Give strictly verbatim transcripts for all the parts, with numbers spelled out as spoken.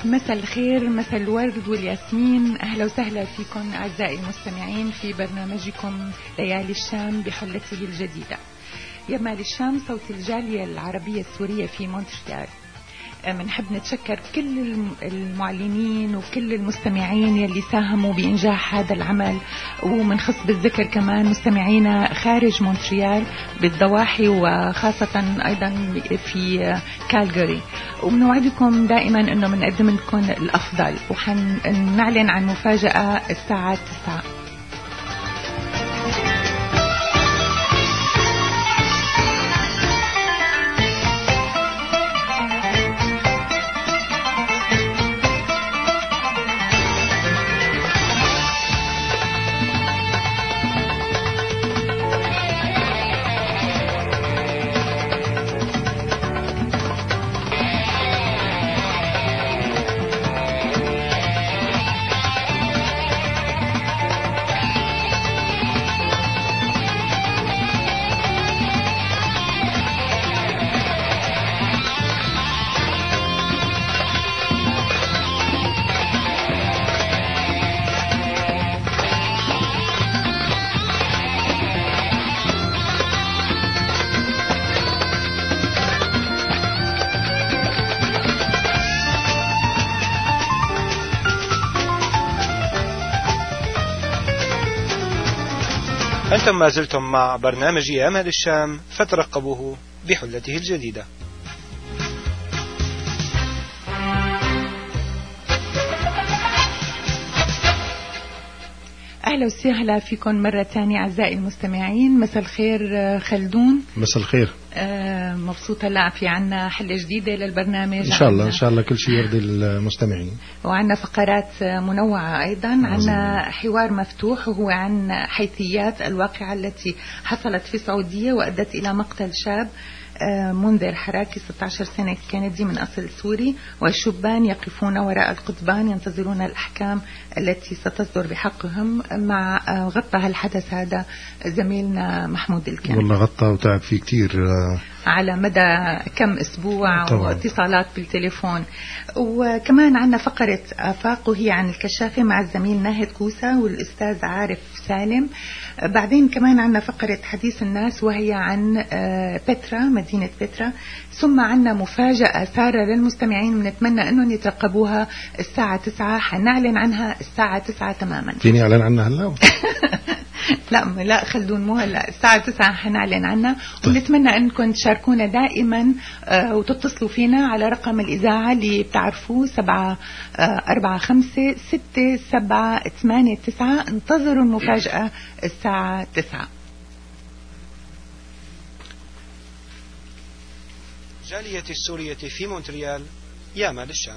مساء الخير، مساء الورد والياسمين. أهلا وسهلا فيكم أعزائي المستمعين في برنامجكم ليالي الشام بحلته الجديدة. يمال الشام صوت الجالية العربية السورية في مونتريال. بنحب نتشكر كل المعلنين وكل المستمعين يلي ساهموا بإنجاح هذا العمل، ومنخص بالذكر كمان مستمعينا خارج مونتريال بالضواحي وخاصة أيضا في كالغاري. وبنوعدكم دائما أنه بنقدم لكم الأفضل، وحنعلن عن مفاجأة الساعة تسعة. أنتم ما زلتم مع برنامج يمال الشام، فترقبوه بحلته الجديدة. أهلا وسهلا فيكم مرة تانية أعزائي المستمعين. مساء الخير خلدون. مساء الخير. آه مبسوطة لا في عنا حلة جديدة للبرنامج إن شاء الله إن شاء الله كل شيء يرضي المستمعين. وعنا فقرات منوعة أيضا. عنا حوار مفتوح وهو عن حيثيات الواقعة التي حصلت في السعودية وأدت إلى مقتل شاب منذر حراكي ستة عشر سنة كندي من أصل سوري، والشبان يقفون وراء القضبان ينتظرون الأحكام التي ستصدر بحقهم. مع غطى هالحدث هذا زميلنا محمود الكامل. والله غطى وتعب فيه كتير على مدى كم أسبوع طبعا. واتصالات بالتليفون. وكمان عنا فقرة آفاق وهي عن الكشافة مع الزميل ناهد كوسة والأستاذ عارف سالم. بعدين كمان عنا فقرة حديث الناس وهي عن بترا، مدينة بترا. ثم عنا مفاجأة سارة للمستمعين بنتمنى أنهم يترقبوها الساعة تسعة، حنعلن عنها الساعة تسعة تماما. فيني أعلن عنها هلا؟ لا لا خلدون مو هلا، الساعة تسعة حنعلن عنها. ونتمنى أنكم تشاركونا دائما آه وتتصلوا فينا على رقم الإذاعة اللي بتعرفوه سبعة آه أربعة خمسة ستة سبعة ثمانية تسعة. انتظروا المفاجأة الساعة تسعة. جالية السورية في مونتريال، يمال الشام.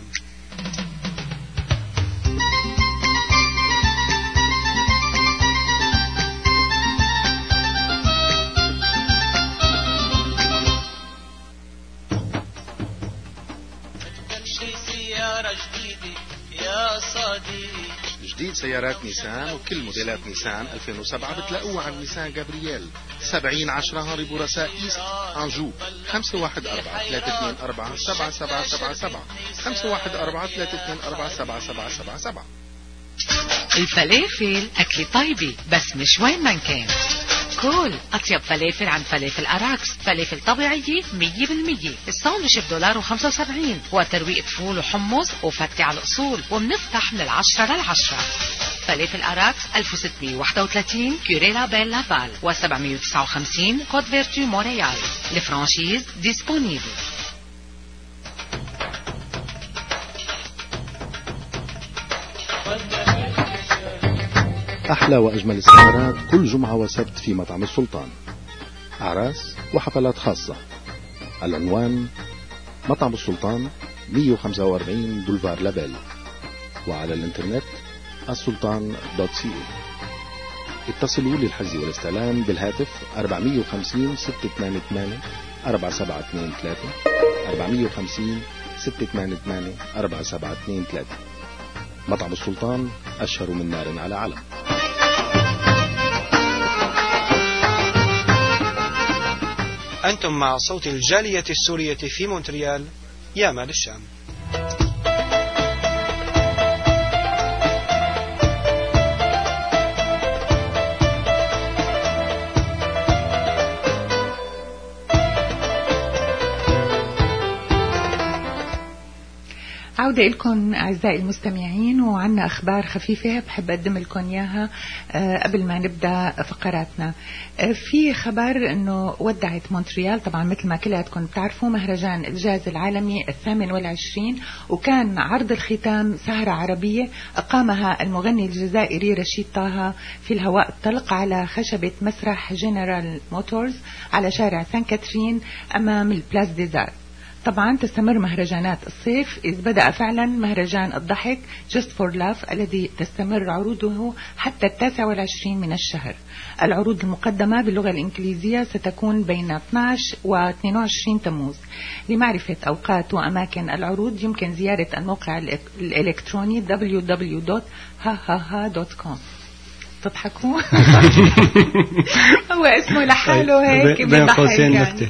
جديد سيارات نيسان وكل موديلات نيسان ألفين وسبعة بتلاقوها عند نيسان جابرييل سبعين عشرة هنري بورساء إيست أنجو. خمسة واحد أربعة ثلاثة اثنين أربعة سبعة سبعة سبعة سبعة خمسة واحد أربعة ثلاثة اثنين أربعة سبعة سبعة سبعة سبعة. الفلافل أكل طيبة بس مش وين ما كان. كول أطيب فلافل عن فلافل أراكس، فلافل طبيعية مية بالمية. الساندويش بدولار وخمسة وسبعين، وترويقة فول وحمص وفتة على الأصول، وبنفتح من العشرة للعشرة. فلافل أراكس ألف وستمية وواحد وثلاثين كوريلا بيل لافال وسبعمية وتسعة وخمسين كود فيرتو مونريال. الفرانشيز ديسبونيبل. أحلى وأجمل السهرات كل جمعة وسبت في مطعم السلطان، أعراس وحفلات خاصة. العنوان مطعم السلطان مية وخمسة وأربعين بولفار لابيل، وعلى الانترنت السلطان دوت سي اي. اتصلوا للحجز والاستعلام بالهاتف أربعمية وخمسين ستة ثمانية ثمانية أربعة سبعة اثنين ثلاثة أربعمية وخمسين ستة ثمانية ثمانية أربعة سبعة اثنين ثلاثة. مطعم السلطان أشهر من نار على علم. أنتم مع صوت الجالية السورية في مونتريال، يمال الشام. عودة لكم أعزائي المستمعين، وعنا أخبار خفيفة بحب أقدم لكم إياها قبل ما نبدأ فقراتنا. في خبر أنه ودعت مونتريال، طبعا مثل ما كلاتكم بتعرفوا، مهرجان الجاز العالمي الثامن والعشرين، وكان عرض الختام سهرة عربية أقامها المغني الجزائري رشيد طه في الهواء الطلق على خشبة مسرح جنرال موتورز على شارع سان كاترين أمام البلاس ديزار. طبعا تستمر مهرجانات الصيف، إذ بدأ فعلا مهرجان الضحك Just for Love الذي تستمر عروضه حتى التاسع والعشرين من الشهر. العروض المقدمة باللغة الإنجليزية ستكون بين اثني عشر و اثنين وعشرين تموز. لمعرفة أوقات وأماكن العروض يمكن زيارة الموقع الإلكتروني دبليو دبليو دبليو دوت ها ها ها دوت كوم. تضحكوا؟ هو اسمه لحاله هيك بين قوسين نكتة.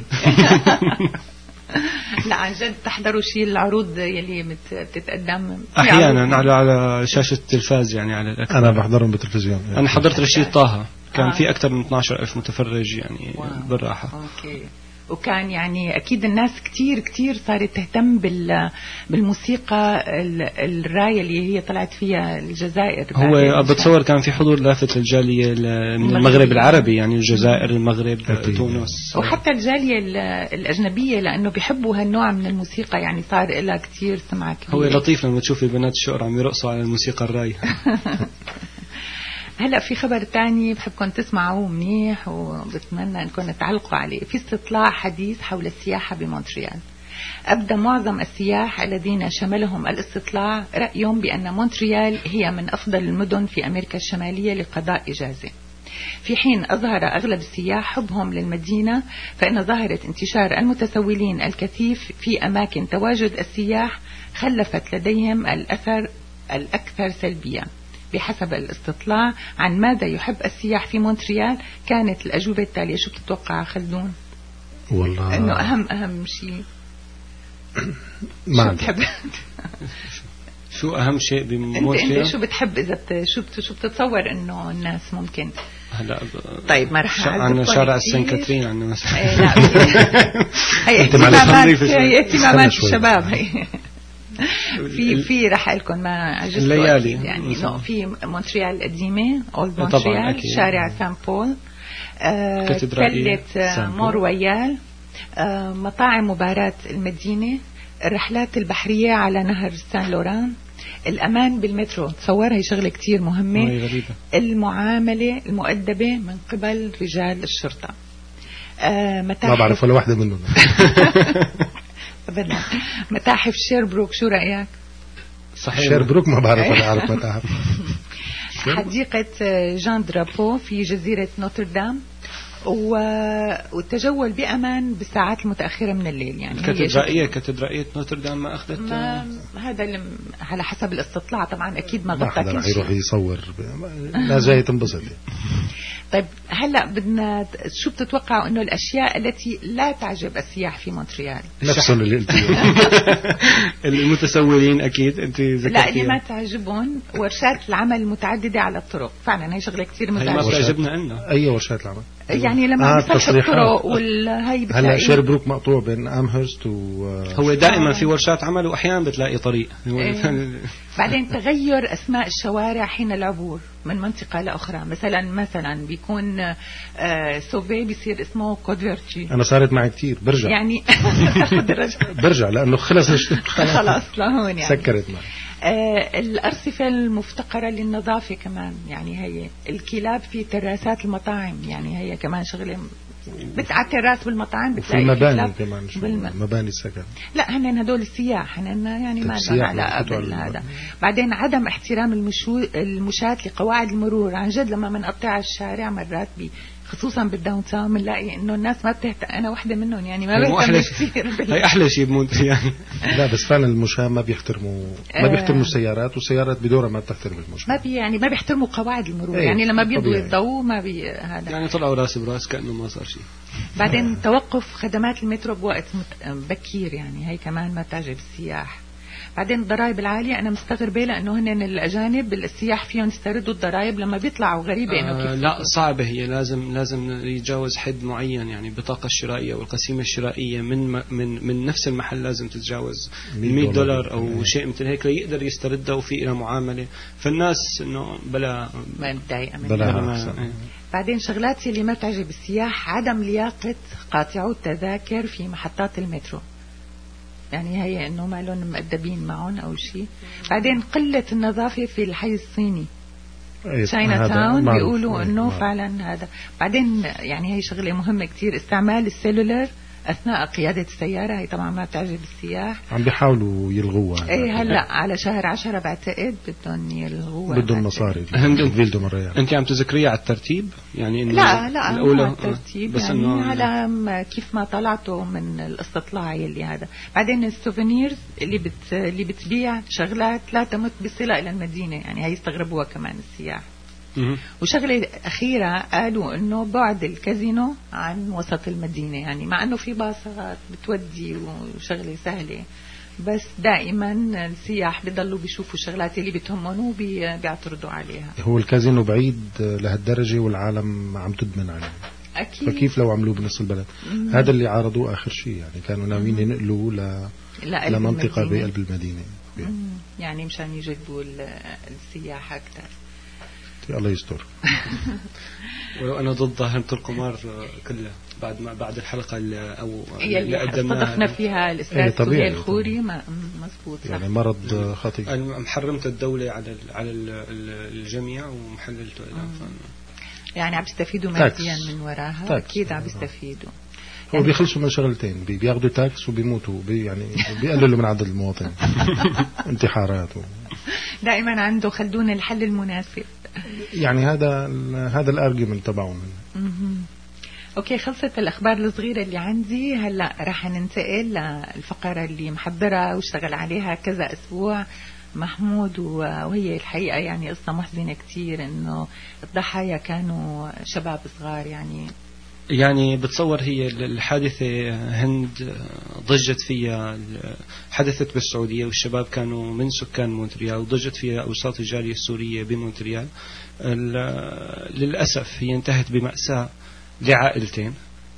لا عن جد تحضروا شيء العروض يلي بتتقدم احيانا على على شاشه التلفاز، يعني على الأكثر. انا بحضرهم بالتلفزيون يعني. انا حضرت رشيد طه، كان آه. في اكثر من اثني عشر ألف متفرج يعني. واو. بالراحه. اوكي. وكان يعني أكيد الناس كتير كتير صارت تهتم بال بالموسيقى الراية اللي هي طلعت فيها الجزائر. هو بتصور كان في حضور لافت الجالية من المغرب العربي، يعني الجزائر، المغرب، تونس، وحتى الجالية الأجنبية، لأنه بيحبوا هالنوع من الموسيقى، يعني صار لها كتير سمعة كبيرة. هو لطيف لما تشوفي بنات الشقر عم يرقصوا على الموسيقى الراية. هلأ في خبر تاني بحبكم تسمعوه منيح وبتمنى أنكم تعلقوا عليه. في استطلاع حديث حول السياحة بمونتريال. أبدى معظم السياح الذين شملهم الاستطلاع رأيهم بأن مونتريال هي من أفضل المدن في أمريكا الشمالية لقضاء إجازة، في حين أظهر أغلب السياح حبهم للمدينة، فإن ظاهرة انتشار المتسولين الكثيف في أماكن تواجد السياح خلفت لديهم الأثر الأكثر سلبية. بحسب الاستطلاع عن ماذا يحب السياح في مونتريال كانت الأجوبة التالية. شو بتتوقع خلدون؟ والله إنه أهم أهم شيء ما شو بتحب؟ شو أهم شيء بمونتريال؟ أنت شو بتحب؟ إذا شو شو بتتصور إنه الناس ممكن؟ هلا طيب ما رح عن شارع سان كاترين عندنا مثلا. ايه لا هي اهتمامات هي اهتمامات الشباب. هي في في رح لكم ما عجزتوا الليالي يعني no, في مونتريال القديمة أولد مونتريال، شارع سان بول، تلة مونرويال، آه مطاعم مباراة المدينة، الرحلات البحرية على نهر سان لوران، الأمان بالمترو. تصور هي شغلة كتير مهمة. المعاملة المؤدبة من قبل رجال الشرطة. آه ما بعرف ولا واحدة منهم. أبدا. متاحف شيربروك، شو رأيك؟ صحيح شيربروك ما بعرف ولا أعرف متاحف. حديقة جان درابو في جزيرة نوتردام، والتجول بأمان بالساعات المتأخرة من الليل. يعني كاتدرائية كاتدرائية نوتردام ما أخذت ما هذا على حسب الاستطلاع طبعا، أكيد ما غطى كل شيء. يروح يصور لا جاي تنبسط. طيب هلا بدنا شو بتتوقعوا انه الاشياء التي لا تعجب السياح في مونتريال؟ نفسهم اللي قلتيه. المتسولين اكيد انت ذكرتيها. لا اللي ما تعجبهم ورشات العمل المتعدده على الطرق، فعلا هي شغله كثير مزعجه. ما بتعجبنا لنا اي ورشات العمل يعني لما آه بتصلح الطرق والهي بتلاقي. هلا شيربروك مقطوع بين امهرست و هو دائما في ورشات عمل واحيانا بتلاقي طريق. إيه. بعدين تغير اسماء الشوارع حين العبور من منطقه لاخرى، مثلا مثلا بيكون آه سوفي بيصير اسمه كودفيرتي. انا صارت معي كتير برجع يعني برجع لانه خلص خلاص لهون يعني سكرت معي. آه الأرصفة المفتقرة للنظافة كمان، يعني هي الكلاب في تراسات المطاعم، يعني هي كمان شغلة بتاع تراس بالمطاعم بتلاقي المباني كمان بالم... مباني السكن. لا هنن هدول السياح، هنن يعني ما لنا علاقة بالهذا. بعدين عدم احترام المشو... المشاة لقواعد المرور. عن جد لما بنقطع الشارع مرات بي خصوصا بالداون تاون بنلاقي انه الناس ما بتهتم. انا واحده منهم يعني ما بهتم كثير. هي احلى شيء بمونتريال يعني. لا بس فعلا المشاة ما بيحترموا ما بيحترموا السيارات، والسيارات بدورها ما بتحترم المشاة. ما بي يعني ما بيحترموا قواعد المرور. يعني لما بيضوي الضوء ما بي هذا يعني طلعوا راس براس كأنه ما صار شيء. بعدين توقف خدمات المترو بوقت بكير، يعني هي كمان ما تعجب السياح. بعدين الضرائب العالية أنا مستغربة لأنه هن الأجانب السياح فيهم يستردوا الضرائب لما بيطلعوا غريبة إنه آه كيف لا صعبة هي لازم لازم يتجاوز حد معين يعني البطاقة الشرائية والقسيمة الشرائية من من من نفس المحل لازم تتجاوز مية دولار أو شيء مثل هيك ليقدر يستردها وفي إلى معاملة فالناس إنه بلا ما متضايقة منه. بلا ما بعدين شغلات اللي ما تعجب السياح عدم لياقة قاطعو التذاكر في محطات المترو يعني هي انه ما لهم مؤدبين معهم او شيء. بعدين قلة النظافة في الحي الصيني تشاينا تاون بيقولوا انه فعلا هذا. بعدين يعني هي شغلة مهمة كتير استعمال السيلولر اثناء قيادة السيارة هي طبعا ما بتعجب السياح عم بيحاولوا يلغوها ايه هلا على شهر عشرة بعتقد بدهم يلغوها بدهم مصاري انت عم تذكريها على الترتيب يعني إنه لا لا الأولى على الترتيب بس يعني إنه على كيف ما طلعتوا من الاستطلاع اللي هذا. بعدين السوفينيرز اللي بت اللي بتبيع شغلات لا تمت بصلة إلى المدينة يعني هي يستغربوها كمان السياح. وشغلة أخيرة قالوا إنه بعد الكازينو عن وسط المدينة يعني مع إنه في باصات بتودي وشغلة سهلة بس دائما السياح بيضلوا بيشوفوا شغلات اللي بتهمهم وبيعترضوا عليها. هو الكازينو بعيد لهالدرجة والعالم عم تدمن عليه أكيد. فكيف لو عملوه بنص البلد؟ مم. هذا اللي عارضوه آخر شيء يعني كانوا ناويين ينقلوا ل... لمنطقة بقلب المدينة يعني مشان يجذبوا السياح أكثر. الله يستر. ولو أنا ضد هنة القمار كلها بعد ما بعد الحلقة اللي أو اللي قدمناها فيها الأستاذ سهيل الخوري ما مزبوط يعني مرض خطير. محرمت الدولة على على الجميع ومحللته إلى يعني عم يستفيدوا ماديا من وراها أكيد عم يستفيدوا. هو بيخلصوا من شغلتين بياخدوا تاكس وبيموتوا بي يعني بيقللوا من عدد المواطنين انتحارات دائما عنده خلدون الحل المناسب يعني هذا هذا الارجيومنت تبعهم. اوكي خلصت الاخبار الصغيره اللي عندي. هلا راح ننتقل للفقره اللي محضرها واشتغل عليها كذا اسبوع محمود وهي الحقيقه يعني قصه محزنه كتير انه الضحايا كانوا شباب صغار يعني يعني بتصور هي الحادثة هند ضجت فيها حدثت بالسعودية والشباب كانوا من سكان مونتريال وضجت فيها أوساط الجالية السورية بمونتريال. للأسف هي انتهت بمأساة لعائلتين.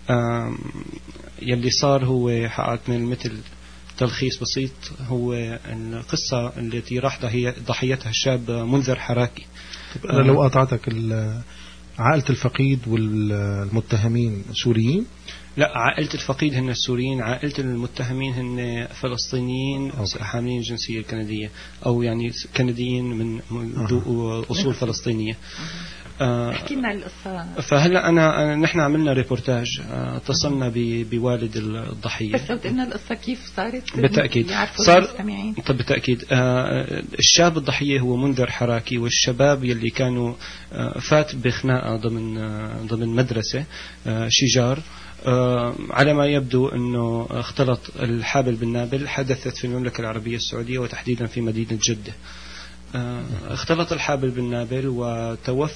يلي صار هو حققت من مثل تلخيص بسيط هو القصة التي راح ضحيتها الشاب منذر حراكي. أنا لو قاطعتك عائلة الفقيد والمتهمين سوريين؟ لا عائلة الفقيد هن السوريين عائلة المتهمين هن فلسطينيين حاملين الجنسية الكندية أو يعني كنديين من ذو أصول فلسطينية. احكي لنا القصة. فهلا أنا نحن عملنا ريبورتاج اتصلنا بوالد الضحية بس لو قلنا القصة كيف صارت بالتأكيد صار طب بالتأكيد. الشاب الضحية هو منذر حراكي والشباب يلي كانوا فات بخناقة ضمن ضمن مدرسة شجار على ما يبدو أنه اختلط الحابل بالنابل. حدثت في المملكة العربية السعودية وتحديدا في مدينة جدة. اختلط الحابل بالنابل وتوف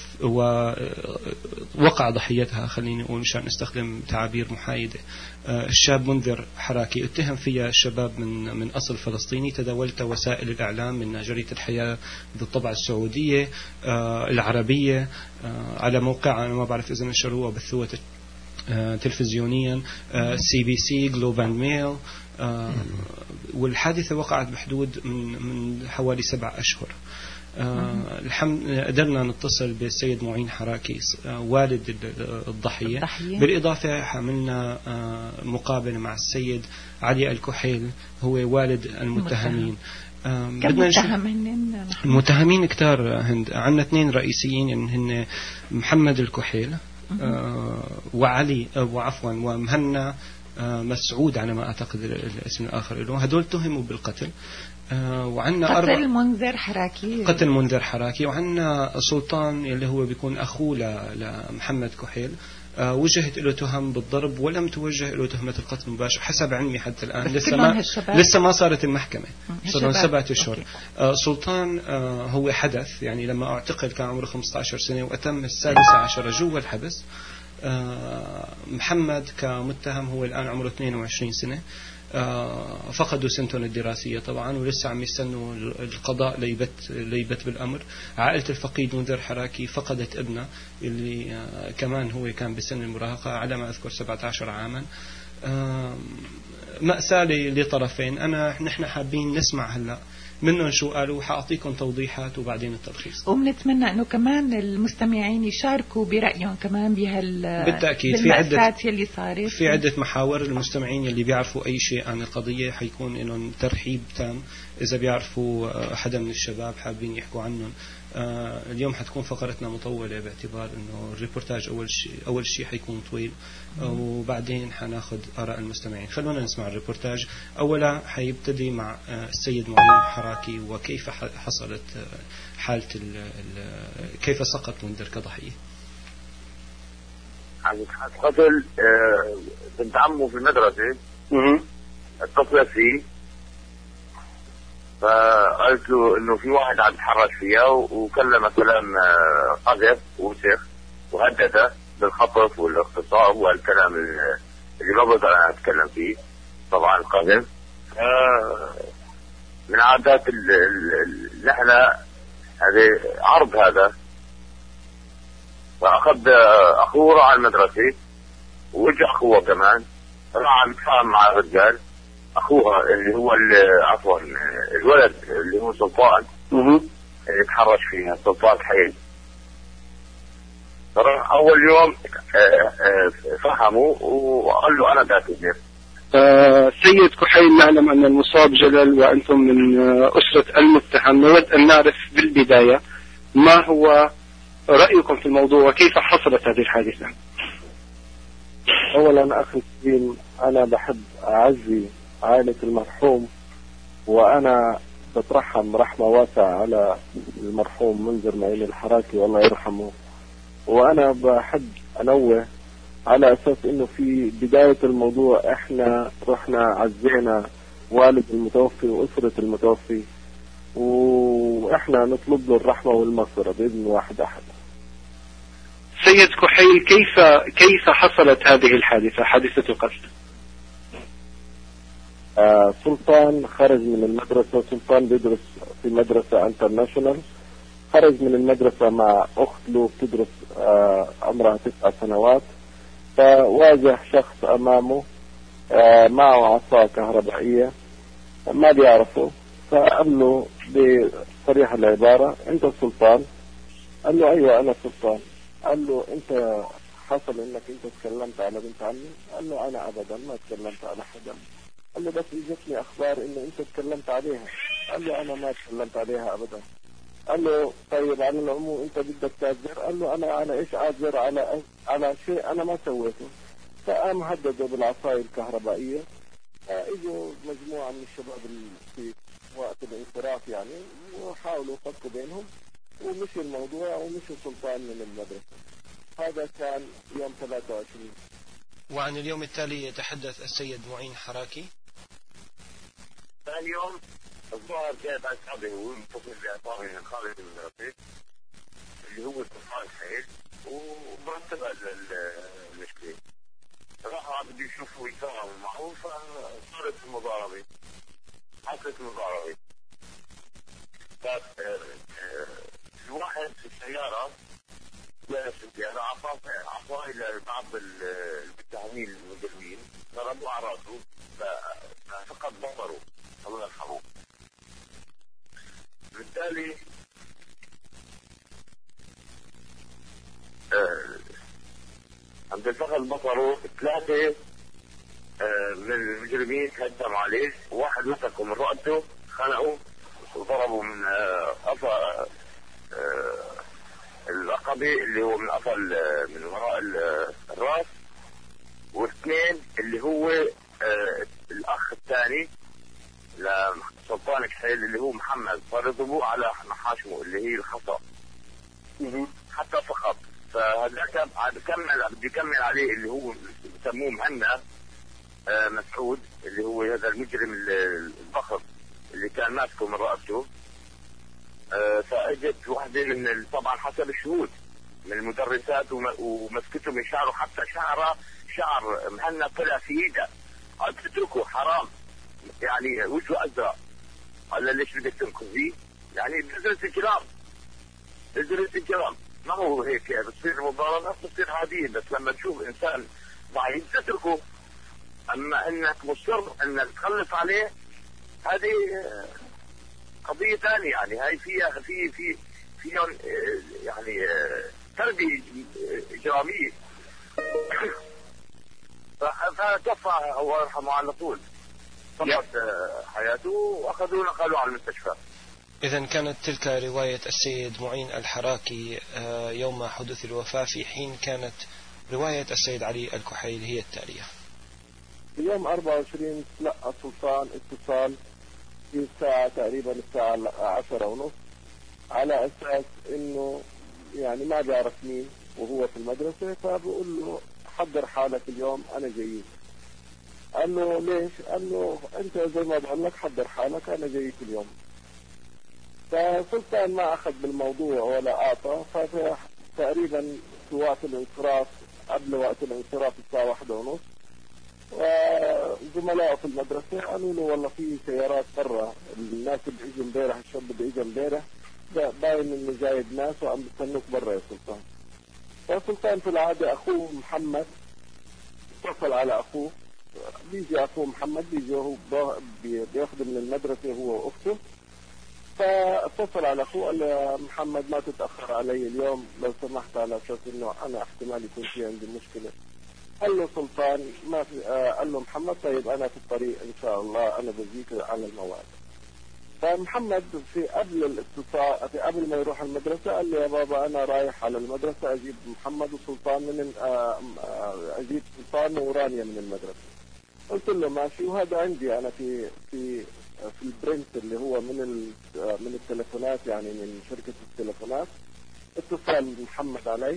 ووقع ضحيتها خليني أقول مشان نستخدم تعابير محايدة. الشاب منذر حراكي اتهم فيها الشباب من من أصل فلسطيني. تداولت وسائل الإعلام من جريدة الحياة بالطبعة السعودية العربية على موقع أنا ما بعرف إذا نشروه بثوة تلفزيونيا سي بي سي جلوبال ميل. آه والحادثة وقعت بحدود من من حوالي سبع أشهر. آه الحمد قدرنا نتصل بالسيد معين حراكي آه والد الضحية. الضحية بالإضافة عملنا آه مقابلة مع السيد علي الكحيل هو والد المتهمين. آه كم متهم؟ المتهمين كتار هند. عندنا اثنين رئيسيين يعني هن محمد الكحيل آه وعلي آه وعفوا ومهنا آه مسعود على ما أعتقد الاسم الآخر له. هدول تهموا بالقتل. آه وعنا قتل أربع منذر حراكي قتل منذر حراكي. وعنا سلطان اللي هو بيكون أخوه لمحمد كحيل آه وجهت له تهم بالضرب ولم توجه له تهمة القتل مباشر حسب علمي حتى الآن. لسه ما لسه ما صارت المحكمة صار سبعة أشهر. آه سلطان آه هو حدث يعني لما اعتقل كان عمره خمسة عشر سنة وأتم السادسة عشر جوا الحبس. آه محمد كمتهم هو الآن عمره اثنين وعشرين سنة. فقدوا سنتهم الدراسية طبعا، ولسه عم يستنوا القضاء ليبت ليبت بالأمر. عائلة الفقيد منذر حراكي فقدت ابنه اللي كمان هو كان بسن المراهقة على ما أذكر سبعة عشر عاما. مأساة لطرفين. أنا نحن حابين نسمع هلأ منهم شو قالوا، حأعطيكم توضيحات وبعدين التلخيص. وبنتمنى أنه كمان المستمعين يشاركوا برأيهم كمان بهال بالتأكيد في عدة يلي صارت. في عدة محاور. المستمعين اللي بيعرفوا أي شيء عن القضية حيكون لهم ترحيب تام. إذا بيعرفوا حدا من الشباب حابين يحكوا عنهم. آه اليوم حتكون فقرتنا مطولة باعتبار انه الريبورتاج اول شيء اول شيء حيكون طويل، وبعدين حناخذ اراء المستمعين. خلونا نسمع الريبورتاج. اولا حيبتدي مع آه السيد معين حراكي وكيف حصلت آه حالة ال ال كيف سقط منذر كضحية. قتل آه بنت عمه في المدرسة، اتصل فيه فقالت له انه في واحد عم يتحرش فيها، وكلم كلام قذف ووسخ وهدده بالخطف والاغتصاب والكلام اللي ما بقدر انا اتكلم فيه طبعا القذف. من عادات نحن هذا عرض هذا. فاخذ اخوه راح على المدرسه، واجى اخوه كمان راح يتفاهم مع الرجال. اخوها اللي هو عفوا الولد اللي هو سلطان اللي يتحرش فيها، سلطان حيل. اول يوم فهموا وقال له انا بعتذر. سيد كحيل، نعلم ان المصاب جلل وانتم من اسرة المتهم. نود ان نعرف بالبداية ما هو رايكم في الموضوع وكيف حصلت هذه الحادثة. اولا اخي الكريم، انا بحب اعزي عائلة المرحوم، وأنا بترحم رحمة واسعة على المرحوم منذر معين الحراكي والله يرحمه. وأنا بحب أنوه على أساس إنه في بداية الموضوع إحنا رحنا عزينا والد المتوفي وأسرة المتوفي، وإحنا نطلب له الرحمة والمغفرة بإذن واحد أحد. سيد كحيل، كيف كيف حصلت هذه الحادثة، حادثة القتل؟ آه سلطان خرج من المدرسة. سلطان بيدرس في مدرسة انترناشونال. خرج من المدرسة مع أخت له بتدرس آه عمرها تسع سنوات. فواجه شخص أمامه آه معه عصا كهربائية ما بيعرفه، فقال له بصريح العبارة أنت سلطان؟ قال له أيوة أنا سلطان. قال له أنت حصل إنك أنت تكلمت على بنت عمي؟ قال له أنا أبدا ما تكلمت على حدا. قال له بس اجتني اخبار انه انت تكلمت عليها. قال له انا ما تكلمت عليها ابدا. قال له طيب على العموم انت بدك تعذر؟ قال له انا على ايش اعذر على على شيء انا ما سويته. فقام هدده بالعصاية الكهربائية. اجوا مجموعة من الشباب في وقت الانصراف يعني، وحاولوا يفكوا بينهم ومشي الموضوع ومشي سلطان من المدرسة. هذا كان يوم ثلاثة وعشرين. وعن اليوم التالي يتحدث السيد معين حراكي. ثاني يوم الظهر جاء بعد صاحبي هو متصل بعصابي من خالد المدرسة اللي هو سلطان حيل، ومرتب المشكلة. راحوا بده يشوفوا يتفاهموا معه، فصارت المضاربة. حصلت المضاربة. الواحد في السيارة جالس في السيارة عصاي لبعض المتهمين المجرمين، ضربوا على راسه فقد بصره الله يرحمه. بالتالي عند فقد بصره ثلاثة من المجرمين هجموا عليه، واحد مسكوا من رأسه خنقوا وضربوا من قفا الرقبة اللي هو من قفا من وراء الراس، واثنين اللي هو الأخ الثاني لسلطان كحيل اللي هو محمد، فرضبوه على محاشمه اللي هي الخطأ حتى فقط. فهذاك عاد كمل بدي يكمل عليه اللي هو بسموه مهنا آه مسعود اللي هو هذا المجرم الضخم اللي كان ماسكه من رأسه. آه فاجت واحدة من طبعا حسب الشهود من المدرسات ومسكته من شعره، حتى شعره شعر مهنا طلع في ايده. قالت اتركه حرام يعني وجهه ازرق، قال له ليش بدك تنقذ فيه؟ يعني بزنس الكلام، بزنس الكلام ما هو هيك بتصير مباراه بتصير عاديه، بس لما تشوف انسان ضعيف تتركه، اما انك مصر انك تخلص عليه هذه قضيه ثانيه. يعني هاي فيها في في فيها يعني تربيه اجراميه. فتوفى الله يرحمه على طول، فقد حياته واخذوه نقلوه على المستشفى. إذا كانت تلك رواية السيد معين الحراكي يوم حدوث الوفاة، في حين كانت رواية السيد علي الكحيل هي التالية. في يوم أربعة وعشرين تلقى سلطان اتصال في الساعة تقريبا الساعة عشرة ونص على أساس إنه يعني ما بيعرف مين وهو في المدرسة، فبقول له حضر حالك اليوم أنا جايك. قال له ليش؟ قال له أنت زي ما بقول لك حضر حالك أنا جايك اليوم. فسلطان ما أخذ بالموضوع ولا أعطى، فتقريبا في وقت الانصراف قبل وقت الانصراف الساعة واحدة ونص، وزملائه في المدرسة قالوا له والله في سيارات برا، الناس اللي اجوا امبارح الشاب اللي اجى امبارح باين انه جايب ناس وعم بيستنوك برا يا سلطان. فسلطان في العادة اخوه محمد اتصل على اخوه، بيجي اخوه محمد بيجي هو بياخذ من المدرسة هو واخته، فاتصل على اخوه قال له محمد ما تتأخر علي اليوم لو سمحت، على اساس انه انا احتمال يكون في عندي مشكلة. قال له سلطان ما في آه قال له محمد طيب انا في الطريق ان شاء الله انا بجيك على الموعد. فمحمد في قبل الاتصال في قبل ما يروح المدرسة قال لي يا بابا انا رايح على المدرسة اجيب محمد وسلطان من آه آه اجيب سلطان ورانيا من المدرسة. قلت له ماشي، وهذا عندي انا في في في البرنت اللي هو من من التلفونات، يعني من شركة التلفونات اتصال محمد علي،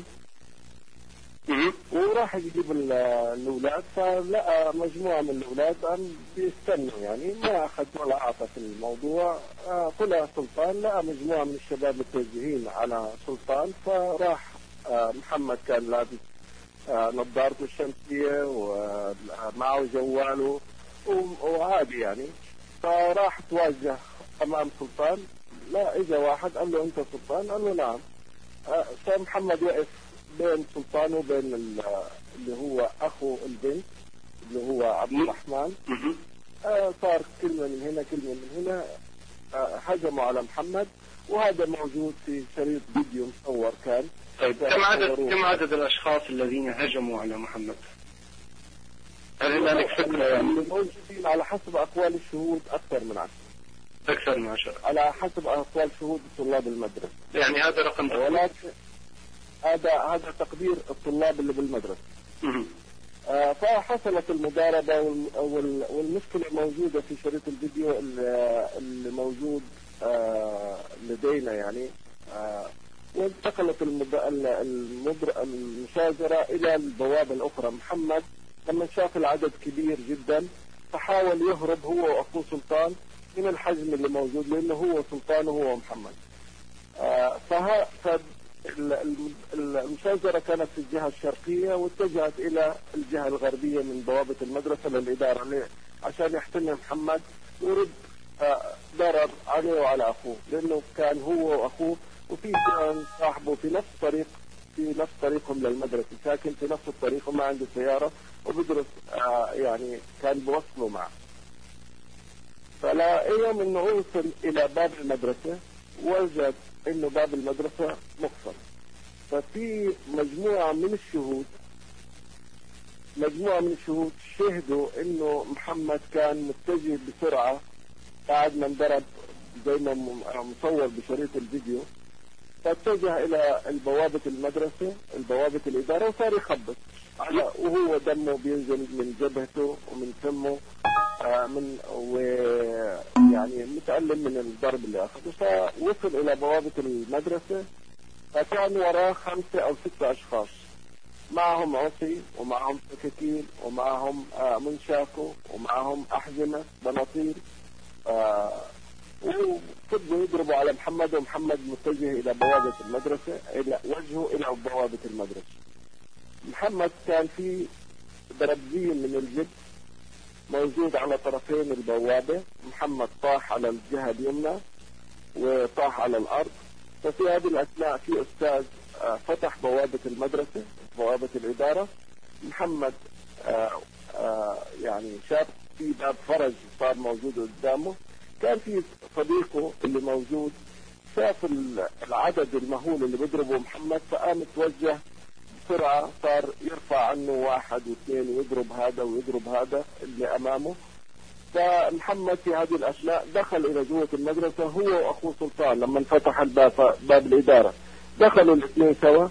وراح يجيب الاولاد، فلقى مجموعه من الاولاد عم بيستنوا، يعني ما اخذ ولا اعطى في الموضوع. طلع سلطان لقى مجموعه من الشباب متوجهين على سلطان، فراح محمد كان لابس نظارته الشمسيه ومعه جواله وعادي يعني، فراح تواجه امام سلطان. لا اجى واحد قال له انت سلطان؟ قال له نعم. فمحمد وقف بين سلطان وبين اللي هو اخو البنت اللي هو عبد الرحمن. آه صار كلمة من هنا كلمة من هنا، آه هجموا على محمد، وهذا موجود في شريط فيديو مصور كان. طيب كم عدد كم عدد الاشخاص الذين هجموا على محمد؟ هل هناك فكرة يعني؟ موجودين على حسب اقوال الشهود اكثر من عشرة. اكثر من عشرة على حسب اقوال شهود طلاب المدرسة، يعني هذا رقم، ولكن هذا هذا تقدير الطلاب اللي بالمدرسة. آه فحصلت المضاربة والمشكلة موجودة في شريط الفيديو اللي موجود آه لدينا يعني. آه وانتقلت المشاجرة إلى البوابة الأخرى. محمد لما شاف العدد كبير جدا فحاول يهرب هو وأخوه سلطان من الحجم اللي موجود، لأنه هو سلطان وهو محمد. آه فها المشاجرة كانت في الجهة الشرقية واتجهت إلى الجهة الغربية من بوابة المدرسة للإدارة عشان يحتل محمد ورد ضرر عليه وعلى أخوه، لأنه كان هو وأخوه وفي كان صاحبه في نفس طريق في نفس طريقهم للمدرسة، ساكن في نفس الطريق وما عنده سيارة وبدرس يعني كان بوصله معه. فلا يوم انه وصل الى باب المدرسة وجد انه باب المدرسة مقفل، ففي مجموعة من الشهود مجموعة من الشهود شهدوا انه محمد كان متجه بسرعة بعد ما انضرب زي ما مصور بشريط الفيديو، فاتجه الى البوابة المدرسة البوابة الادارة وصار يخبط وهو دمه بينزل من جبهته ومن فمه آه من ويعني متألم من الضرب اللي اخذه. فوصل الى بوابة المدرسة فكان وراه خمسة او ستة اشخاص معهم عصي ومعهم سكاكين ومعهم آه منشاكو ومعهم احزمة بناطيل، آه وفضلوا يضربوا على محمد، ومحمد متجه الى بوابة المدرسة الى وجهه الى بوابة المدرسة. محمد كان في دربزين من الجبس موجود على طرفين البوابة. محمد طاح على الجهة اليمنى وطاح على الأرض. ففي هذه الأثناء في أستاذ فتح بوابة المدرسة، بوابة الإدارة. محمد آآ آآ يعني شاف في باب فرج صار موجود قدامه. كان في صديقه اللي موجود شاف العدد المهول اللي بيضربه محمد، فقام توجه بسرعة، صار يرفع عنه واحد واثنين ويضرب هذا ويضرب هذا اللي أمامه. فمحمد في هذه الأثناء دخل إلى جوة المدرسة هو وأخوه سلطان. لما انفتح الباب باب الإدارة دخلوا الاثنين سوا،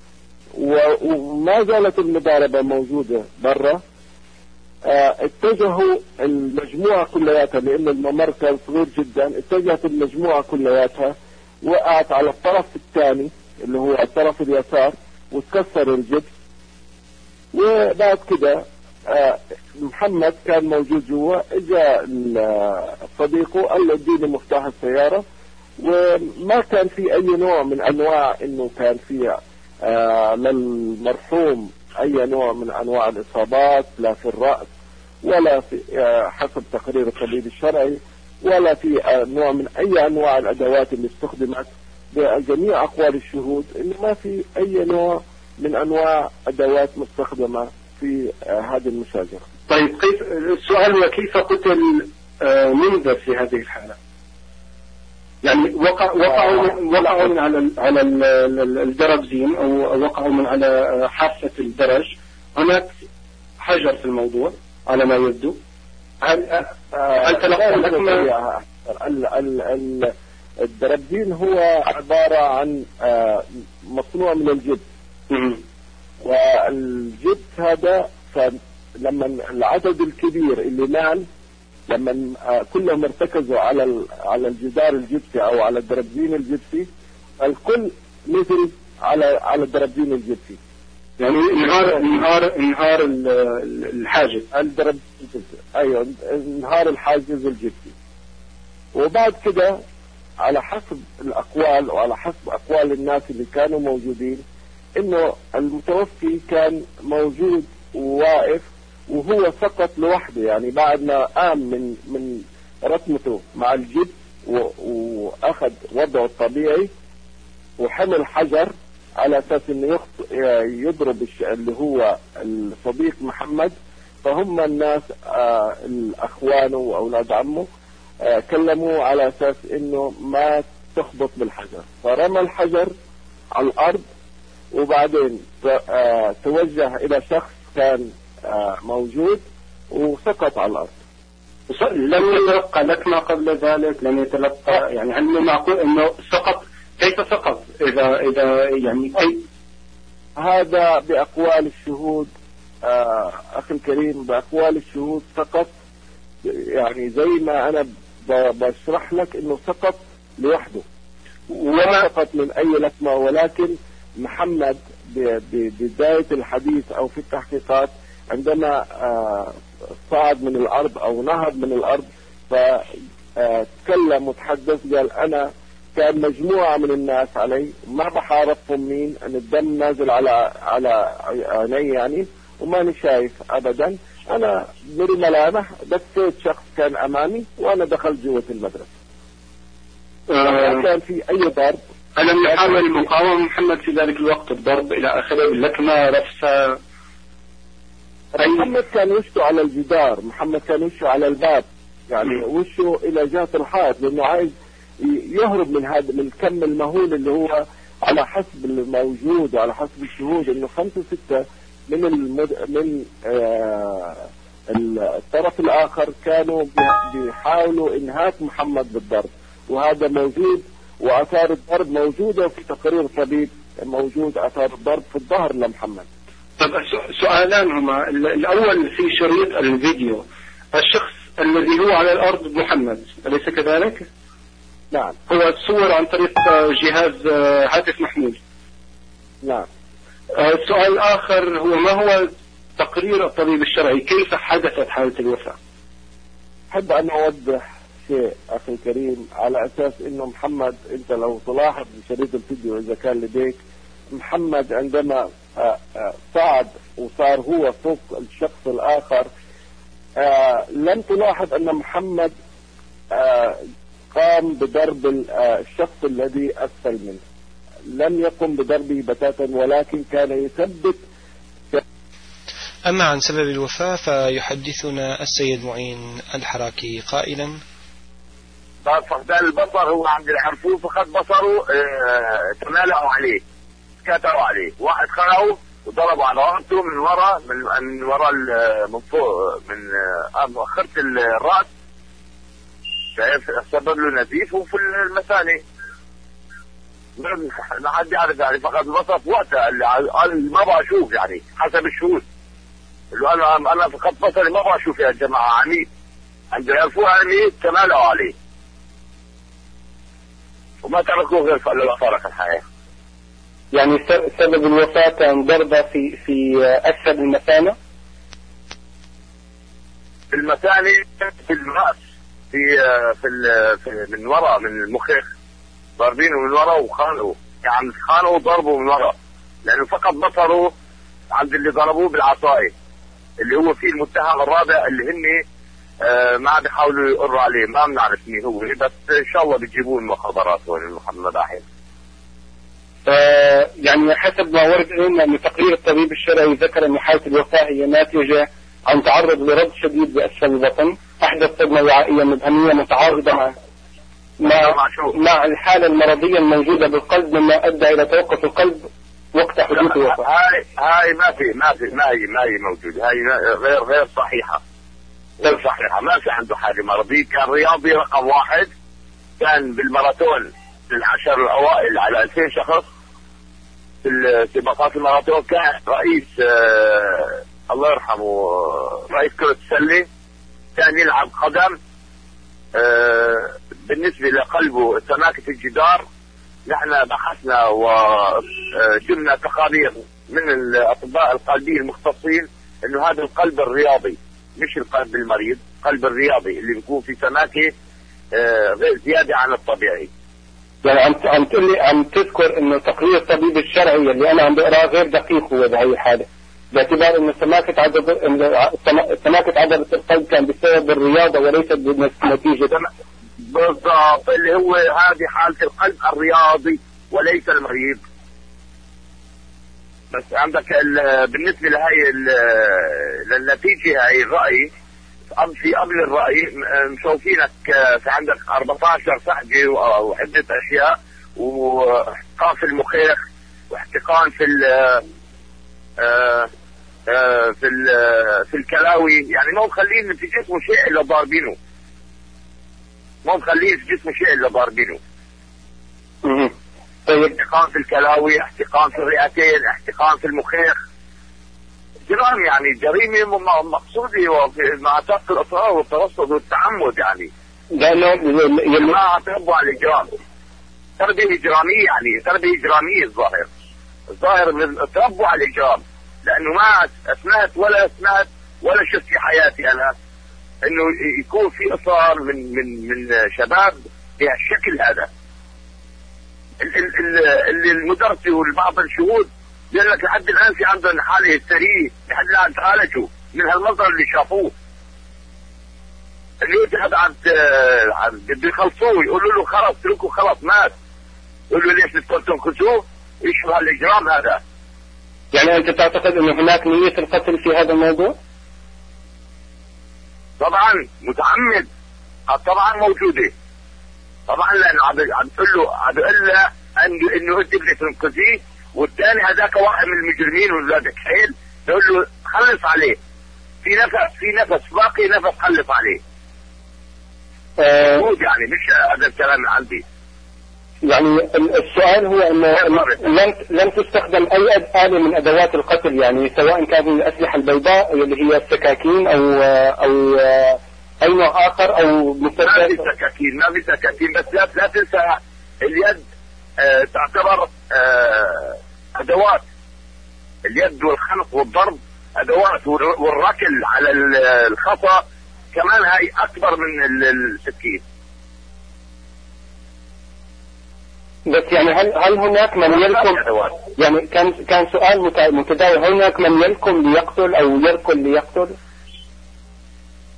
وما زالت المضاربة موجودة برا. اه اتجهوا المجموعة كلياتها، لأن الممر كان صغير جدا، اتجهت المجموعة كلياتها، وقعت على الطرف الثاني اللي هو الطرف اليسار، وتكسر الجبس. وبعد كده اه محمد كان موجود جوا، اجا صديقه قال له اديني مفتاح السيارة، وما كان في اي نوع من انواع انه كان في آه للمرحوم اي نوع من انواع الاصابات، لا في الرأس ولا في آه حسب تقرير الطبيب الشرعي، ولا في آه نوع من اي انواع الادوات اللي استخدمت. بجميع اقوال الشهود انه ما في اي نوع من انواع ادوات مستخدمة في آه هذه المشاجرة. طيب كيف السؤال هو كيف قتل آه منذر في هذه الحالة؟ يعني وقع وقعوا وقعوا من على على الدربزين او وقعوا من على حافة الدرج. هناك حجر في الموضوع على ما يبدو. هل هل تلقى الحكمة؟ الدربزين هو عبارة عن مصنوع من الجبس، والجبس هذا لما العدد الكبير اللي نال، لما كلهم ارتكزوا على على الجدار الجبسي او على الدربزين الجبسي، الكل نزل على على الدربزين الجبسي. يعني انهار انهار انهار الحاجز الدربزين الجبسي. ايوه انهار الحاجز الجبسي. وبعد كده على حسب الاقوال وعلى حسب اقوال الناس اللي كانوا موجودين، انه المتوفي كان موجود وواقف وهو سقط لوحده، يعني بعد ما قام من من رتمته مع الجبس واخذ وضعه الطبيعي، وحمل حجر على اساس انه يضرب اللي هو الصديق محمد. فهم الناس آه الاخوانه واولاد عمه آه كلموه على اساس انه ما تخبط بالحجر، فرمى الحجر على الارض، وبعدين آه توجه الى شخص كان آه موجود وسقط على الارض. لم يتلقى لكمة قبل ذلك؟ لم يتلقى يعني هل معقول انه سقط؟ كيف سقط؟ اذا اذا يعني كيف؟ هذا باقوال الشهود آه اخي الكريم، باقوال الشهود سقط، يعني زي ما انا بشرح لك انه سقط لوحده وما سقط من اي لكمة. ولكن محمد ببداية الحديث او في التحقيقات عندما آه صعد من الارض او نهض من الارض، فتكلم وتحدث، قال انا كان مجموعة من الناس علي، ما بحاربهم مين، ان الدم نازل على على عيني يعني، وماني شايف ابدا، انا بالملامح دفيت شخص كان امامي وانا دخلت جوة المدرسة. آه ما كان في اي ضرب. ألم يحاول المقاومة محمد في ذلك الوقت الضرب إلى آخره باللكمة رفسة؟ محمد كان وشه على الجدار، محمد كان وشه على الباب، يعني وشه إلى جهة الحائط، لأنه عايز يهرب من هذا من الكم المهول اللي هو على حسب الموجود وعلى حسب الشهود إنه خمسة ستة من المد... من آه الطرف الآخر كانوا بيحاولوا إنهاك محمد بالضرب، وهذا موجود، وآثار الضرب موجودة في تقرير طبيب، موجود آثار الضرب في الظهر لمحمد. طب سؤالان هما، الأول في شريط الفيديو الشخص الذي هو على الأرض محمد، أليس كذلك؟ نعم. هو تصور عن طريق جهاز هاتف محمول. نعم. السؤال الآخر هو ما هو تقرير الطبيب الشرعي، كيف حدثت حالة الوفاة؟ أحب أن أوضح شيء أخي الكريم، على أساس إنه محمد، أنت لو تلاحظ بشريط الفيديو إذا كان لديك، محمد عندما صعد وصار هو فوق الشخص الآخر آه لم تلاحظ أن محمد آه قام بضرب الشخص الذي أسفل منه، لم يقم بضربه بتاتا، ولكن كان يثبت. أما عن سبب الوفاة فيحدثنا السيد معين الحراكي قائلا: فقدان البصر هو عند العرفوف فقد بصره اه تمالأوا عليه، كاتروا عليه، واحد خلعه وضربوا على رأسه من وراء من, من وراء من فوق من اه مؤخرة الرأس، سبب له نزيف وفي المثاني. ما حد يعرف يعني فقد البصر في وقتها، اللي قال ما بقى اشوف يعني حسب الشهود، اللي انا انا فقد بصري ما بقى اشوف يا جماعه عميد، عند يعرفوه عميد تمالأوا عليه وما تركوه غير فارق الحياه. يعني سبب الوفاه كان ضربه في في اسفل المثانه، في المثاني، في الراس، في في, في من وراء من المخيخ، ضاربينه من وراء وخانقوا، يعني خانقوا وضربوا من وراء، لانه فقط بصره عند اللي ضربوه بالعصايه اللي هو فيه المتهم الرابع، اللي هن آه ما عاد يحاولوا يقروا عليه، ما بنعرف مين هو، بس ان شاء الله بتجيبون المخابرات وين محمد احيان. آه يعني حسب ما ورد لنا من تقرير الطبيب الشرعي ذكر ان حاله الوفاه هي ناتجه عن تعرض لرد شديد باسفل البطن، احدث صدمه وعائيه مبهميه متعارضه مع مع, مع الحاله المرضيه الموجوده بالقلب، مما ادى الى توقف القلب وقت حدوث الوفاه. هاي هاي ما في ما في ما هي ما هي موجوده، هاي غير غير صحيحه، غير صحيحه، ما في عنده حاجه مرضيه. كان رياضي رقم واحد، كان بالماراثون العشر الاوائل على ألفين شخص في سباقات الماراثون، كان رئيس آه الله يرحمه رئيس كرة السلة، كان يلعب قدم. آه بالنسبة لقلبه سماكة الجدار، نحن بحثنا وجبنا تقارير من الأطباء القلبيين المختصين إنه هذا القلب الرياضي مش القلب المريض، القلب الرياضي اللي بيكون في سماكة آه غير زيادة عن الطبيعي. يعني عم عم تقول لي عم تذكر إنه تقرير الطبيب الشرعي اللي أنا عم بقراه غير دقيق هو بهي الحالة، باعتبار إن سماكة عدد سماكة عضلة القلب كان بسبب الرياضة وليست بنتيجة. بالضبط، اللي هو هذه حالة القلب الرياضي وليس المريض. بس عندك بالنسبة لهي للنتيجة هاي الرأي، في قبل الرأي مشوفينك في عندك أربعة عشر سحجة وعدة أشياء، واحتقان في المخيخ واحتقان في ال آه آه في في الكلاوي، يعني ما مخلين في جسمه شيء الا ضاربينه، ما مخلين في جسمه شيء الا ضاربينه. احتقان في الكلاوي، احتقان في الرئتين، احتقان في المخيخ، جرائم يعني جريمه مقصوده مع تحت الاصرار والترصد والتعمد، يعني لانه ما تربوا على الاجرام، تربيه اجراميه، يعني تربيه اجراميه. الظاهر الظاهر تربوا على الاجرام، لانه ما سمعت ولا سمعت ولا شفت في حياتي انا انه يكون في اصرار من من من شباب بهالشكل هذا. اللي المدرسه والبعض الشهود يقول لك لحد الان في عندهم حاله هستيريه، لحد الان تعالجوا من هالمنظر اللي شافوه. اللي يتحد عم بده يخلصوه يقولوا له خلص اتركوا خلص مات، يقولوا ليش بدكم تنقذوه؟ ايش هالاجرام هذا؟ يعني أنت تعتقد أن هناك نية القتل في هذا الموضوع؟ طبعا متعمد، طبعا موجودة، طبعا، لأنه عم تقول له عم تقول له إنه أنت بدك تنقذيه، والثاني هذاك واحد من المجرمين وولادك حيل تقول له خلص عليه، في نفس في نفس باقي نفس خلص عليه. موجود، يعني مش هذا الكلام عندي. يعني السؤال هو انه لم لم تستخدم اي آلة من ادوات القتل، يعني سواء كانت من الاسلحة البيضاء اللي هي السكاكين او او اي نوع اخر او مسدس. ما في سكاكين، ما في سكاكين، بس لا, لا تنسى اليد آه تعتبر آه ادوات، اليد والخنق والضرب ادوات، والركل على الخطأ كمان هاي اكبر من السكين. بس يعني هل هل هناك من يلكم، يعني كان كان سؤال متداول، هل هناك من يلكم ليقتل او يركل ليقتل؟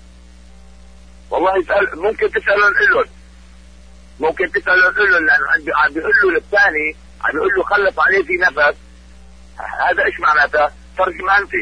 والله يسأل، ممكن تسألون إلهم ممكن تسألون إلهم لأنه عم بيقول له للثاني، عم بيقول له خلف عليه في نفس. هذا إيش معناته؟ ترجمة أنت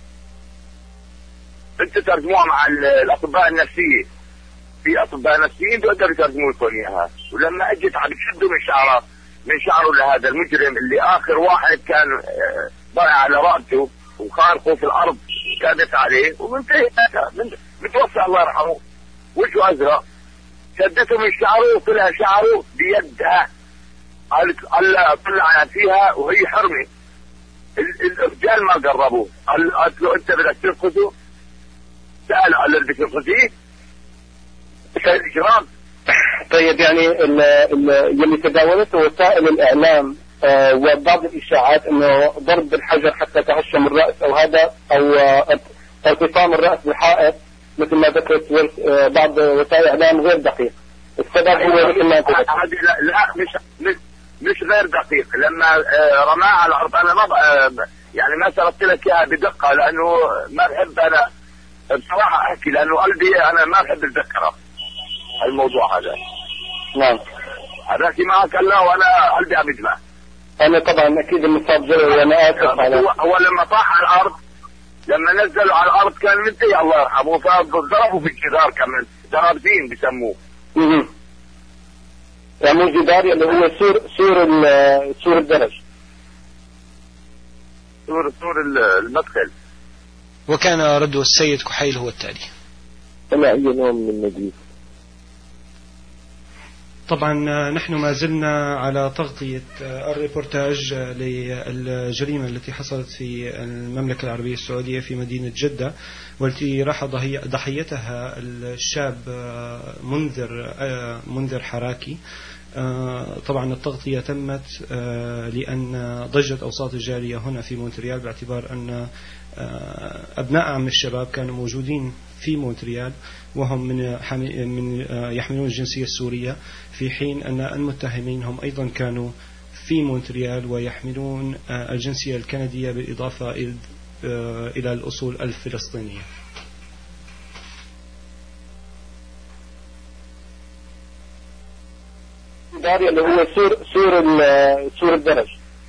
أنت ترجموها مع الأطباء النفسية. في أطباء نفسيين بيقدروا يترجموا لكم إياها. ولما أجت عم يشدوا من شعره من شعره لهذا المجرم اللي آخر واحد كان ضايع على رأسه وخارقه في الأرض كانت عليه ومنتهي متوفى الله يرحمه، وجهه أزرق، شدته من شعره وطلع شعره بيدها، قال طلع فيها وهي حرمة. الرجال ما قربوه، قالت له أنت بدك تنقذه؟ سأل قال له بدك تنقذيه؟ كان إجرام. طيب يعني اللي تداولته وسائل الإعلام آه وبعض الإشاعات إنه ضرب بالحجر حتى تهشم الرأس أو هذا أو آه ارتطام الرأس بالحائط مثل ما ذكرت آه بعض وسائل الإعلام غير دقيق. السبب هو مثل ما قلت. لا, لا مش مش مش غير دقيق. لما آه رماه على الأرض أنا ما آه يعني ما سردت لك إياها بدقة لأنه ما بحب أنا بصراحة أحكي، لأنه قلبي أنا ما بحب أتذكره الموضوع هذا. نعم. هذا في معك الله وأنا قلبي عم يدمع. أنا طبعا أكيد المصاب جري وأنا آسف على. هو, هو لما طاح على الأرض، لما نزلوا على الأرض كان منتهي الله يرحمه، فضربوا في الجدار كمان، درابزين بسموه. اها. يعني الجدار اللي هو سور سور سور الدرج. سور سور المدخل. وكان رد السيد كحيل هو التالي: أنا أي نوع من النزيف. طبعا نحن ما زلنا على تغطية الريبورتاج للجريمة التي حصلت في المملكة العربية السعودية في مدينة جدة، والتي راح ضحيتها الشاب منذر منذر حراكي. طبعا التغطية تمت لأن ضجت أوساط الجالية هنا في مونتريال، باعتبار أن أبناء عم الشباب كانوا موجودين في مونتريال وهم من من يحملون الجنسية السورية، في حين أن المتهمين هم أيضا كانوا في مونتريال ويحملون الجنسية الكندية بالإضافة إلى الأصول الفلسطينية. داري اللي هو سور سور سور الدرج،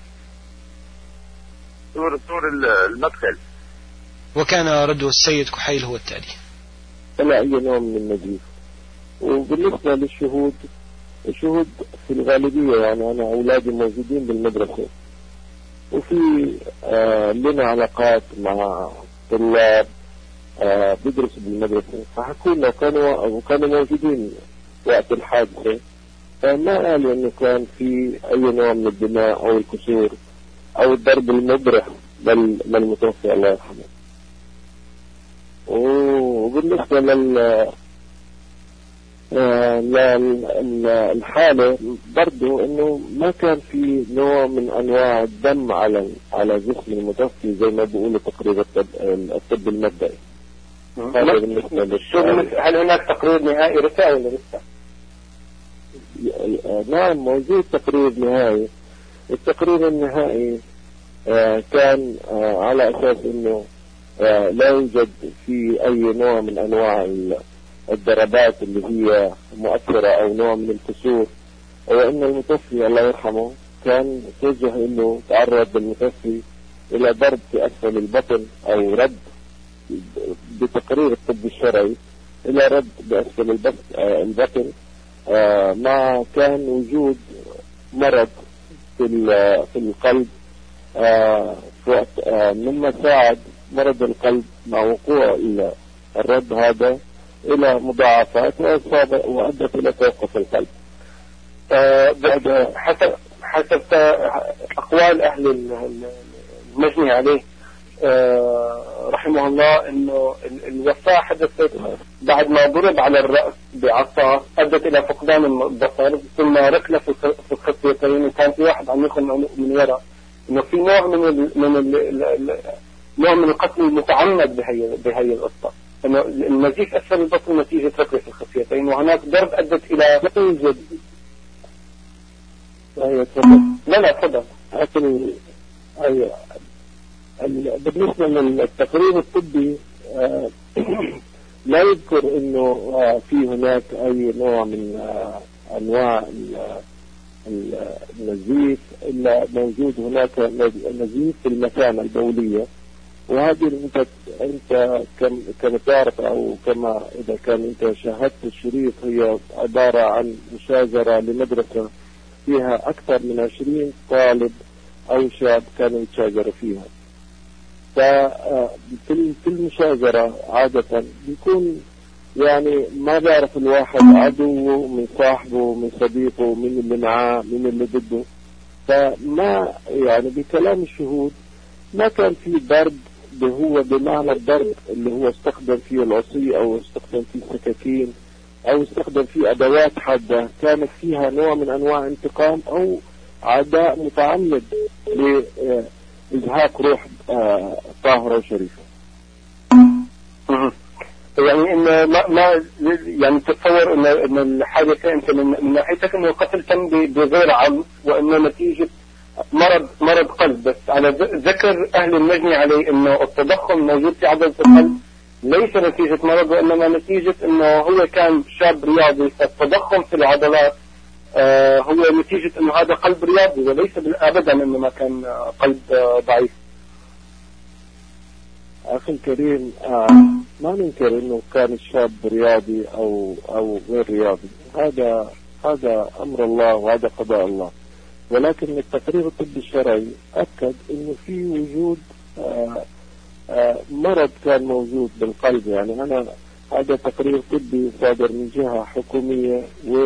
سور سور المدخل. وكان رد السيد كحيل هو التالي: أنا أي نوع من النزيف. وبالنسبة للشهود، الشهود في الغالبية يعني أنا أولادي موجودين بالمدرسة، وفي آه لنا علاقات مع طلاب آه بيدرسوا بالمدرسة، فحكوا لنا كانوا وكانوا موجودين وقت الحادثة، فما قالوا إنه كان في أي نوع من الدماء أو الكسور أو الضرب المبرح للمتوفي الله يرحمه. وبالنسبة لل للحالة برضو انه ما كان في نوع من انواع الدم على على جسم المتوفي زي ما بيقولوا تقرير الطب, الطب المبدئي. هذا بالنسبة للشغل. هل هناك تقرير نهائي رسائل ولا لسه؟ نعم موجود تقرير نهائي. التقرير النهائي كان على اساس انه لا يوجد في أي نوع من أنواع الضربات اللي هي مؤثرة أو نوع من الكسور، وإن المتوفي الله يرحمه كان توجه إنه تعرض المتوفي إلى ضرب في أسفل البطن أو رد بتقرير الطب الشرعي إلى رد بأسفل البطن مع كان وجود مرض في في القلب مما ساعد مرض القلب مع وقوع الرد هذا إلى مضاعفات وأدت إلى توقف القلب. آه بعد حسب حسب أقوال أهل المجني عليه آه رحمه الله إنه الوفاة حدثت بعد ما ضرب على الرأس بعصا أدت إلى فقدان البصر، ثم ركلة في الخصيتين، وكان في واحد عم ياخذ من وراء، إنه في نوع من ال من ال نوع من القتل المتعمد بهي بهي القصة، إنه النزيف أسفل البطن نتيجة ركلة في الخصيتين، وهناك ضرب أدت إلى لا يوجد. أيوة تفضل. لا لا تفضل. لكن أيوة بالنسبة للتقرير الطبي لا يذكر انه في هناك اي نوع من انواع النزيف، الا موجود هناك نزيف في المثانة البولية. وهذه انت انت كما تعرف او كما اذا كان انت شاهدت الشريط، هي عبارة عن مشاجرة لمدرسة فيها اكثر من عشرين طالب او شاب كانوا يتشاجروا فيها. ففي المشاجرة عادة بيكون يعني ما بيعرف الواحد عدوه من صاحبه من صديقه، من اللي معاه من اللي ضده. فما يعني بكلام الشهود ما كان في ضرب هو بمعنى الضرب اللي هو استخدم فيه العصي او استخدم فيه السكاكين او استخدم فيه ادوات حادة كانت فيها نوع من انواع انتقام او عداء متعمد لإزهاق روح طاهرة وشريفة. يعني ان ما, ما يعني تتصور ان ان الحادثه انت من ناحيتك انه القتل تم بغير عمد وانه نتيجه مرض مرض قلب، بس على ذكر اهل المجني عليه انه التضخم موجود في عضله القلب ليس نتيجه مرض وانما نتيجه انه هو كان شاب رياضي، فالتضخم في العضلات آه هو نتيجه انه هذا قلب رياضي وليس ابدا انه ما كان قلب آه ضعيف. أخي الكريم، آه ما ننكر إنه كان الشاب رياضي أو أو غير رياضي، هذا هذا أمر الله وهذا قضاء الله. ولكن التقرير الطبي الشرعي أكد إنه في وجود آه آه مرض كان موجود بالقلب. يعني أنا هذا تقرير طبي صادر من جهة حكومية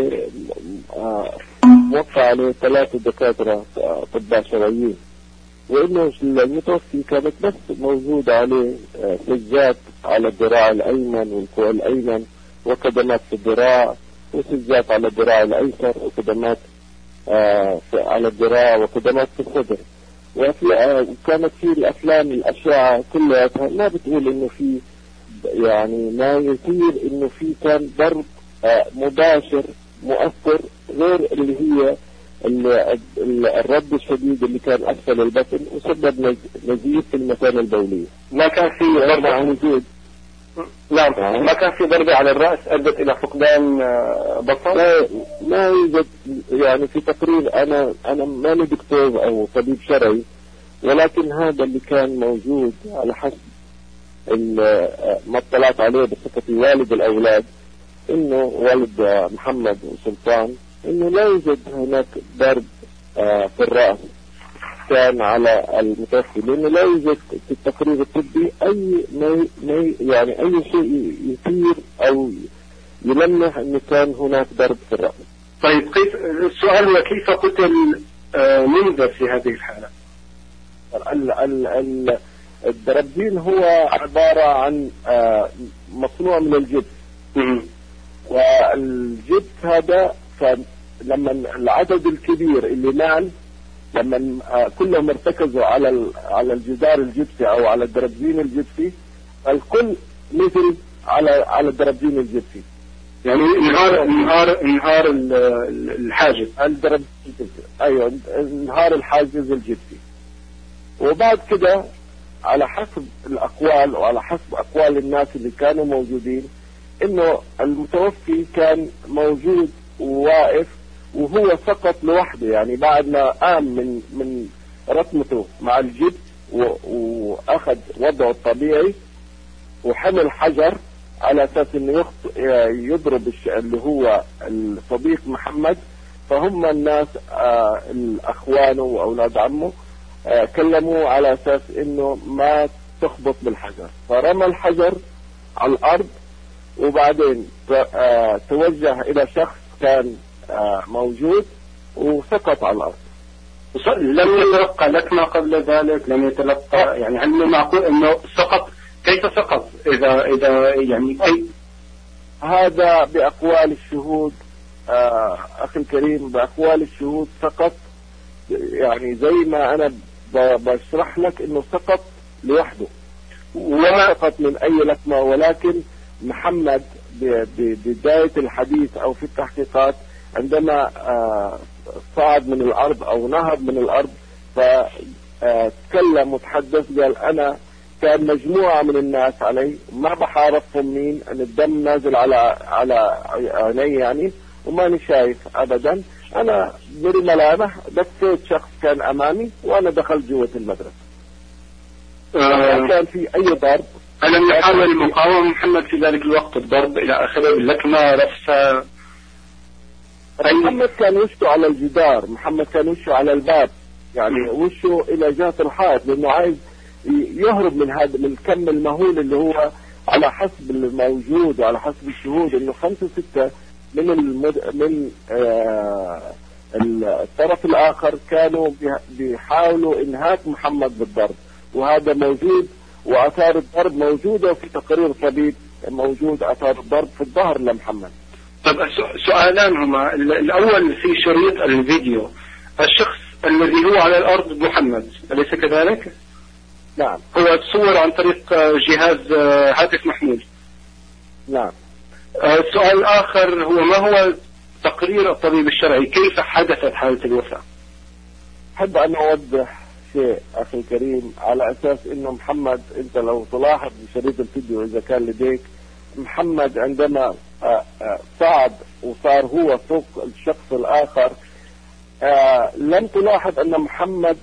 ووقع عليه ثلاثة دكاترة أطباء شرعيين، وإنه المتوفي كانت بس موجود عليه سجات على الذراع الأيمن والكوع الأيمن وكدمات في الذراع، وسجات على الذراع الأيسر وكدمات على الذراع وكدمات في الصدر. وكانت في الأفلام الأشعة كلها ما بتقول إنه في يعني ما يثير إنه في كان ضرب مباشر مؤثر غير اللي هي الرد الشديد اللي كان أسفل البطن وسبب نزيف في المثانة البولية. ما كان في ضربة عن وجود. نعم، ما كان في ضربة على الرأس أدت إلى فقدان بصر. ما, ما يوجد يعني في تقرير. أنا أنا ماني دكتور أو طبيب شرعي، ولكن هذا اللي كان موجود على حسب ما اطلعت عليه بصفتي والد الأولاد، إنه والد محمد وسلطان، إنه لا يوجد هناك ضرب آه في الرأس كان على المتوفي، لأنه لا يوجد في التقرير الطبي أي ما يعني أي شيء يثير أو يلمح إنه كان هناك ضرب في الرأس. طيب كيف السؤال هو كيف قتل آه منذر في هذه الحالة؟ ال ال ال الدربين هو عبارة عن آه مصنوع من الجبس، والجبس هذا فلما العدد الكبير اللي نال لما كلهم ارتكزوا على على الجدار الجبسي او على الدربزين الجبسي، الكل نزل على على الدربزين الجبسي. يعني انهار انهار انهار الحاجز الدربزين الجبسي. ايوه، انهار الحاجز الجبسي. وبعد كده على حسب الاقوال وعلى حسب اقوال الناس اللي كانوا موجودين، انه المتوفي كان موجود وواقف وهو سقط لوحده، يعني بعد ما قام من من رتمته مع الجبس واخذ وضعه الطبيعي وحمل حجر على اساس انه يضرب اللي هو الصديق محمد. فهم الناس آه الاخوانه واولاد عمه آه كلموه على اساس انه ما تخبط بالحجر، فرمى الحجر على الارض وبعدين آه توجه الى شخص كان آه موجود وسقط على الارض. لم يتلقى لك ما قبل ذلك؟ لم يتلقى يعني هل معقول انه سقط؟ كيف سقط اذا اذا يعني أي هذا باقوال الشهود آه اخي الكريم، باقوال الشهود سقط، يعني زي ما انا بشرح لك انه سقط لوحده وما سقط من اي لكمه. ولكن محمد ببداية الحديث او في التحقيقات عندما آه صعد من الارض او نهض من الارض فتكلم وتحدث، قال انا كان مجموعة من الناس علي، ما بحارفهم مين، أن الدم نازل على على عيني يعني، وماني شايف أبدا. أنا بالملامح دفيت شخص كان أمامي وأنا دخلت جوة المدرسة. آه كان في أي ضرب. ألم يحاول المقاومة محمد في ذلك الوقت الضرب إلى آخره باللكمة رفسة؟ محمد كان وشه على الجدار، محمد كان وشه على الباب، يعني وشه إلى جهة الحائط، لأنه عايز يهرب من هذا من الكم المهول اللي هو على حسب الموجود وعلى حسب الشهود انه خمسة ستة من المد... من آه الطرف الاخر كانوا بيحاولوا انهاك محمد بالضرب، وهذا موجود، واثار الضرب موجوده في تقرير طبيب، موجود اثار الضرب في الظهر لمحمد. طب سؤالان هما، الاول في شريط الفيديو الشخص الذي هو على الارض محمد، اليس كذلك؟ نعم. هو تصور عن طريق جهاز هاتف محمول. نعم. السؤال الآخر هو ما هو تقرير الطبيب الشرعي، كيف حدثت حالة الوفاة؟ أحب أن أوضح شيء أخي الكريم، على أساس إنه محمد، أنت لو تلاحظ بشريط الفيديو إذا كان لديك، محمد عندما صعد وصار هو فوق الشخص الآخر، لم تلاحظ أن محمد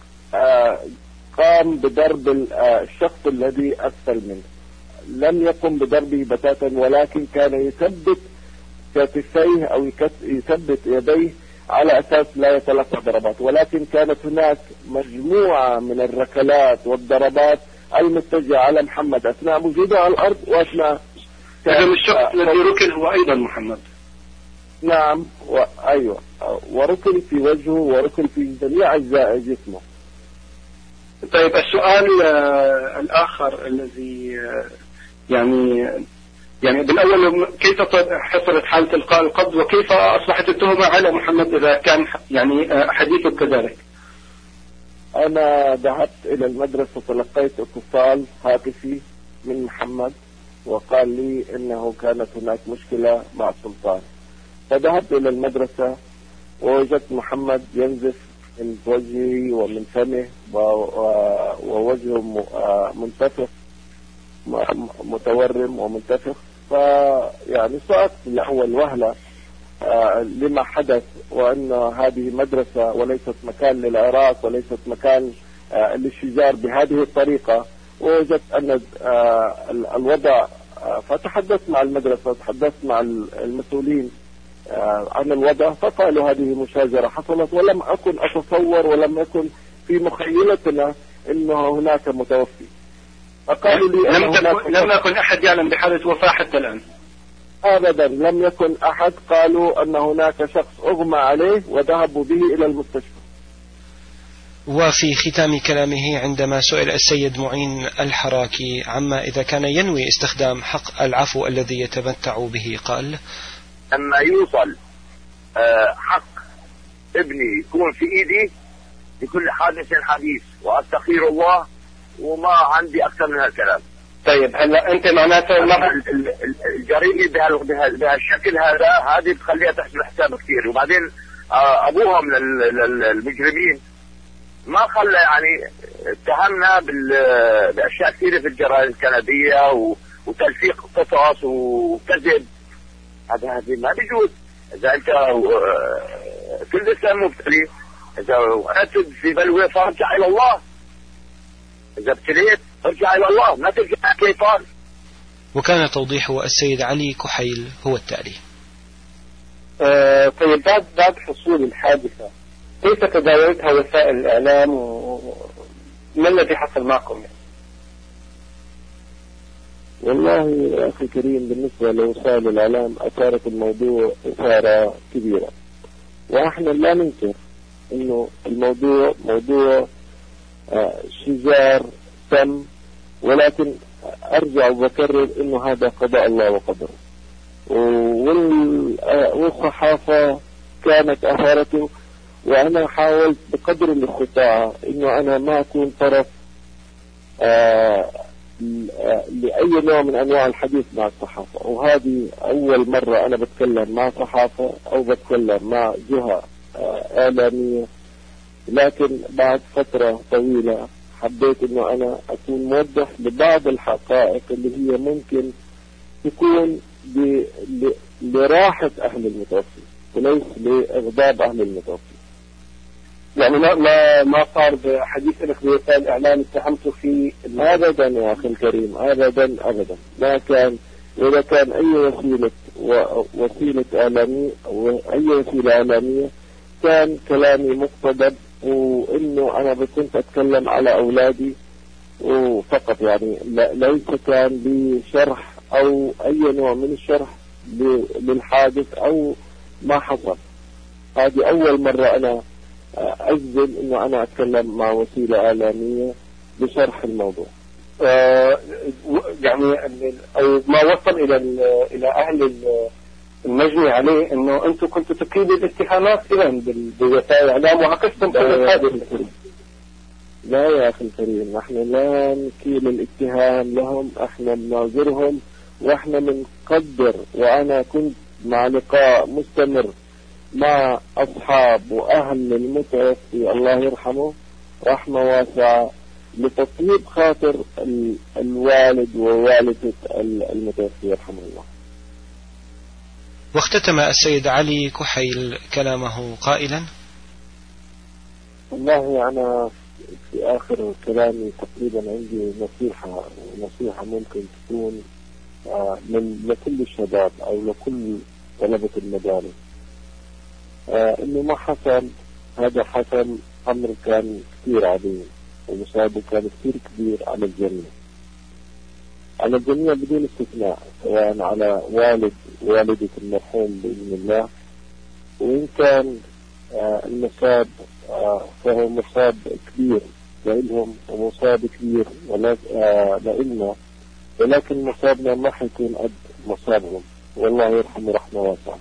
قام بضرب الشخص الذي أسفل منه، لم يقم بضربه بتاتا، ولكن كان يثبت كتفيه أو يثبت يديه على أساس لا يتلقى ضربات، ولكن كانت هناك مجموعة من الركلات والضربات المتجهة على محمد أثناء وجوده على الأرض وأثناء هذا الشخص الذي ركن هو أيضا محمد. نعم، أيوة، وركن في وجهه وركن في جميع أجزاء جسمه. طيب السؤال آه الآخر الذي آه يعني يعني بالأول، كيف حصلت حالة إلقاء القبض وكيف أصبحت التهمة على محمد إذا كان يعني آه حديثك كذلك؟ أنا ذهبت إلى المدرسة، تلقيت اتصال هاتفي من محمد وقال لي إنه كانت هناك مشكلة مع السلطان، فذهبت إلى المدرسة ووجدت محمد ينزف من وجهه ومن فمه ووجهه منتفخ متورم ومنتفخ. فيعني سألت لأول وهلة لما حدث، وأن هذه مدرسة وليست مكان للعراق وليست مكان للشجار بهذه الطريقة، ووجدت أن الوضع، فتحدثت مع المدرسة، تحدثت مع المسؤولين عن الوضع، فقالوا هذه مشاجرة حصلت، ولم أكن أتصور ولم يكن في مخيلتنا إنه هناك متوفي. فقالوا لي لم, تكن لم يكن أحد يعلم بحالة وفاة حتى الآن؟ أبدا لم يكن أحد. قالوا أن هناك شخص أغمى عليه وذهبوا به إلى المستشفى. وفي ختام كلامه عندما سئل السيد معين الحراكي عما إذا كان ينوي استخدام حق العفو الذي يتمتع به، قال: لما يوصل حق ابني يكون في ايدي لكل حادث حديث، واستغفر الله وما عندي اكثر من هالكلام. طيب هلا انت معناته الجريمه بهالشكل هذا، هذه بتخليها تحسب حساب كثير. وبعدين ابوهم للمجرمين ما خلى يعني اتهمنا باشياء كثيره في الجرائم الكنديه وتلفيق قصص وكذب. هذا هذه ما بيجوز. اذا انت كل انسان مبتلي، اذا وقعت في بلوى فارجع الى الله، اذا ابتليت ارجع الى الله، ما ترجع كيطان. وكان توضيح السيد علي كحيل هو التالي: آه طيب بعد بعد حصول الحادثة كيف تداولتها وسائل الاعلام وما الذي حصل معكم يعني؟ والله يا أخي كريم، بالنسبة لوسائل الإعلام أثارت الموضوع إثارة كبيرة، ونحن لا ننكر إنه الموضوع موضوع شجار تم، ولكن أرجع وبكرر إنه هذا قضاء الله وقدره، والصحافة كانت أثارته، وأنا حاولت بقدر الاستطاعة إنه أنا ما أكون طرف آه لأي نوع من أنواع الحديث مع الصحافة. وهذه أول مرة أنا بتكلم مع صحافة أو بتكلم مع جهة إعلامية، لكن بعد فترة طويلة حبيت إنه أنا أكون موضح لبعض الحقائق اللي هي ممكن تكون ل... ل... لراحة أهل المتوفي وليس لإغضاب أهل المتوفي. يعني ما ما ما صار بحديث لك بوسائل الإعلام اتهمته في أبدا يا أخي الكريم، أبدا أبدا ما كان. إذا كان أي وسيلة و... وسيلة إعلامية أو أي وسيلة إعلامية كان كلامي مقتضب، وإنه أنا كنت أتكلم على أولادي وفقط، يعني ليس كان لي شرح أو أي نوع من الشرح للحادث أو ما حصل. هذه أول مرة أنا أجزم إنه أنا أتكلم مع وسيلة إعلامية بشرح الموضوع. آه يعني أو ما وصل إلى إلى أهل المجني عليه إنه أنتم كنتوا تقيدوا الاتهامات إذن بوسائل الإعلام وعكستم كل الحادث. لا يا أخي الكريم، نحن لا نكيل الاتهام لهم، احنا بناظرهم واحنا بنقدر. وأنا كنت مع لقاء مستمر مع أصحاب وأهل المتوفي الله يرحمه رحمة واسعة لتطيب خاطر الوالد ووالدة المتوفي يرحمه الله. واختتم السيد علي كحيل كلامه قائلا: والله أنا في آخر كلامي تقريبا عندي نصيحة نصيحة ممكن تكون لكل الشباب أو لكل طلبة المدارس، إنه ما حصل هذا حصل أمر كان كثير عظيم ومصابه كان كثير كبير على الجميع، على الجميع بدون استثناء، سواء على والد والدة المرحوم بإذن الله، وإن كان المصاب فهو مصاب كبير لإلهم ومصاب كبير لإلنا، ولكن مصابنا ما حيكون قد مصابهم، والله يرحمه رحمة واسعة.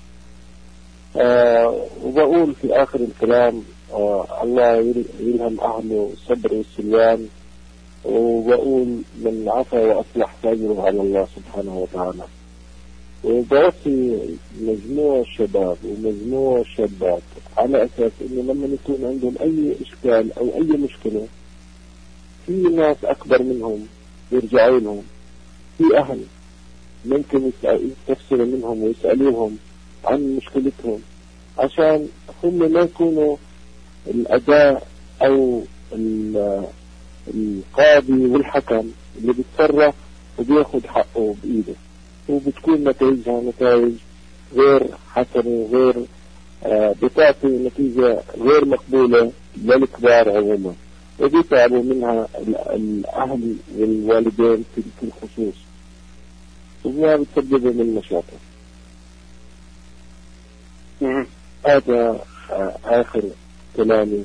آه وبقول في آخر الكلام آه الله يلهم أهله الصبر والسلوان، وبقول من عفا وأصلح فأجره على الله سبحانه وتعالى. وبوصي مجموعة الشباب ومجموعة الشابات على أساس إنه لما يكون عندهم أي إشكال أو أي مشكلة في ناس أكبر منهم يرجعوا لهم، في أهل ممكن يستفسروا منهم ويسألوهم عن مشكلتهم، عشان هم ما يكونوا الأداء أو القاضي والحكم اللي بيتصرف وبياخد حقه بإيده، وبتكون نتائجها نتائج غير حسنة، غير آه بتعطي نتيجة غير مقبولة للكبار عموما، وبيتعبوا منها الأهل والوالدين في الخصوص، وما بتسبب من مشاكل. هذا آه آخر كلامي،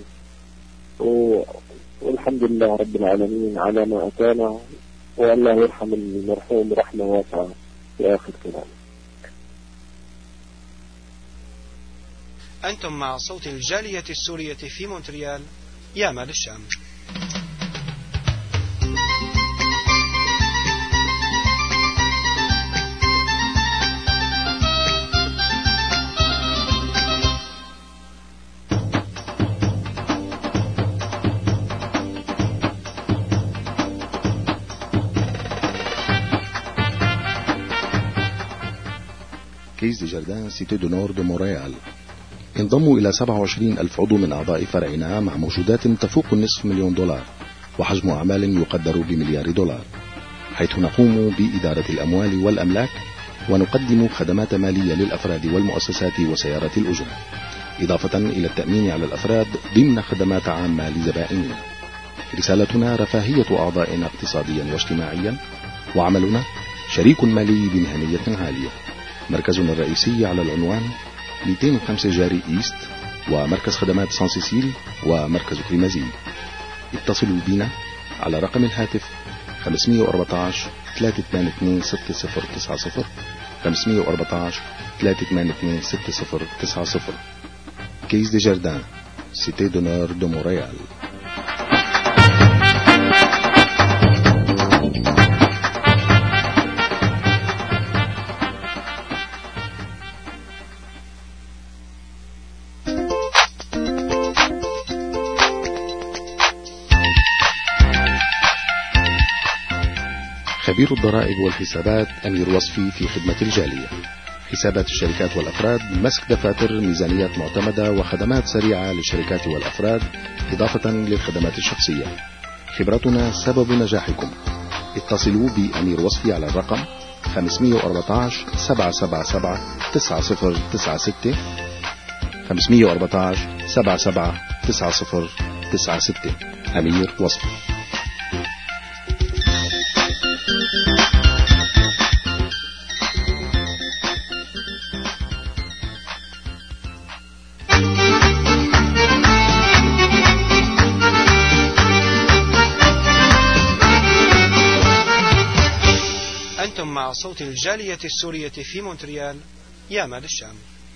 والحمد لله رب العالمين على ما أتانا، والله يرحم المرحوم رحمة واسعة في آخر كلامي. أنتم مع صوت الجالية السورية في مونتريال، يا مال الشام. كيس دي جاردان سيتي دو نور دو مونريال انضموا إلى سبعة وعشرين ألف عضو من أعضاء فرعنا مع موجودات تفوق النصف مليون دولار وحجم أعمال يقدر بمليار دولار، حيث نقوم بإدارة الأموال والأملاك ونقدم خدمات مالية للأفراد والمؤسسات وسيارات الأجرة، إضافة إلى التأمين على الأفراد ضمن خدمات عامة لزبائننا. رسالتنا رفاهية أعضائنا اقتصاديا واجتماعيا، وعملنا شريك مالي بمهنية عالية. مركزنا الرئيسي على العنوان مئتين وخمسة جاري إيست، ومركز خدمات سان سيسيل ومركز كريمازي. اتصلوا بنا على رقم الهاتف خمسمئة وأربعة عشر ثلاثة ثمانية اثنين ستة صفر تسعة صفر خمسمئة وأربعة عشر ثلاثة ثمانية اثنين ستة صفر تسعة صفر. كيس دي جاردان سيتي دو نور دو مونريال. خبير الضرائب والحسابات أمير وصفي في خدمة الجالية. حسابات الشركات والأفراد، مسك دفاتر، ميزانيات معتمدة وخدمات سريعة للشركات والأفراد إضافة للخدمات الشخصية. خبرتنا سبب نجاحكم. اتصلوا بأمير وصفي على الرقم خمسة أربعة عشر سبعة سبعة سبعة تسعة صفر تسعة ستة خمسة أربعة عشر سبعة سبعة تسعة صفر تسعة ستة. أمير وصفي. أنتم مع صوت الجالية السورية في مونتريال، يا مال الشام.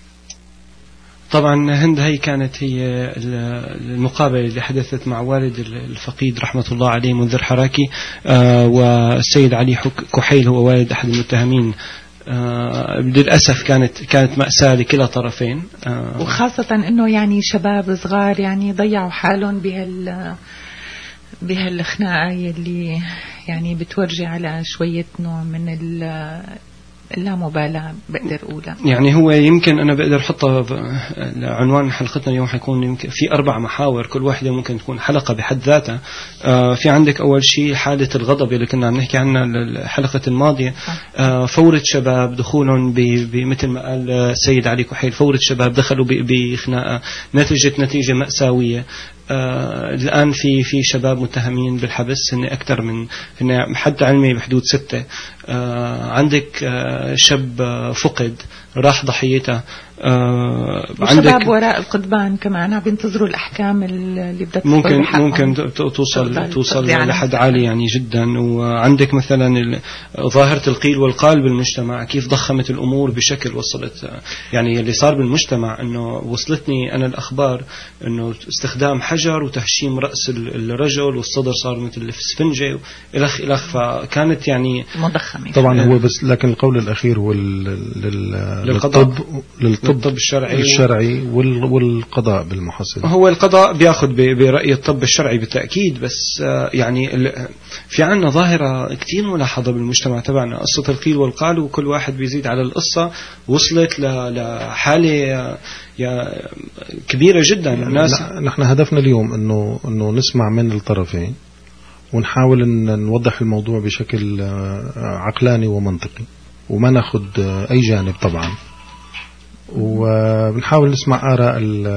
طبعا هند هي كانت هي المقابلة اللي حدثت مع والد الفقيد رحمة الله عليه منذر حراكي، آه والسيد علي كحيل هو والد أحد المتهمين. آه للأسف كانت كانت مأساة لكلا طرفين، آه وخاصة أنه يعني شباب صغار يعني ضيعوا حالهم بهال بهالخناقة اللي يعني بتورجي على شوية نوع من اللامبالاة بقدر أقولها. يعني هو يمكن أنا بقدر أحطها عنوان حلقتنا اليوم حيكون يمكن في أربع محاور، كل واحدة ممكن تكون حلقة بحد ذاتها. آه في عندك أول شيء حالة الغضب اللي كنا عم نحكي عنها الحلقة الماضية، آه فورة شباب دخولهم بمثل ما قال السيد علي كحيل، فورة شباب دخلوا بخناقة نتجت نتيجة مأساوية. آه الآن في في شباب متهمين بالحبس، هن أكثر من هن حد علمي بحدود ستة. آه عندك آه شاب آه فقد راح ضحيته. آه عندك وراء القضبان كمان عم بينتظروا الأحكام اللي بدها ممكن ممكن توصل توصل لحد عالي يعني جدا. وعندك مثلا ظاهرة القيل والقال بالمجتمع، كيف ضخمت الأمور بشكل وصلت يعني اللي صار بالمجتمع أنه وصلتني أنا الأخبار أنه استخدام حجر وتهشيم رأس الرجل والصدر صار مثل السفنجة إلخ إلخ، فكانت يعني مضخمة طبعا. هو بس لكن القول الأخير هو للطب للطب الشرعي, الشرعي والقضاء بالمحصل. هو القضاء بياخذ برأي الطب الشرعي بالتأكيد، بس يعني في عنا ظاهرة كتير ملاحظة بالمجتمع تبعنا، قصة القيل والقال، وكل واحد بيزيد على القصة، وصلت لحالة كبيرة جدا. الناس نحن هدفنا اليوم انه انه نسمع من الطرفين ونحاول ان نوضح الموضوع بشكل عقلاني ومنطقي، وما ناخذ اي جانب طبعا، وبنحاول نسمع آراء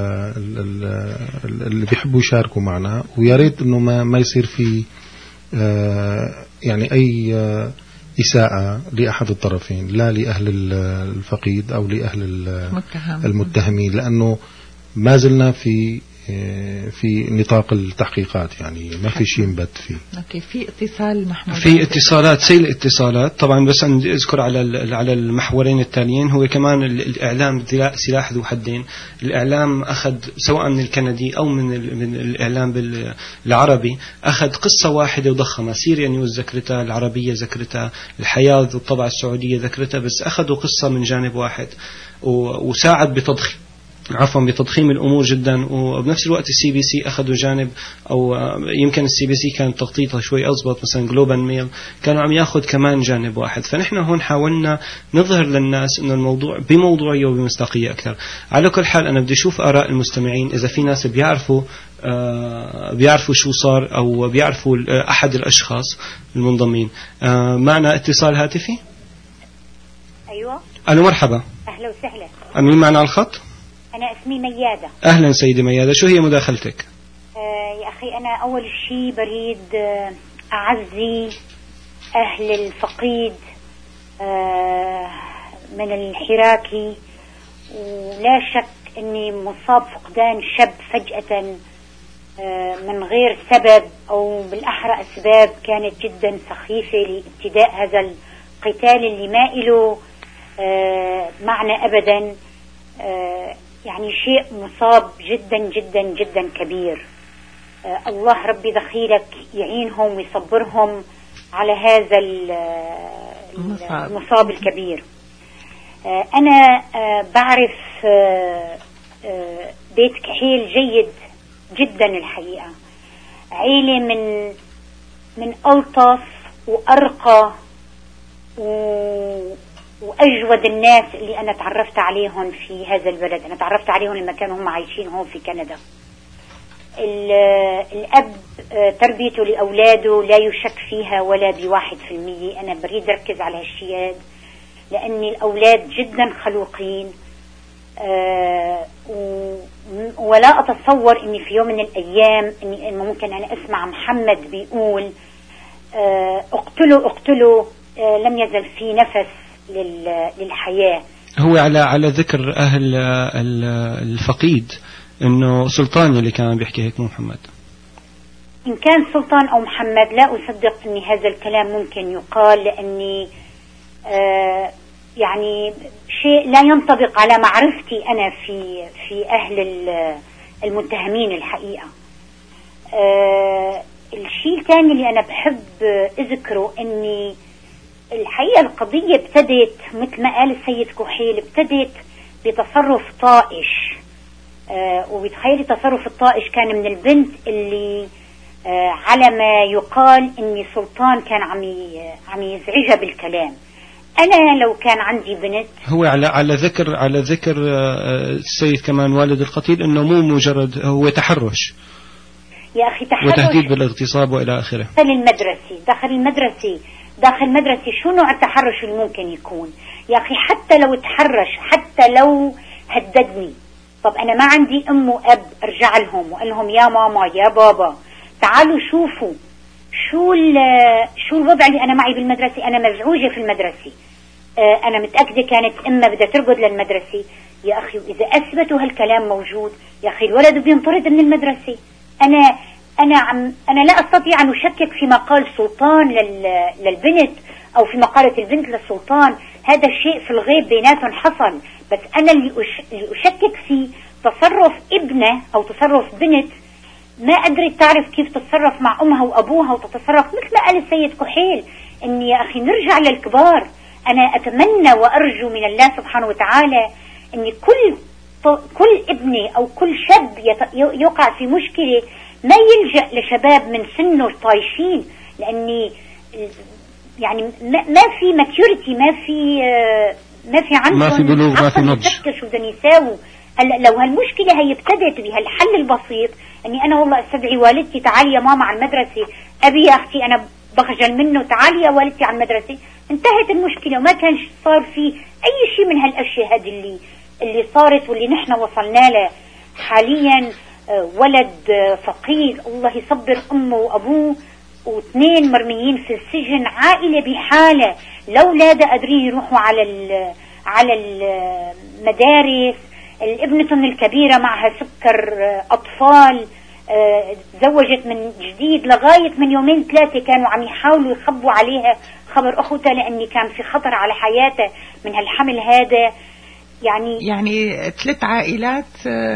اللي بيحبوا يشاركوا معنا. ويا ريت انه ما ما يصير في يعني اي إساءة لأحد الطرفين، لا لأهل الفقيد أو لأهل المتهمين، لأنه ما زلنا في في نطاق التحقيقات، يعني ما في شيء نبت فيه. اوكي، في اتصال محمود، في اتصالات سيل اتصالات طبعا. بس أن اذكر على على المحورين التاليين، هو كمان الاعلام سلاح ذو حدين. الاعلام اخذ سواء من الكندي او من من الاعلام بالعربي، اخذ قصه واحده وضخمها. سيريا نيوز ذكرتها، العربيه ذكرتها، الحياه والطبعه السعوديه ذكرتها، بس اخذوا قصه من جانب واحد وساعد بتضخيم عفوا بتضخيم الأمور جدا. وبنفس الوقت السي بي سي أخذوا جانب، أو يمكن السي بي سي كان تغطيتها شوي أضبط، مثلا جلوبال ميل كانوا عم يأخذ كمان جانب واحد. فنحن هون حاولنا نظهر للناس إنه الموضوع بموضوعية وبمصداقية أكثر. على كل حال أنا بدي أشوف آراء المستمعين، إذا في ناس بيعرفوا آه بيعرفوا شو صار أو بيعرفوا أحد الأشخاص المنضمين. آه معنا اتصال هاتفي. أيوة. ألو مرحبا. أهلا وسهلا. مين معنا على الخط؟ أنا اسمي ميادة. أهلا سيدي ميادة، شو هي مداخلتك؟ آه يا أخي أنا أول شيء بريد آه أعزي أهل الفقيد آه من الحراكي، ولا شك أني مصاب فقدان شاب فجأة آه من غير سبب، أو بالأحرى أسباب كانت جدا سخيفة لابتداء هذا القتال اللي ما إله آه معنى أبدا. آه يعني شيء مصاب جدا جدا جدا كبير. آه الله ربي دخيلك يعينهم ويصبرهم على هذا المصاب الكبير. آه أنا آه بعرف آه آه بيت كحيل جيد جدا الحقيقة، عيلة من من ألطف وأرقى و... وأجود الناس اللي أنا تعرفت عليهم في هذا البلد. أنا تعرفت عليهم لما كانوا هم عايشين هون في كندا. الأب تربيته لأولاده لا يشك فيها ولا بواحد في المية. أنا بريد أركز على هالشيء لأن الأولاد جدا خلوقين، أه ولا أتصور أني في يوم من الأيام أني ممكن أنا أسمع محمد بيقول أه اقتلوا اقتلوا أه لم يزل في نفس للحياة. هو على على ذكر أهل الفقيد إنه سلطان اللي كان بيحكي هيك، مو محمد. إن كان سلطان أو محمد لا أصدق أن هذا الكلام ممكن يقال، لأني آه يعني شيء لا ينطبق على معرفتي أنا في في أهل المتهمين الحقيقة. آه الشيء الثاني اللي أنا بحب أذكره أني الحقيقة القضية ابتدت مثل ما قال السيد كحيل، ابتدت بتصرف طائش. آه وبتخيلي تصرف الطائش كان من البنت اللي آه على ما يقال ان سلطان كان عم عم يزعجها بالكلام. انا لو كان عندي بنت، هو على على ذكر على ذكر آه السيد كمان والد القتيل انه مو مجرد هو تحرش يا اخي، تحرش وتهديد بالاغتصاب والى اخره. داخل المدرسة داخل المدرسة داخل المدرسة شو نوع التحرش اللي ممكن يكون؟ يا اخي حتى لو تحرش، حتى لو هددني، طب أنا ما عندي أم وأب أرجع لهم وقال لهم يا ماما يا بابا تعالوا شوفوا شو شو الوضع اللي أنا معي بالمدرسة، أنا مزعوجة في المدرسة، آه أنا متأكدة كانت أمها بدها ترقد للمدرسة. يا أخي إذا أثبتوا هالكلام موجود، يا أخي الولد بينطرد من المدرسة. أنا أنا عم أنا لا أستطيع أن أشكك فيما قال سلطان للبنت أو فيما قالت البنت للسلطان، هذا الشيء في الغيب بيناتهم حصل، بس أنا اللي, أش... اللي أشكك في تصرف ابنه أو تصرف بنت ما قدرت تعرف كيف تتصرف مع أمها وأبوها وتتصرف مثل ما قال السيد كحيل، إني يا أخي نرجع للكبار. أنا أتمنى وأرجو من الله سبحانه وتعالى إن كل كل ابني أو كل شاب يت... يقع في مشكلة ما يلجأ لشباب من سنه طايشين، لأني يعني ما في ماتيوريتي، ما في ما في عندهم ما في بلوغ، ما في نضج، شو بدهم يساووا. هلا لو هالمشكله هي ابتدت بهالحل البسيط اني انا والله استدعي والدتي تعالي يا ماما على المدرسه، ابي يا اختي انا بخجل منه تعالي يا والدتي على المدرسه، انتهت المشكله وما كان صار في اي شيء من هالاشياء هذه اللي اللي صارت واللي نحن وصلنا له حاليا. ولد فقير الله يصبر امه وابوه واثنين مرميين في السجن، عائلة بحالة، الأولاد قادرين يروحوا على على المدارس، ابنتهم الكبيرة معها سكر أطفال، تزوجت من جديد، لغاية من يومين ثلاثة كانوا عم يحاولوا يخبوا عليها خبر أخوتها لأني كان في خطر على حياتها من هالحمل هذا. يعني يعني ثلاث عائلات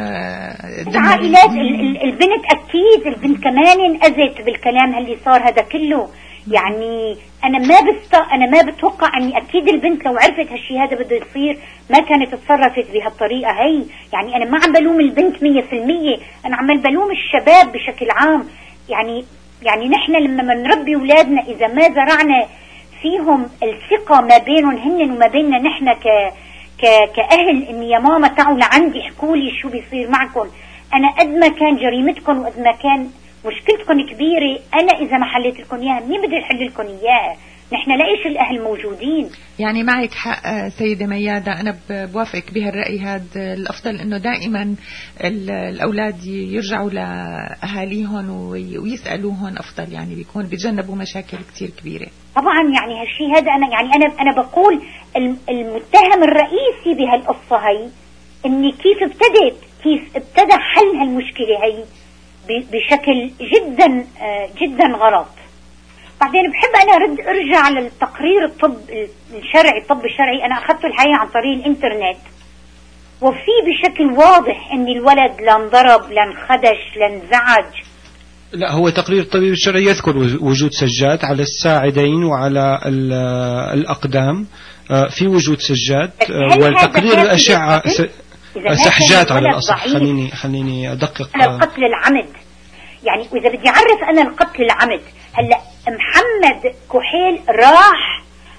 عائلات البنت أكيد البنت كمان انأذت بالكلام اللي صار هذا كله. يعني أنا ما بست أنا ما بتوقع أني أكيد البنت لو عرفت هالشي هذا بده يصير ما كانت تصرفت بهالطريقة هي. يعني أنا ما عم بلوم البنت مية في المية، أنا عم بلوم الشباب بشكل عام. يعني يعني نحن لما منربي أولادنا إذا ما زرعنا فيهم الثقة ما بينهم هن وما بيننا نحن ك كأهل، إني يا ماما تعوا لعندي احكوا لي شو بيصير معكم، أنا قد ما كان جريمتكم وقد ما كان مشكلتكم كبيرة، أنا إذا ما حليت لكم إياها مين بده يحل لكم إياها؟ نحن لإيش الأهل موجودين؟ يعني معك حق سيدة ميادة، أنا بوافقك بهالرأي هذا. الأفضل إنه دائما الأولاد يرجعوا لأهاليهم ويسألوهم أفضل، يعني بيكون بيتجنبوا مشاكل كتير كبيرة. طبعا يعني هالشيء هذا أنا يعني أنا أنا بقول المتهم الرئيسي بهالقصة هي إني كيف ابتدت كيف ابتدى حل هالمشكلة هي بشكل جدا جدا غلط. بعدين بحب أنا أرد أرجع على التقرير الطب الشرعي الطب الشرعي، أنا أخذته الحقيقة عن طريق الإنترنت، وفي بشكل واضح أن الولد لا انضرب لا انخدش لا انزعج. لا، هو تقرير الطبيب الشرعي يذكر وجود سجاد على الساعدين وعلى الأقدام، في وجود سجاد، والتقرير الأشعة سحجات على الأصح. خليني خليني أدقق على القتل العمد. يعني وإذا بدي أعرف أنا القتل العمد، هلا محمد كحيل راح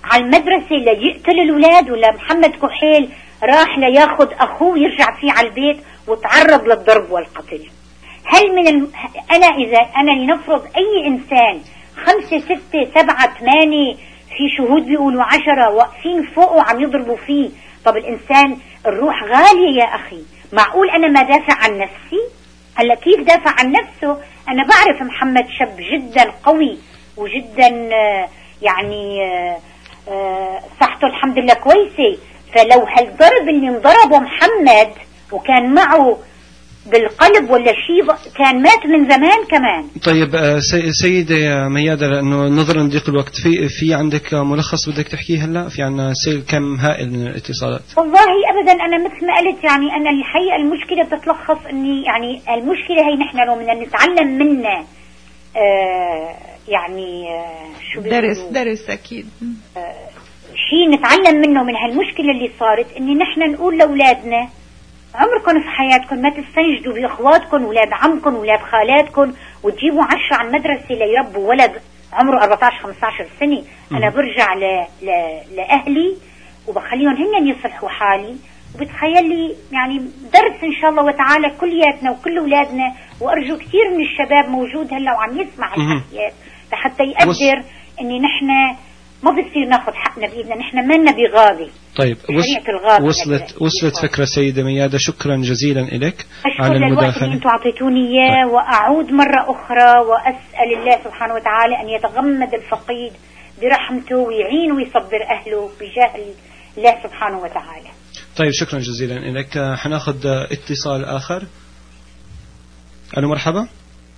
على المدرسة ليقتل الأولاد، ولا محمد كحيل راح لياخد أخوه يرجع فيه على البيت وتعرض للضرب والقتل؟ هل من الم... أنا إذا أنا لنفرض أي إنسان خمسة ستة سبعة ثمانية في شهود بيقولوا عشرة واقفين فوقه عم يضربوا فيه، طب الإنسان الروح غالية يا أخي، معقول أنا ما دافع عن نفسي؟ هلا كيف دافع عن نفسه؟ أنا بعرف محمد شاب جدا قوي وجدا يعني صحته الحمد لله كويسة، فلو هالضرب اللي انضربه محمد وكان معه بالقلب ولا شيء كان مات من زمان كمان. طيب سيدة ميادة، لأنه نظرا لضيق الوقت، في في عندك ملخص بدك تحكيه هلا؟ في عنا سيل كم هائل من الاتصالات. والله أبدا، أنا مثل ما قلت يعني أنا الحقيقة المشكلة بتتلخص إني يعني المشكلة هي نحن لو بدنا نتعلم منها آه يعني آه شو درس درس أكيد آه شيء نتعلم منه من هالمشكلة اللي صارت، إني نحن نقول لأولادنا عمركم في حياتكم ما تستنجدوا بإخواتكم ولاد عمكم ولاد خالاتكم وتجيبوا عشرة على المدرسة ليربوا ولد عمره أربعة عشر خمسة عشر سنة. أنا برجع ل... ل... لأهلي وبخليهم هن يصلحوا حالي، وبتخيل لي يعني درس إن شاء الله وتعالى كلياتنا وكل أولادنا، وأرجو كثير من الشباب موجود هلا وعم يسمع الحكيات لحتى يقدر إني نحن ما بصير ناخذ حقنا بإيدنا، نحن مالنا بغاضي. طيب وصلت وصلت فكرة سيدة ميادة، شكرا جزيلا لك على المداخلة اللي انتم اعطيتوني اياه. طيب. واعود مرة اخرى واسأل الله سبحانه وتعالى ان يتغمد الفقيد برحمته ويعين ويصبر اهله بجاه الله سبحانه وتعالى. طيب شكرا جزيلا لك. حناخذ اتصال اخر. الو مرحبا.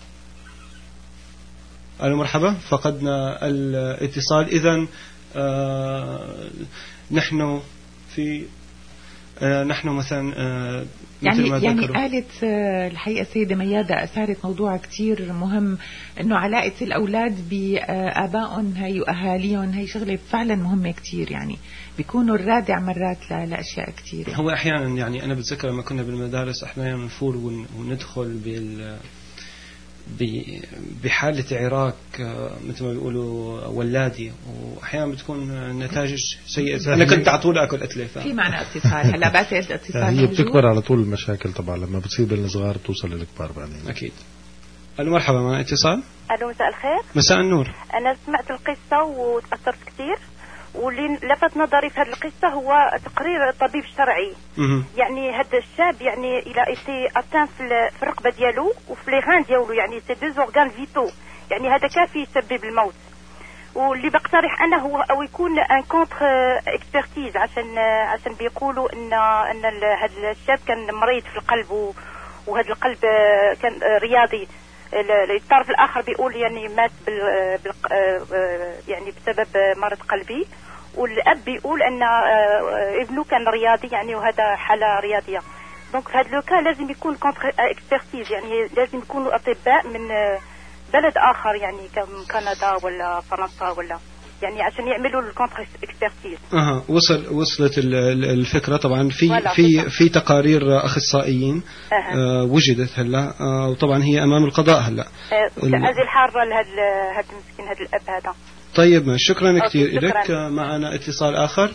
الو مرحبا، فقدنا الاتصال. اذا آه نحن في آه نحن مثلا آه يعني يعني قالت آه الحقيقة سيدة ميادة أثارت موضوع كتير مهم، إنه علاقة الأولاد بآبائهم هي وأهاليهم هي شغلة فعلا مهمة كتير، يعني بيكونوا الرادع مرات لأشياء كتير. يعني هو أحيانا يعني أنا بتذكر لما كنا بالمدارس أحيانا نفور وندخل بال بحالة عراك مثل ما بيقولوا ولادي، وأحيانا بتكون نتائج سيئة. أنا كنت على طول أكل أتلفة. في معنا اتصال هلا بعد الاتصال هي بتكبر على طول المشاكل طبعا لما بتصير بالصغار بتوصل للكبار بعدين. أكيد. ألو مرحبا، معنا اتصال. ألو مساء الخير. مساء النور. أنا سمعت القصة وتأثرت كثير، واللي لفت نظري في هذه القصة هو تقرير طبيب شرعي. م- يعني هذا الشاب يعني إلى إيتي أتان في الرقبة ديالو وفي ليغان ديالو، يعني سي دو زورغان فيتو، يعني هذا كافي يسبب الموت. واللي بقترح أنا هو أو يكون ان كونتر اكسبرتيز، عشان عشان بيقولوا إن إن هذا الشاب كان مريض في القلب، وهذا القلب كان رياضي. الطرف الآخر بيقول يعني مات بال بال يعني بسبب مرض قلبي، والأب بيقول أن ابنه كان رياضي يعني وهذا حالة رياضية. دونك في هذا لوكا لازم يكون كونتر اكسبرتيز، يعني لازم يكونوا أطباء من بلد آخر يعني كندا ولا فرنسا ولا يعني عشان يعملوا الكونتر اكسبرتيز. اها وصل وصلت الفكره. طبعا في في في تقارير اخصائيين أه. آه وجدت هلا آه وطبعا هي امام القضاء هلا. آه هذه الحاره لهذا هذا المسكين هذا الاب هذا. طيب شكرا كثير لك. معنا اتصال اخر.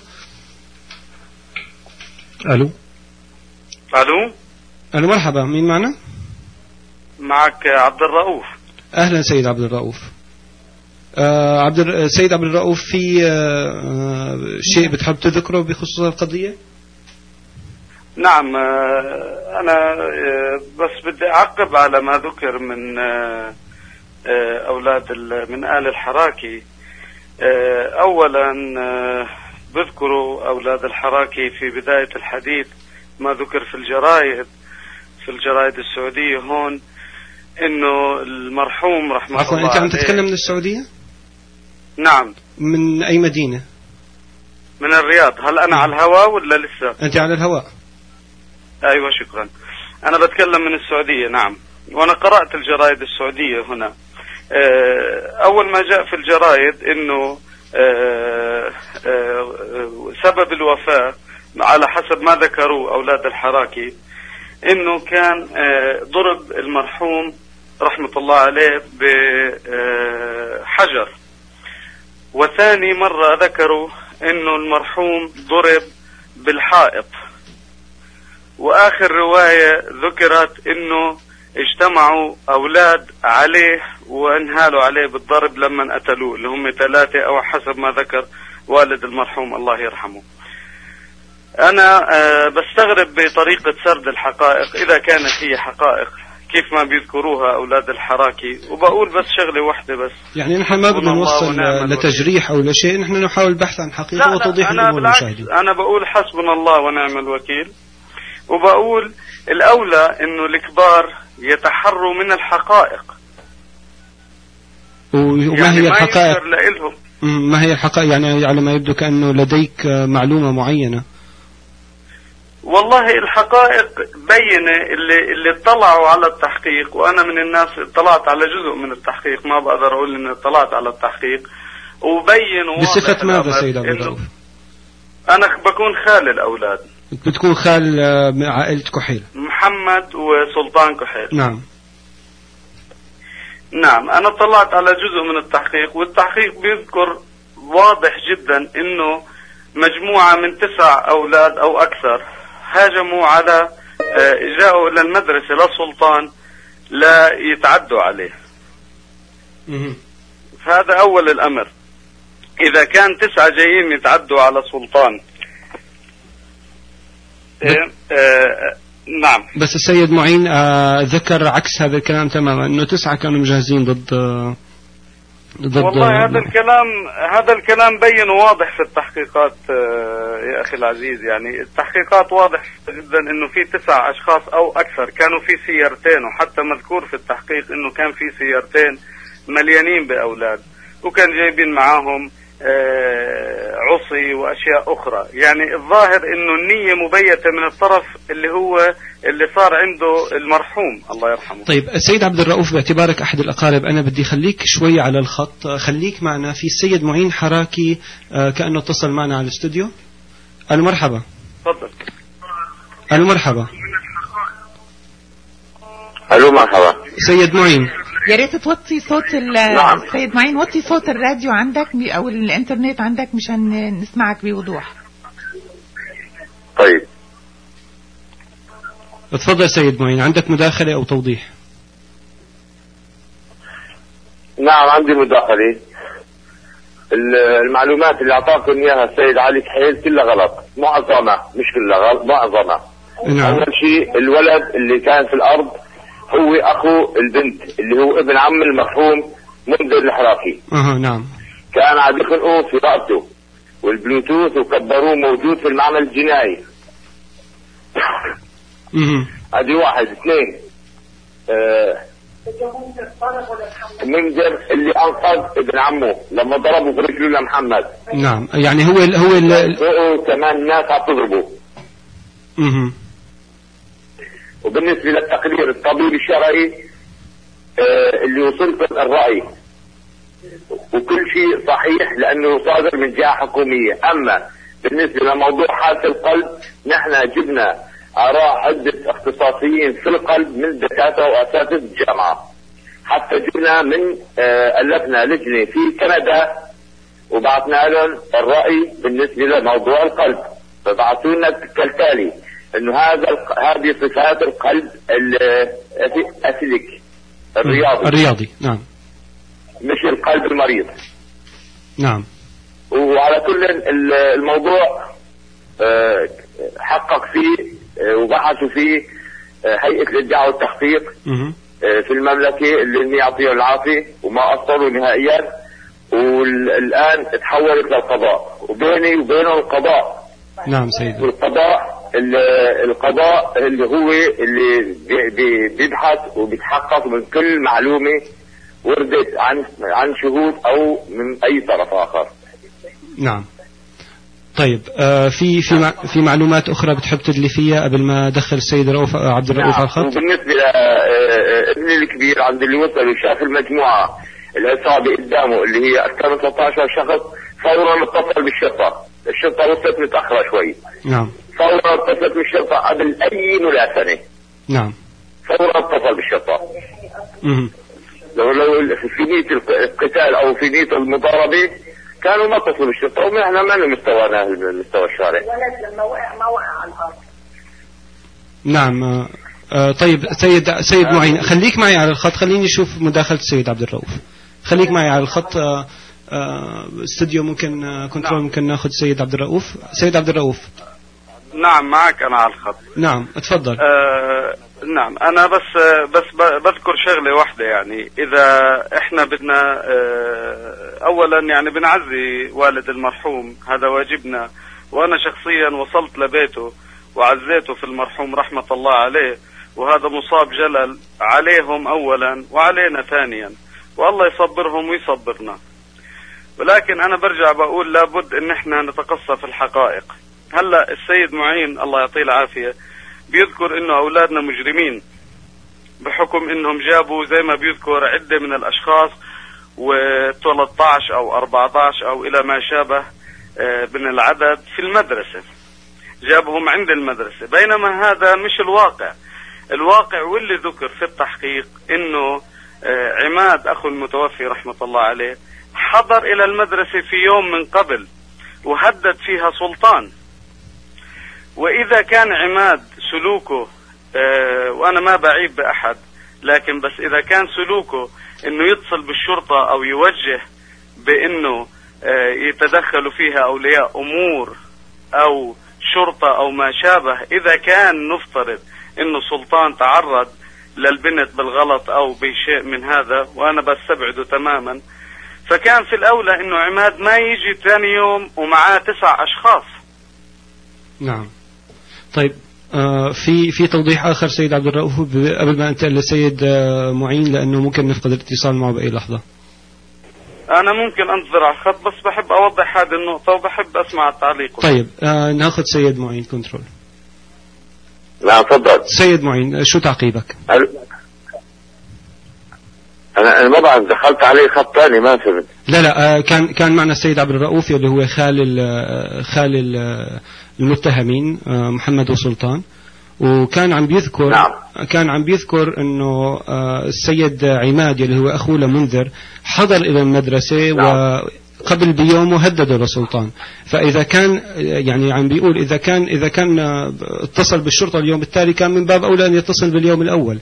الو الو الو مرحبا، مين معنا؟ معك عبد الرؤوف. اهلا سيد عبد الرؤوف. آه عبد السيد عبد الرؤوف، في آه شيء بتحب تذكره بخصوص القضية؟ نعم، آه أنا آه بس بدي أعقب على ما ذكر من آه آه أولاد من آل الحراكي. آه أولا آه بذكروا أولاد الحراكي في بداية الحديث ما ذكر في الجرائد في الجرائد السعودية هون، إنه المرحوم رحمه الله عليه. عفوا، أنت عم تتكلم من السعودية؟ نعم. من أي مدينة؟ من الرياض. هل أنا على الهواء ولا لسه؟ أنت على الهواء. أيوة شكرا. أنا بتكلم من السعودية. نعم، وأنا قرأت الجرائد السعودية هنا. أول ما جاء في الجرائد إنه سبب الوفاة على حسب ما ذكروا أولاد الحراكي إنه كان ضرب المرحوم رحمة الله عليه بحجر. وثاني مرة ذكروا انه المرحوم ضرب بالحائط، واخر رواية ذكرت انه اجتمعوا اولاد عليه وانهالوا عليه بالضرب لما قتلوه، اللي هم ثلاثة او حسب ما ذكر والد المرحوم الله يرحمه. انا أه بستغرب بطريقة سرد الحقائق اذا كانت هي حقائق كيف ما بيذكروها اولاد الحراكي، وبقول بس شغلة واحدة بس، يعني نحن ما بدنا نوصل لتجريح او لشيء، نحن نحاول البحث عن حقيقة وتوضيح الامور للمشاهدين. انا بقول حسبنا الله ونعم الوكيل، وبقول الاولى انه الكبار يتحروا من الحقائق. وما يعني هي الحقائق؟ ما هي الحقائق يعني على ما يبدو كأنه لديك معلومة معينة. والله الحقائق بينة، اللي اللي اطلعوا على التحقيق، وانا من الناس اطلعت على جزء من التحقيق، ما بقدر اقول اني اطلعت على التحقيق، وبين بصفة ماذا سيد عبد الرؤوف؟ انا بكون خال الاولاد. بتكون خال عائلة كحيل؟ محمد وسلطان كحيل. نعم نعم. انا اطلعت على جزء من التحقيق، والتحقيق بيذكر واضح جدا انه مجموعة من تسع اولاد او اكثر هاجموا على جاءوا الى المدرسة لسلطان لا يتعدوا عليه. هذا اول الامر. اذا كان تسعة جايين يتعدوا على سلطان إيه آه نعم. بس السيد معين آه ذكر عكس هذا الكلام تماما، انه تسعة كانوا مجهزين ضد آه ضد والله آه هذا الكلام هذا الكلام بين واضح في التحقيقات آه يا اخي العزيز. يعني التحقيقات واضح جدا انه في تسع اشخاص او اكثر كانوا في سيارتين، وحتى مذكور في التحقيق انه كان في سيارتين مليانين باولاد، وكان جايبين معاهم آه عصي واشياء اخرى. يعني الظاهر انه النية مبيتة من الطرف اللي هو اللي صار عنده المرحوم الله يرحمه. طيب السيد عبد الرؤوف، باعتبارك احد الاقارب، انا بدي خليك شوي على الخط، خليك معنا. في السيد معين حراكي آه كأنه اتصل معنا على الاستوديو. الو مرحبا. تفضل. الو مرحبا. الو مرحبا. سيد معين، يا ريت توطي صوت نعم. السيد معين، وطي صوت الراديو عندك او الانترنت عندك مشان نسمعك بوضوح. طيب تفضل سيد معين، عندك مداخلة او توضيح؟ نعم عندي مداخلة. المعلومات اللي اعطاكم اياها السيد علي كحيل كلها غلط، معظمها مش كلها غلط، معظمها. نعم. اول شيء الولد اللي كان في الارض هو اخو البنت اللي هو ابن عم المرحوم منذر الحراكي. اها نعم. كان عم يخنقوه في رقبته والبلوتوث وكبروه موجود في المعمل الجنائي. اها هذه واحد. اثنين آه منذر اللي انقذ ابن عمه لما ضربه في رجله لمحمد. نعم يعني هو ال هو ال كمان ناس عم تضربه. اها. وبالنسبة للتقرير الطبيب الشرعي آه اللي وصلت الرأي وكل شيء صحيح لأنه صادر من جهة حكومية. أما بالنسبة لموضوع حالة القلب، نحن جبنا آراء عدة اختصاصيين في القلب من دكاترة وأساتذة الجامعة، حتى جبنا من آه ألفنا لجنة في كندا وبعثنا لهم الرأي بالنسبة لموضوع القلب، فبعثوا لنا كالتالي انه هذا هذه صفات القلب الاسيليك الرياضي الرياضي نعم، مش القلب المريض. نعم. وعلى كل الموضوع حقق فيه وبحثوا فيه هيئة الإبداع والتحقيق في المملكة اللي يعطيه العافية وما أصلوا نهائيا، والآن تحولت للقضاء وبيني وبينه القضاء. نعم سيدي. والقضاء القضاء اللي هو اللي بيبحث وبيتحقق من كل معلومة وردت عن عن شهود أو من أي طرف آخر. نعم. طيب آه في في في معلومات أخرى بتحب تدلي فيها قبل ما أدخل السيد رؤوف عبد الرؤوف على الخط؟ وبالنسبة لابني الكبير عند اللي وصل وشاف المجموعة العصابة قدامه اللي هي أكثر من ثلاثة عشر شخص، فورا اتصل بالشرطة. الشرطة وصلت متأخرة شوي. نعم. فورا اتصلت بالشرطة قبل أي ملاسنة. نعم. فورا اتصل بالشرطة. اها. لو لو في نية القتال أو في نية المضاربة كانوا ما اتصلوا بالشرطة ونحن ما لنا مستوانا المستوى الشارع. ولد لما وقع ما وقع على الأرض. نعم. آه طيب سيد سيد معين خليك معي على الخط، خليني أشوف مداخلة السيد عبد الرؤوف. خليك معي على الخط. آه آه استوديو ممكن آه كنترول. نعم. ممكن ناخذ سيد عبد الرؤوف. سيد عبد الرؤوف. نعم معك أنا على الخط. نعم اتفضل. آه نعم أنا بس بس بذكر شغلة واحدة، يعني إذا إحنا بدنا آه أولا يعني بنعزي والد المرحوم، هذا واجبنا، وأنا شخصيا وصلت لبيته وعزيته في المرحوم رحمة الله عليه، وهذا مصاب جلل عليهم أولا وعلينا ثانيا، والله يصبرهم ويصبرنا. ولكن أنا برجع بقول لابد إن إحنا نتقصى في الحقائق. هلأ السيد معين الله يعطيه العافية بيذكر إنه أولادنا مجرمين بحكم إنهم جابوا زي ما بيذكر عدة من الأشخاص وثلاثة عشر أو أربعة عشر أو إلى ما شابه من العدد في المدرسة، جابهم عند المدرسة، بينما هذا مش الواقع. الواقع واللي ذكر في التحقيق إنه عماد أخو المتوفي رحمة الله عليه حضر إلى المدرسة في يوم من قبل وهدد فيها سلطان. وإذا كان عماد سلوكه آه وأنا ما بعيب بأحد، لكن بس إذا كان سلوكه إنه يتصل بالشرطة أو يوجه بإنه آه يتدخلوا فيها أولياء أمور أو شرطة أو ما شابه، إذا كان نفترض إنه سلطان تعرض للبنت بالغلط أو بشيء من هذا، وأنا بستبعده تماما، فكان في الأولى إنه عماد ما يجي ثاني يوم ومعاه تسع أشخاص. نعم. طيب آه في في توضيح آخر سيد عبد الرؤوف قبل ما أنتقل للسيد آه معين، لأنه ممكن نفقد الاتصال معه بأي لحظة. أنا ممكن أنتظر على الخط، بس بحب أوضح هذه النقطة وبحب أسمع التعليق. طيب آه ناخذ سيد معين كنترول. لا تفضل سيد معين، شو تعقيبك؟ أنا أنا ما بعرف دخلت عليه خط ثاني ما فهمت. لا لا آه كان كان معنا السيد عبد الرؤوف اللي هو خال خال المتهمين آه محمد وسلطان، وكان عم بيذكر نعم. كان عم بيذكر انه آه السيد عماد اللي هو اخوه لمنذر حضر الى المدرسه نعم. وقبل بيوم وهدده لسلطان. فاذا كان يعني عم بيقول اذا كان اذا كان اتصل بالشرطه اليوم التالي كان من باب اولى ان يتصل باليوم الاول.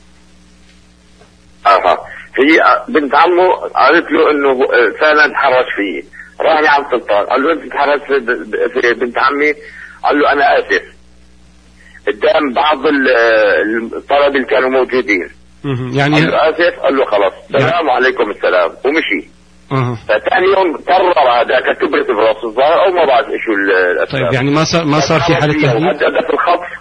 اها هي بنت عمه قالت له انه فعلا تحرش فيه، راح لعم سلطان قال له انت تحرشت في بنت عمي، قال له انا اسف قدام بعض الطلبه اللي كانوا موجودين. يعني قال له اسف، قال له خلاص السلام عليكم السلام ومشي. اها فثاني يوم قرر هذا كتبرت براس الظاهر او ما بعرف شو الاسباب. طيب يعني ما صار ما صار في حاله تهديد؟ هدد في الخطف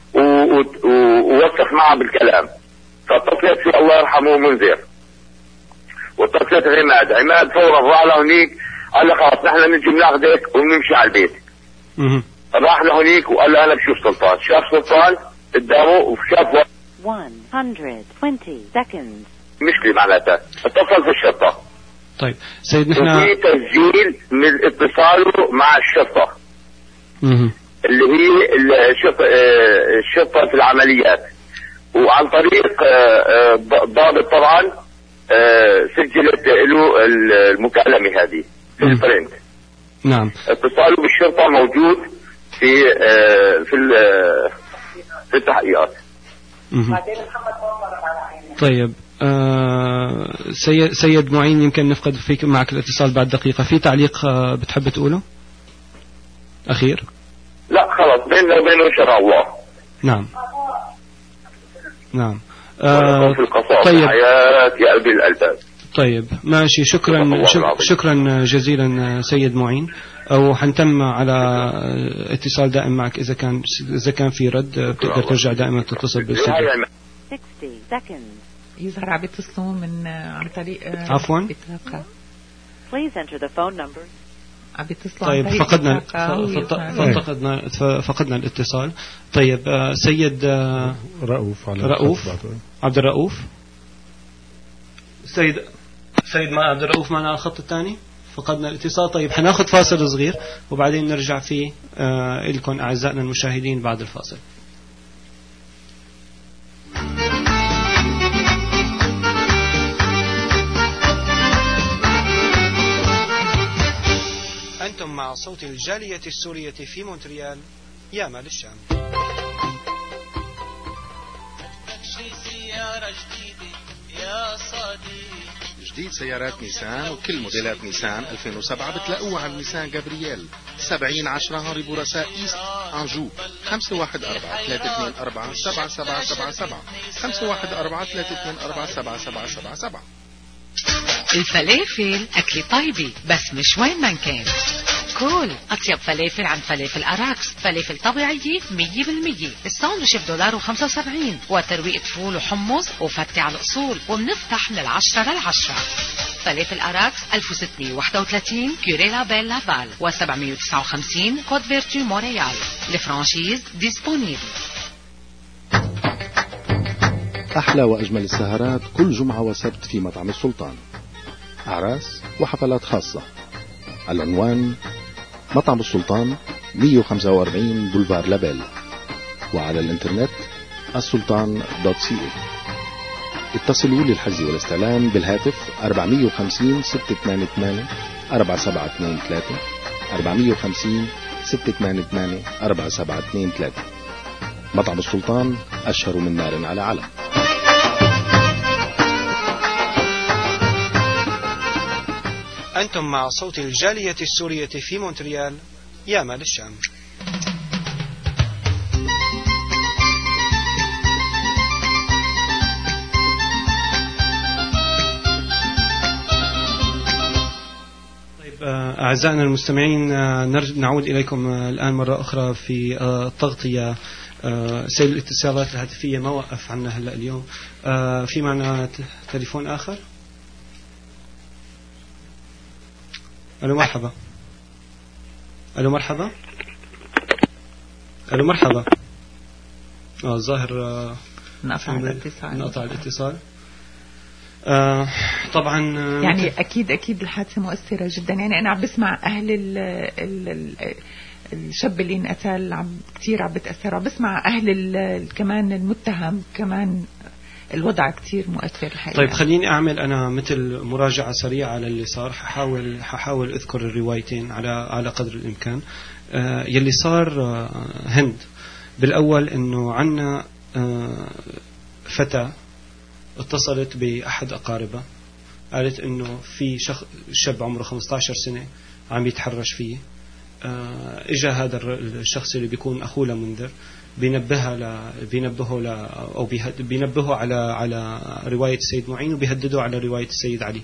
ووثق معه بالكلام. فاتصلت في الله يرحمه منذر واتصلت عماد، عماد فورا راح لهونيك قال له خلاص نحن نجي بناخذك ونمشي على البيت. اها راح لهونيك وقال له انا بشوف سلطان، شاف سلطان قدامه وشاف مئة وعشرين seconds. مشكلة معناتها اتصل في الشرطة. طيب سيد نحن وفي تسجيل من اتصاله مع الشرطة اها اللي هي الشرطة الشرطة في العمليات، وعن طريق ضابط طبعا سجلت له المكالمة هذه في البرنت. نعم. اتصاله بالشرطة موجود في في في التحقيقات. طيب آه سيد سيد معين يمكن نفقد فيك معك الاتصال بعد دقيقة، في تعليق آه بتحب تقوله أخير؟ لا خلاص بيننا وبينه إن شاء الله. نعم نعم آه في القصاص طيب. حياة يا أبي الألباب. طيب ماشي، شكرا شكرا جزيلا سيد معين، أو حنتم على اتصال دائم معك إذا كان إذا كان في رد بتقدر ترجع دائما تتصل بالسيد. يظهر عم بيتصلوا من عن طريق عفوا Please enter the phone number. عم بيتصلوا. طيب فقدنا فقدنا فقدنا الاتصال. طيب سيد رؤوف على رؤوف عبد الرؤوف سيد سيد ما عبد الرؤوف معنا على الخط الثاني، فقدنا الاتصال. طيب حناخذ فاصل صغير وبعدين نرجع فيه آه لكم أعزائنا المشاهدين بعد الفاصل. مع صوت الجالية السورية في مونتريال يا مال الشام. جديد سيارات نيسان وكل موديلات نيسان ألفين وسبعة بتلاقوها على نيسان جابرييل سبعين عشرة هنري بورساء إيست أنجو. خمسة واحد أربعة ثلاثة اثنين أربعة سبعة سبعة سبعة سبعة خمسة واحد أربعة ثلاثة اثنين أربعة سبعة سبعة سبعة سبعة. الفلافل أكل طيبة بس مش وين ما كان. كول أطيب فلافل عن فلافل أراكس، فلافل طبيعية مية بالمية. الساندويش بدولار وخمسة وسبعين، وترويقة فول وحمص وفتة على الأصول، وبنفتح من العشرة للعشرة. فلافل أراكس ألف وستمية وواحد وثلاثين كوريلا بيل لافال وسبعمية وتسعة وخمسين كود فيرتو مونريال. الفرانشيز ديسبونيبل. أحلى وأجمل السهرات كل جمعة وسبت في مطعم السلطان. أعراس وحفلات خاصة. العنوان مطعم السلطان مية وخمسة وأربعين بولفار لابيل، وعلى الانترنت السلطان دوت سي اي. اتصلوا للحجز والاستعلام بالهاتف أربعمية وخمسين ستة ثمانية ثمانية أربعة سبعة اثنين ثلاثة أربعمية وخمسين ستة ثمانية ثمانية أربعة سبعة اثنين ثلاثة. مطعم السلطان أشهر من نار على علم. أنتم مع صوت الجالية السورية في مونتريال يا مال الشام. طيب أعزائنا المستمعين، نعود إليكم الآن مرة أخرى في التغطية. سيل الاتصالات الهاتفية ما وقف عنا هلأ اليوم. في معنا تليفون آخر. ألو مرحبا. ألو مرحبا. ألو مرحبا. آه الظاهر نقطع الاتصال. نقطع الاتصال. آه طبعا يعني أكيد أكيد الحادثة مؤثرة جدا. يعني أنا عم بسمع أهل ال ال ال الشاب اللي انقتل عم كتير عم بتأثر. عم بسمع أهل كمان المتهم كمان الوضع كتير مؤثر الحقيقة. طيب خليني أعمل أنا مثل مراجعة سريعة على اللي صار. ححاول ححاول أذكر الروايتين على على قدر الإمكان. آه يلي صار آه هند بالأول إنه عنا آه فتاة اتصلت بأحد أقاربها، قالت إنه في شخص شاب عمره خمسة عشر سنة عم يتحرش فيه. آه إجا هذا الشخص اللي بيكون أخوه لمنذر بينبهها ل... بينبهه ل... أو بيه... بينبهه على على رواية السيد معين، وبيهدده على رواية السيد علي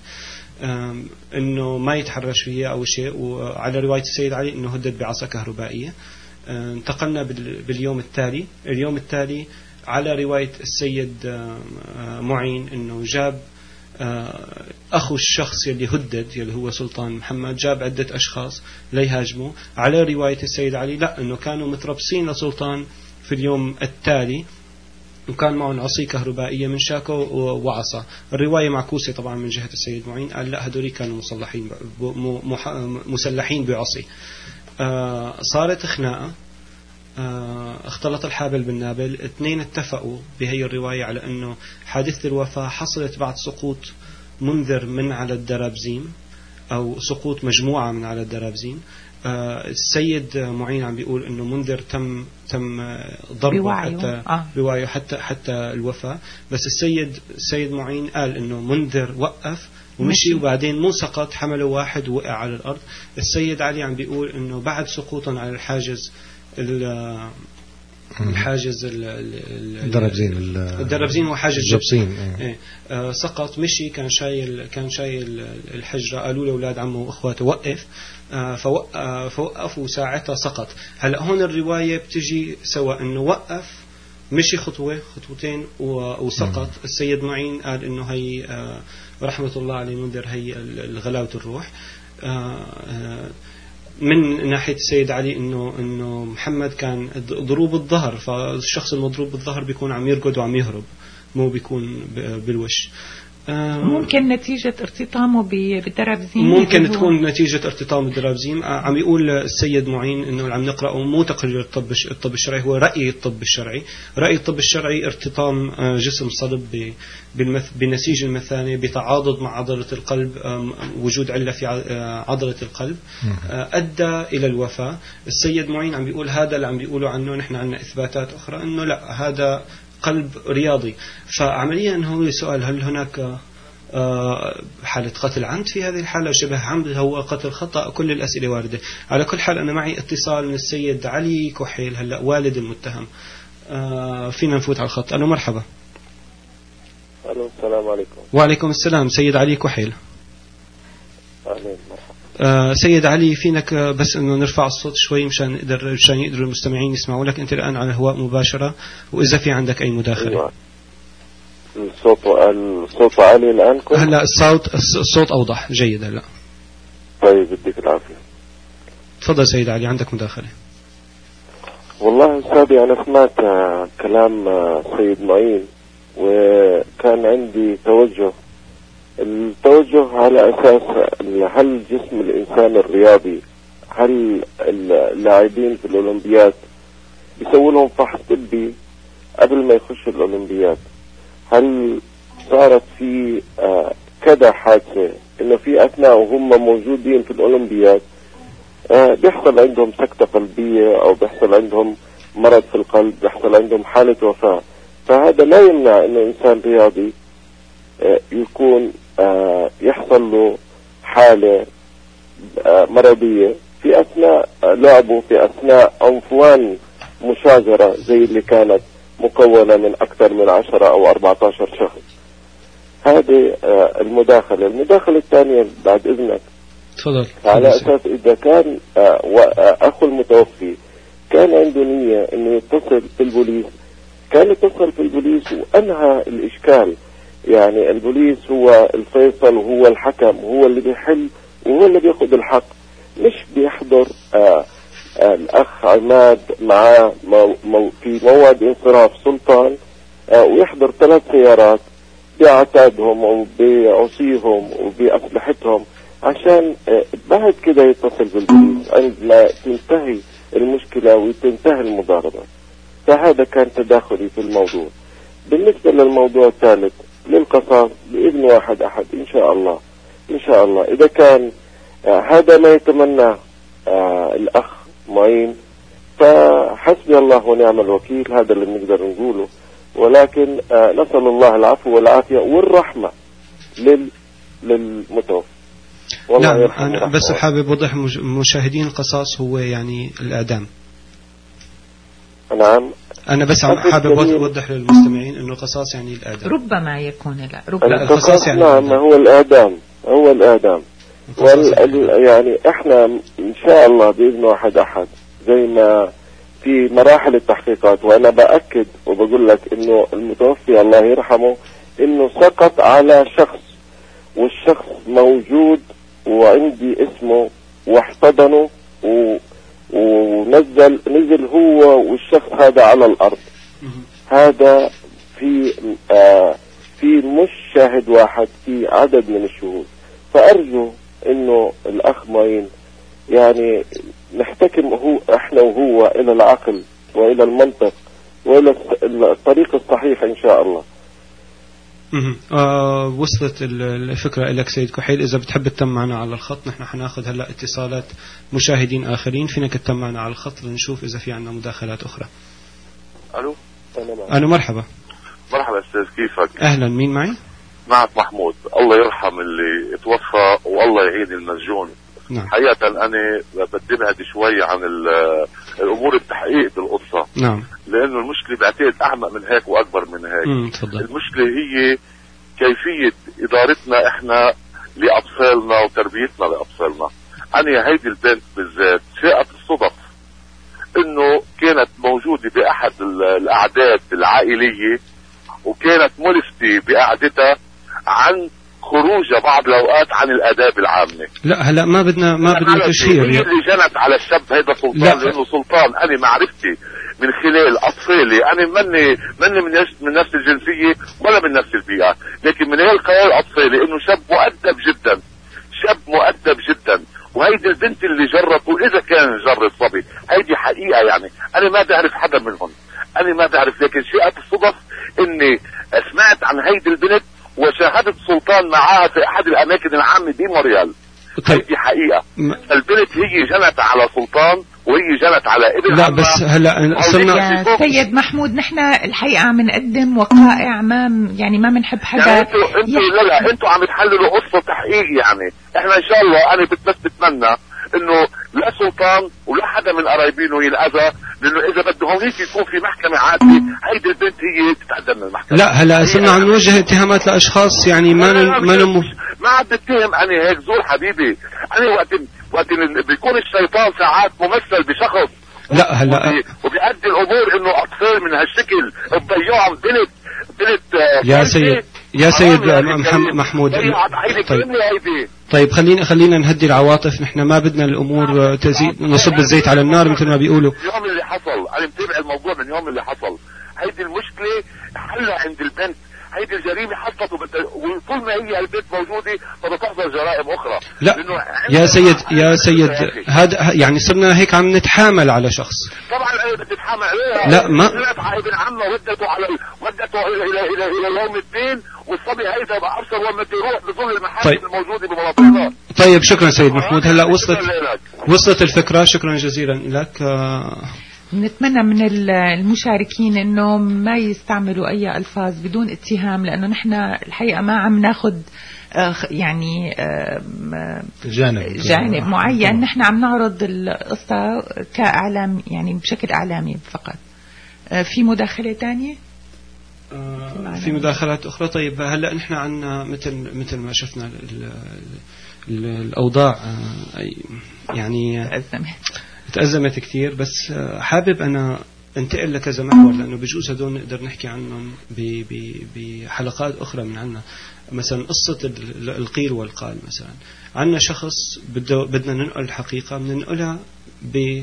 إنه ما يتحرش فيها أو شيء، وعلى رواية السيد علي إنه هدد بعصا كهربائية. انتقلنا بال... باليوم التالي اليوم التالي على رواية السيد معين إنه جاب أخو الشخص اللي هدد اللي هو سلطان محمد، جاب عدة أشخاص ليهاجموا. على رواية السيد علي لا، إنه كانوا متربصين لسلطان في اليوم التالي وكان معهم عصي كهربائية من شاكو وعصا. الرواية معكوسة طبعا من جهة السيد معين، قال لا هذولي كانوا مسلحين مسلحين بعصي. آه صارت خناقة، آه اختلط الحابل بالنابل. اثنين اتفقوا بهي الرواية على أنه حادثة الوفاة حصلت بعد سقوط منذر من على الدرابزين أو سقوط مجموعة من على الدرابزين. آه السيد معين عم بيقول أنه منذر تم تم ضربه حتى آه. بوعيه حتى حتى الوفاة. بس السيد السيد معين قال أنه منذر وقف ومشي وبعدين مو سقط، حمله واحد ووقع على الأرض. السيد علي عم بيقول أنه بعد سقوطا على الحاجز الحاجز الدرابزين الدرابزين وحاجز جبسين ايه. آه سقط، مشي، كان شايل كان شايل الحجرة. قالوا له أولاد عمه وأخواته وقف، آه فوقف فوقف وساعتها سقط. هلا هون الرواية بتجي سوا إنه وقف، مشي خطوة خطوتين وسقط. السيد معين قال إنه هي آه رحمة الله عليه منذر هي الغلاوة الروح. آه آه من ناحية السيد علي إنه إنه محمد كان ضروب الظهر، فالشخص المضروب بالظهر بيكون عم يرقد وعم يهرب، مو بيكون بالوش. ممكن نتيجة ارتطامه بالدرابزين، ممكن تكون نتيجة ارتطام الدرابزين. عم يقول السيد معين انه عم نقرأه مو تقرير الطب الطب الشرعي، هو رأي الطب الشرعي. رأي الطب الشرعي ارتطام جسم صلب بنسيج المثانة بتعاضد مع عضلة القلب، وجود علة في عضلة القلب أدى إلى الوفاة. السيد معين عم بيقول هذا اللي عم بيقولوا عنه، نحن عندنا إثباتات أخرى إنه لا، هذا قلب رياضي. فعمليا هو سؤال، هل هناك حالة قتل عمد في هذه الحالة، شبه عمد، هو قتل خطأ؟ كل الأسئلة واردة. على كل حال أنا معي اتصال من السيد علي كحيل هلأ والد المتهم، فينا نفوت على الخط. ألو مرحبا. ألو السلام عليكم. وعليكم السلام. سيد علي كحيل. أهلا مرحبا. آه سيد علي، فينك بس انه نرفع الصوت شوي مشان نقدر مشان يقدروا المستمعين يسمعوا لك. انت الان على الهواء مباشرة، واذا في عندك اي مداخلة. أيوة. الصوت الصوت عالي الان كنت؟ هلا الصوت الصوت اوضح جيد هلا. طيب يديك العافية. تفضل سيد علي، عندك مداخلة. والله استاذي انا سمعت كلام سيد معين وكان عندي توجه. التوجه على أساس هل جسم الإنسان الرياضي، هل اللاعبين في الأولمبياد بيسووا لهم فحص طبي قبل ما يخشوا الأولمبياد؟ هل صارت في آه كذا حادثة إنه في أثناء وهم موجودين في الأولمبياد آه بيحصل عندهم سكتة قلبية أو بيحصل عندهم مرض في القلب، بيحصل عندهم حالة وفاة؟ فهذا لا يمنع إنه إنسان رياضي آه يكون آه يحصل له حالة آه مرضية في أثناء آه لعبه، في أثناء عنفوان مشاجرة زي اللي كانت مكونة من أكثر من عشرة أو أربعة عشر شخص. هذه آه المداخلة. المداخلة الثانية بعد إذنك، تفضل. على أساس إذا كان آه أخو المتوفي كان عنده نية إنه يتصل في البوليس، كان يتصل في البوليس وأنهى الإشكال. يعني البوليس هو الفيصل وهو الحكم وهو اللي بيحل وهو اللي بياخد الحق، مش بيحضر آآ آآ الأخ عماد معاه مو مو في موعد انصراف سلطان ويحضر ثلاث سيارات بعتادهم وبعصيهم وبأسلحتهم عشان بعد كده يتصل بالبوليس عندما تنتهي المشكلة وتنتهي المضاربة. فهذا كان تداخلي في الموضوع. بالنسبة للموضوع الثالث للقصاص بإذن واحد أحد إن شاء الله، إن شاء الله إذا كان آه هذا ما يتمناه آه الأخ معين فحسبي الله ونعم الوكيل، هذا اللي نقدر نقوله. ولكن آه نسأل الله العفو والعافية والرحمة لل للمتوفى. نعم، أنا بس حابب أوضح مشاهدين القصاص هو يعني الإعدام. نعم، أنا بس حابب أوضح للمستمعين إنه القصاص يعني الإعدام. ربما يكون لا ربما القصاص يعني نعم هو الإعدام، هو الإعدام. وال يعني إحنا إن شاء الله بإذن واحد أحد زي ما في مراحل التحقيقات، وأنا بأكد وبقول لك إنه المتوفي الله يرحمه إنه سقط على شخص والشخص موجود وعندي اسمه واحتضنه و ونزل نزل هو والشخص هذا على الأرض. هذا في آه في مش شاهد واحد، في عدد من الشهود. فأرجو إنه الأخ معين يعني نحتكم هو إحنا وهو إلى العقل وإلى المنطق وإلى الطريق الصحيح إن شاء الله. آه وصلت الفكرة لك سيد كحيل. إذا بتحب تتم معنا على الخط، نحن حناخذ هلأ اتصالات مشاهدين آخرين، فينك تتم معنا على الخط لنشوف إذا في عنا مداخلات أخرى. ألو ألو مرحبا. مرحبا أستاذ، كيفك؟ أهلا، مين معي؟ معك محمود. الله يرحم اللي اتوفى والله يعين المسجون. نعم. حقيقة أنا بدي ابعد شوي عن الأمور التحقيق بالقصة. نعم. لأنه المشكلة بعتقد أعمق من هيك وأكبر من هيك. مم. تفضل. المشكلة هي كيفية إدارتنا إحنا لأطفالنا وتربيتنا لأطفالنا. أنا هيدي البنت بالذات شاءت الصدف إنه كانت موجودة بأحد الأعداد العائلية، وكانت ملفتة بقعدتها عن خروجها بعض الأوقات عن الآداب العامة. لا هلا ما بدنا ما بدنا تشهير. هي اللي جنت على الشاب هيدا سلطان، لأنه سلطان أنا معرفتي من خلال اطفالي، انا مني مني من نفس من نفس الجنسيه ولا من نفس البيئه، لكن من خلال اطفالي انه شاب مؤدب جدا، شاب مؤدب جدا، وهيدي البنت اللي جرته اذا كان جر الصبي، هيدي حقيقه. يعني انا ما بعرف حدا منهم، انا ما بعرف، لكن شاءت الصدف اني سمعت عن هيدي البنت وشاهدت سلطان معاها في احد الاماكن العامه بمونريال. هيدي حقيقه. البنت هي جنت على سلطان وهي جنت على ابن. لا بس هلا صرنا يا سيد محمود، نحن الحقيقه عم نقدم وقائع، ما يعني ما بنحب حدا. يعني انتوا انتوا لا لا انتوا عم تحللوا قصه تحقيق. يعني احنا ان شاء الله انا بس بتمنى انه لا سلطان ولا حدا من قرايبينه ينأذى، لانه اذا بده هونيك يكون في محكمه عادله، هيدي البنت هي تتقدم من المحكمه. لا هلا صرنا عم نوجه اتهامات لاشخاص يعني ما ن... ما نم... ما عم بتهم انا هيك زول حبيبي. انا وقت وقت بيكون الشيطان ساعات ممثل بشخص. لا هلا وبيؤدي الامور انه اطفال من هالشكل تضيعهم. بنت بنت يا سيد يا سيد محمد محمود. طيب. طيب خلينا خلينا نهدي العواطف، نحن ما بدنا الامور تزيد نصب الزيت على النار مثل ما بيقولوا. اليوم اللي حصل انا متابع الموضوع من يوم اللي حصل، هيدي المشكله حلها عند البنت، هيدي الجريمه حصلت وطول ما هي البنت موجوده فبتحصل جرائم اخرى. لا يا سيد يا سيد هذا يعني صرنا هيك عم نتحامل على شخص. طبعا انا بتتحامل عليها. لا ما ابن عمه ودته على ودته الى الى الى, إلى يوم الدين، والصبي هيدا بأبصر وما يروح بظل المحاكم طيب. الموجوده بمناطقنا. طيب شكرا سيد محمود. هلا وصلت وصلت الفكره. شكرا جزيلا لك. نتمنى من المشاركين انه ما يستعملوا اي الفاظ بدون اتهام، لانه نحن الحقيقه ما عم ناخذ يعني جانب جانب معين، نحن عم نعرض القصه كاعلام يعني بشكل اعلامي فقط. في مداخله ثانيه؟ في مداخلات اخرى. طيب هلا نحن عندنا مثل مثل ما شفنا ال ال الاوضاع يعني تأزمت كثير، بس حابب أنا انتقل لكذا محور، لأنه بجوز هدول نقدر نحكي عنهم بحلقات أخرى من عنا. مثلا قصة القيل والقال، مثلا عنا شخص بدنا ننقل الحقيقة، بننقلها ب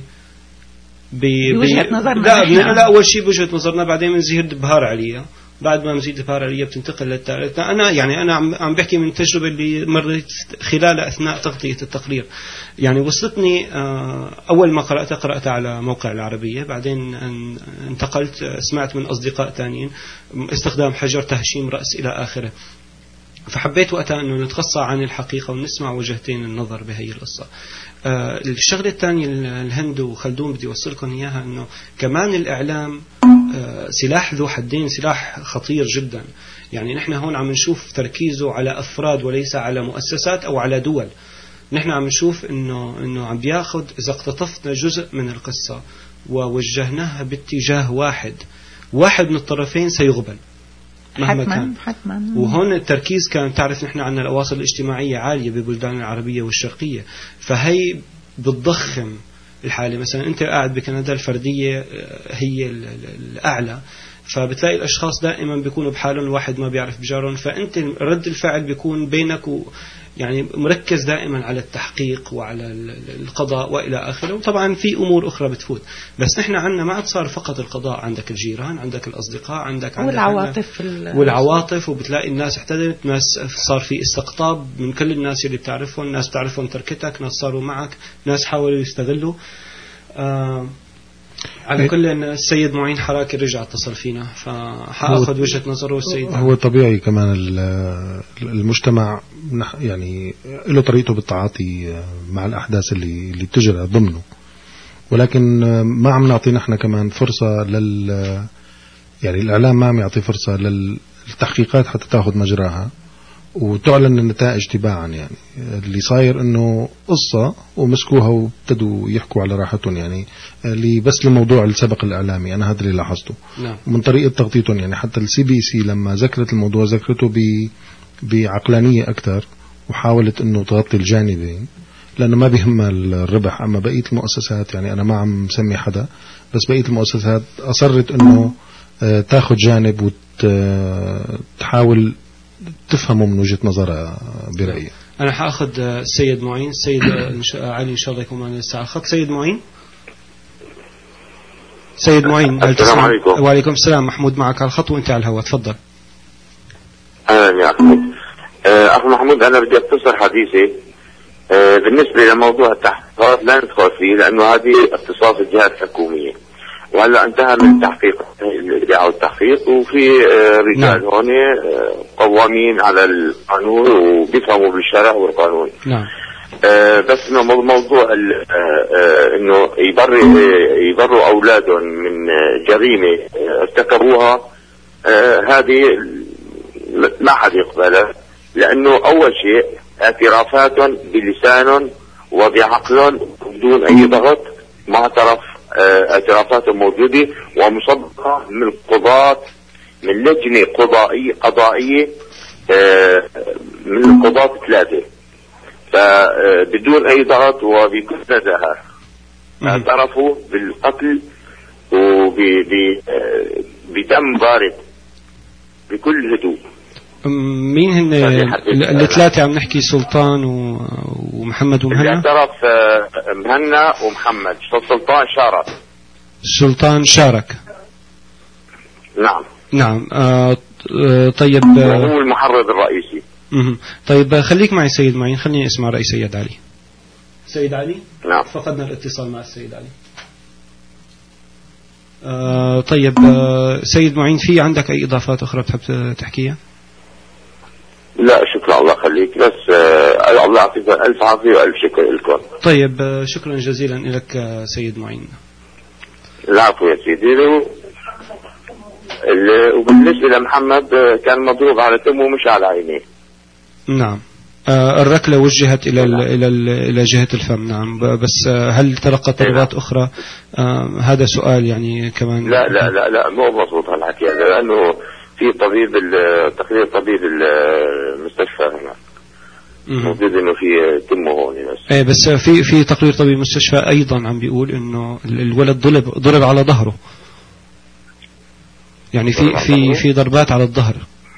بوجهة نظرنا. لا بننقلها أول شيء بوجهة نظرنا، بعدين بنزيد بهار عليها، بعد ما مزيد بهار عليها بتنتقل للثالث. أنا يعني أنا عم عم بحكي من التجربة اللي مرت خلال أثناء تغطية التقرير. يعني وصلتني أول ما قرأتها قرأتها على موقع العربية، بعدين انتقلت سمعت من أصدقاء ثانيين استخدام حجر تهشيم رأس إلى آخره. فحبيت وقتها أنه نتقصى عن الحقيقة ونسمع وجهتين النظر بهي القصة. آه الشغلة الثانية الهند وخلدون بدي أوصلكم إياها، أنه كمان الإعلام آه سلاح ذو حدين، سلاح خطير جدا. يعني نحن هون عم نشوف تركيزه على أفراد وليس على مؤسسات أو على دول. نحن عم نشوف إنه إنه عم بياخد، إذا اقتطفنا جزء من القصة ووجهناها باتجاه واحد، واحد من الطرفين سيغبن مهما حتماً كان. حتماً. وهون التركيز كان، تعرف نحن عندنا الأواصر الاجتماعية عالية ببلدان العربية والشرقية، فهي بتضخم الحالة. مثلا أنت قاعد بكندا الفردية هي الأعلى، فبتلاقي الأشخاص دائما بيكونوا بحالهم، الواحد ما بيعرف بجارهم، فأنت رد الفعل بيكون بينك و يعني مركز دائما على التحقيق وعلى القضاء وإلى آخره. وطبعا في أمور أخرى بتفوت، بس نحن عندنا ما عاد صار فقط القضاء، عندك الجيران، عندك الأصدقاء، عندك والعواطف والعواطف وبتلاقي الناس احتدت، ناس صار في استقطاب من كل الناس اللي بتعرفهم، ناس بتعرفهم تركتك، ناس صاروا معك، ناس حاولوا يستغلوا. آه على كل السيد معين حراكي رجع اتصل فينا، فحاخذ وجهة نظره السيد. هو طبيعي كمان المجتمع يعني له طريقته بالتعاطي مع الأحداث اللي اللي بتجرى ضمنه، ولكن ما عم نعطي نحن كمان فرصة لل يعني الإعلام ما عم يعطي فرصة للتحقيقات حتى تأخذ مجراها وتعلن النتائج تباعا. يعني اللي صاير انه قصة ومسكوها وابتدوا يحكوا على راحتهم، يعني اللي بس الموضوع اللي سبق الاعلامي. انا هذا اللي لاحظته نعم. من طريقة تغطيتهم، يعني حتى السي بي سي لما ذكرت الموضوع ذكرته ب بعقلانية اكثر وحاولت انه تغطي الجانبين، لانه ما بيهمها الربح. اما بقية المؤسسات، يعني انا ما عم سمي حدا، بس بقية المؤسسات اصرت انه تاخذ جانب وتحاول تفهموا من وجهة نظرها برأيي. أنا حأخذ السيد معين، السيد علي إن شاء الله يكون معنا الساعة. خط سيد معين. سيد معين. السلام عليكم. وعليكم السلام. محمود معك على الخط وانت على الهواء، تفضل. اهلا يا اخي. اخي محمود، انا بدي اختصر حديثي بالنسبه لموضوع التحقيقات، لا ندخل فيه لانه هذه اختصاص الجهات الحكوميه، وهلا انتهى من التحقيق الاذاعه والتحقيق، وفي رجال نعم. هون قوامين على القانون وبيفهموا بالشرع والقانون. نعم. آه بس انه موضوع آه انه يبرئ يبروا اولادهم من جريمه ارتكبوها، آه هذه ما حد يقبلها، لانه اول شيء اعترافاتهم بلسانهم وبعقلهم بدون اي ضغط، ما اعترف آه اعترافاتهم موجوده ومصدقه من القضاة، من لجنه قضائيه قضائيه آه من القضاة ثلاثه، فبدون اي ضغط وبكل نزاهه اعترفوا بالقتل وبدم بارد بكل هدوء. مين هن الثلاثه؟ عم نحكي سلطان ومحمد ومهنا. اللي اعترف مهنا ومحمد. سلطان شارك. سلطان شارك. نعم. نعم. آه طيب. وهو المحرض الرئيسي. مم. طيب خليك معي سيد معين، خليني اسمع رأي سيد علي. سيد علي؟ نعم. فقدنا الاتصال مع السيد علي. آه طيب آه سيد معين، في عندك أي إضافات أخرى بتحب تحكيها؟ لا شكرا، الله يخليك، بس آه الله يعطيك ألف عافية وألف شكر لكم. طيب آه شكرا جزيلا لك آه سيد معين. العفو يا سيدي. وبالنسبة لمحمد كان مضروب على تمه مش على عينيه. نعم. آه الركلة وجهت إلى ال إلى ال إلى جهة الفم. نعم. بس آه هل تلقى ضربات أخرى؟ آه هذا سؤال يعني كمان. لا لا لا لا مو مضبوط هالحكي هذا، لأنه في طبيب تقرير طبيب المستشفى هنا موجود إنه في تمه هون بس. إيه بس في في تقرير طبيب المستشفى أيضا عم بيقول إنه الولد ضرب ضرب على ظهره، يعني في في في ضربات على الظهر.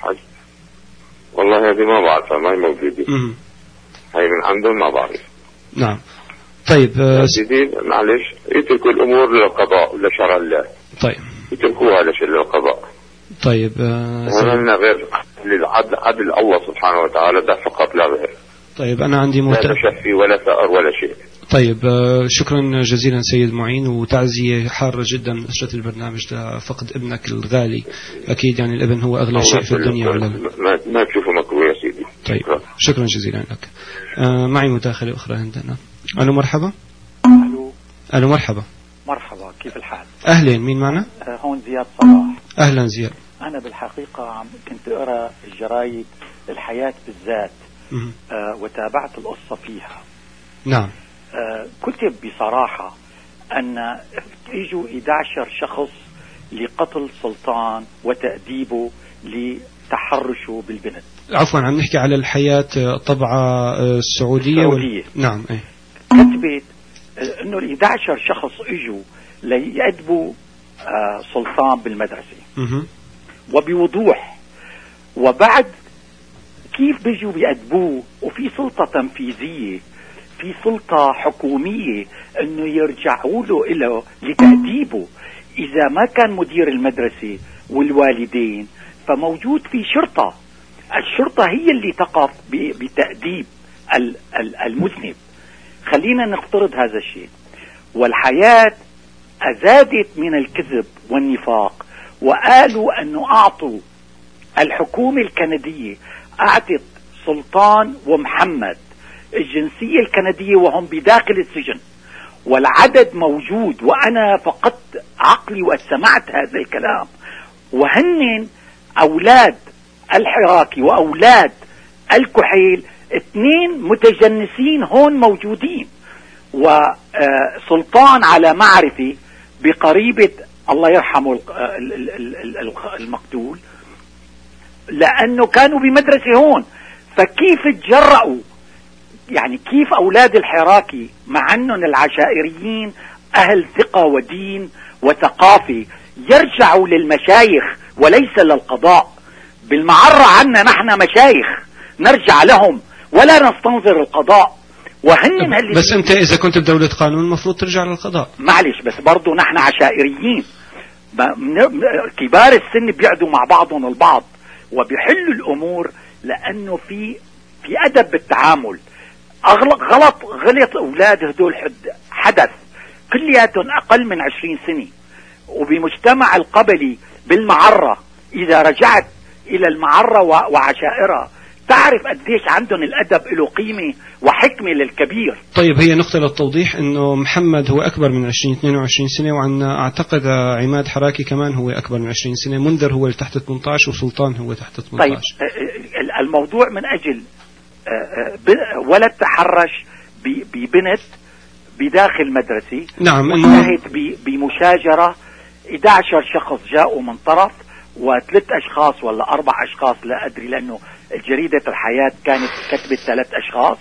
والله هذه ما بعرفها، ما هي موجودة. هاي من عندهم ما بعرف. نعم. طيب آه سيدي معلش، يتركوا الأمور للقضاء لشرع الله. طيب. يتركوها للقضاء. طيب. آه هنا غير للعدل، عدل الله سبحانه وتعالى ده فقط لا غير. طيب أنا عندي موت. لا تشفي ولا ثأر ولا شيء. طيب شكرا جزيلا سيد معين، وتعزية حارة جدا أسرة البرنامج لفقد ابنك الغالي. أكيد يعني الابن هو أغلى شيء في الدنيا. ما, ما تشوفه مكروه يا سيدي. طيب شكرا, شكرا جزيلا لك. آه معي مداخلة أخرى عندنا. ألو مرحبا. ألو. ألو مرحبا. مرحبا، كيف الحال؟ أهلين، مين معنا؟ آه هون زياد صلاح. أهلا زياد. أنا بالحقيقة كنت أرى الجرايد الحياة بالذات آه وتابعت القصة فيها. نعم. آه كتب بصراحة أن اجوا إحدى عشر شخص لقتل سلطان وتأديبه لتحرشه بالبنت. عفوا، عم نحكي على الحياة طبعة السعودية. السعودية. وال... نعم. ايه. كتبت أنه إحدى عشر شخص اجوا ليأدبوا آه سلطان بالمدرسة. مه. وبوضوح. وبعد كيف بيجوا بيأدبوه وفي سلطة تنفيذية، في سلطة حكومية انه يرجعوا له إله لتأديبه. اذا ما كان مدير المدرسة والوالدين فموجود في شرطة، الشرطة هي اللي تقف بتأديب المذنب. خلينا نفترض هذا الشيء. والحياة أزادت من الكذب والنفاق، وقالوا أنه أعطوا الحكومة الكندية أعطت سلطان ومحمد الجنسية الكندية وهم بداخل السجن، والعدد موجود، وأنا فقدت عقلي وسمعت هذا الكلام. وهن أولاد الحراكي وأولاد الكحيل، اثنين متجنسين هون موجودين. وسلطان على معرفة بقريبة الله يرحمه المقتول، لأنه كانوا بمدرسة هون. فكيف تجرأوا؟ يعني كيف أولاد الحراكي مع أنهم العشائريين أهل ثقة ودين وثقافة يرجعوا للمشايخ وليس للقضاء؟ بالمعرة عنا نحن مشايخ نرجع لهم ولا نستنظر القضاء. وهن اللي بس انت اذا كنت بدولة قانون المفروض ترجع للقضاء. معلش بس برضو نحن عشائريين، كبار السن بيقعدوا مع بعضهم البعض وبيحلوا الامور، لانه في في ادب بالتعامل. اغلط غلط غلط اولاد هدول حدث كلياتهم اقل من عشرين سنة، وبمجتمع القبلي بالمعرة اذا رجعت الى المعرة وعشائرها تعرف قديش عندهم الادب له قيمة وحكمة للكبير. طيب هي نقطة للتوضيح انه محمد هو اكبر من عشرين اثنين وعشرين سنة، وعندنا اعتقد عماد حراكي كمان هو اكبر من عشرين سنة، منذر هو اللي تحت ثمانية عشر وسلطان هو تحت ثمانية عشر. طيب الموضوع من اجل ولد تحرش ببنت بداخل مدرسة، نعم، انتهت بمشاجرة احد عشر شخص جاءوا من طرف وثلاث اشخاص ولا اربع اشخاص لا ادري، لانه جريدة الحياة كانت كتبت ثلاث اشخاص.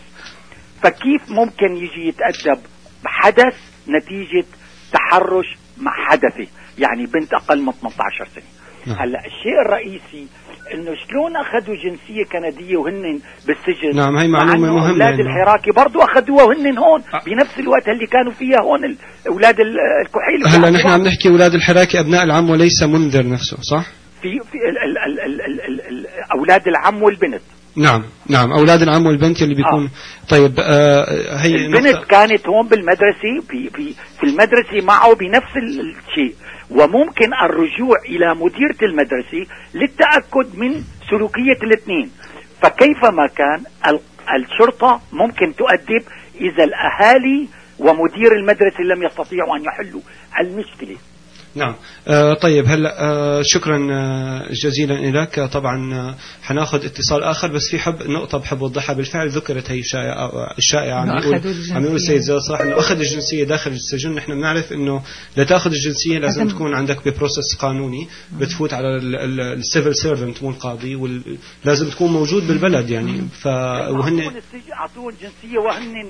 فكيف ممكن يجي يتأدب بحدث نتيجة تحرش مع حدثه، يعني بنت اقل من ثمانية عشر سنة؟ نعم. هلا الشيء الرئيسي انه شلون اخذوا جنسية كندية وهن بالسجن. نعم، هي معلومة مهمة. اولاد الحراكي برضو اخذوها وهن هون أه. بنفس الوقت اللي كانوا فيها هون اولاد الكحيل. هلا نحن عم نحكي اولاد الحراكي ابناء العم وليس منذر نفسه، صح؟ في في ال ال ال ال ال ال ال اولاد العم والبنت. نعم نعم، اولاد العم والبنت اللي بيكون. آه. طيب آه هي البنت نقطة. كانت هون بالمدرسة في في في المدرسة معه بنفس الشيء، وممكن الرجوع الى مديرة المدرسة للتأكد من سلوكية الاثنين. فكيفما كان الشرطة ممكن تؤدب اذا الاهالي ومدير المدرسة لم يستطيعوا ان يحلوا المشكلة. نعم. آه طيب هلا آه شكرا آه جزيلا لك. طبعا آه حناخذ اتصال اخر، بس في حب نقطه بحب اوضحها. بالفعل ذكرت هي الشائعه الشائعه عم يقول عم يقول السيد زياد صلاح انه اخذ الجنسيه داخل السجن. نحن بنعرف انه لتاخذ الجنسيه لازم تكون عندك ببروسس قانوني، بتفوت على السيفل سيرفنت مو القاضي، ولازم تكون موجود بالبلد يعني. ف وهن اعطوهم جنسيه وهن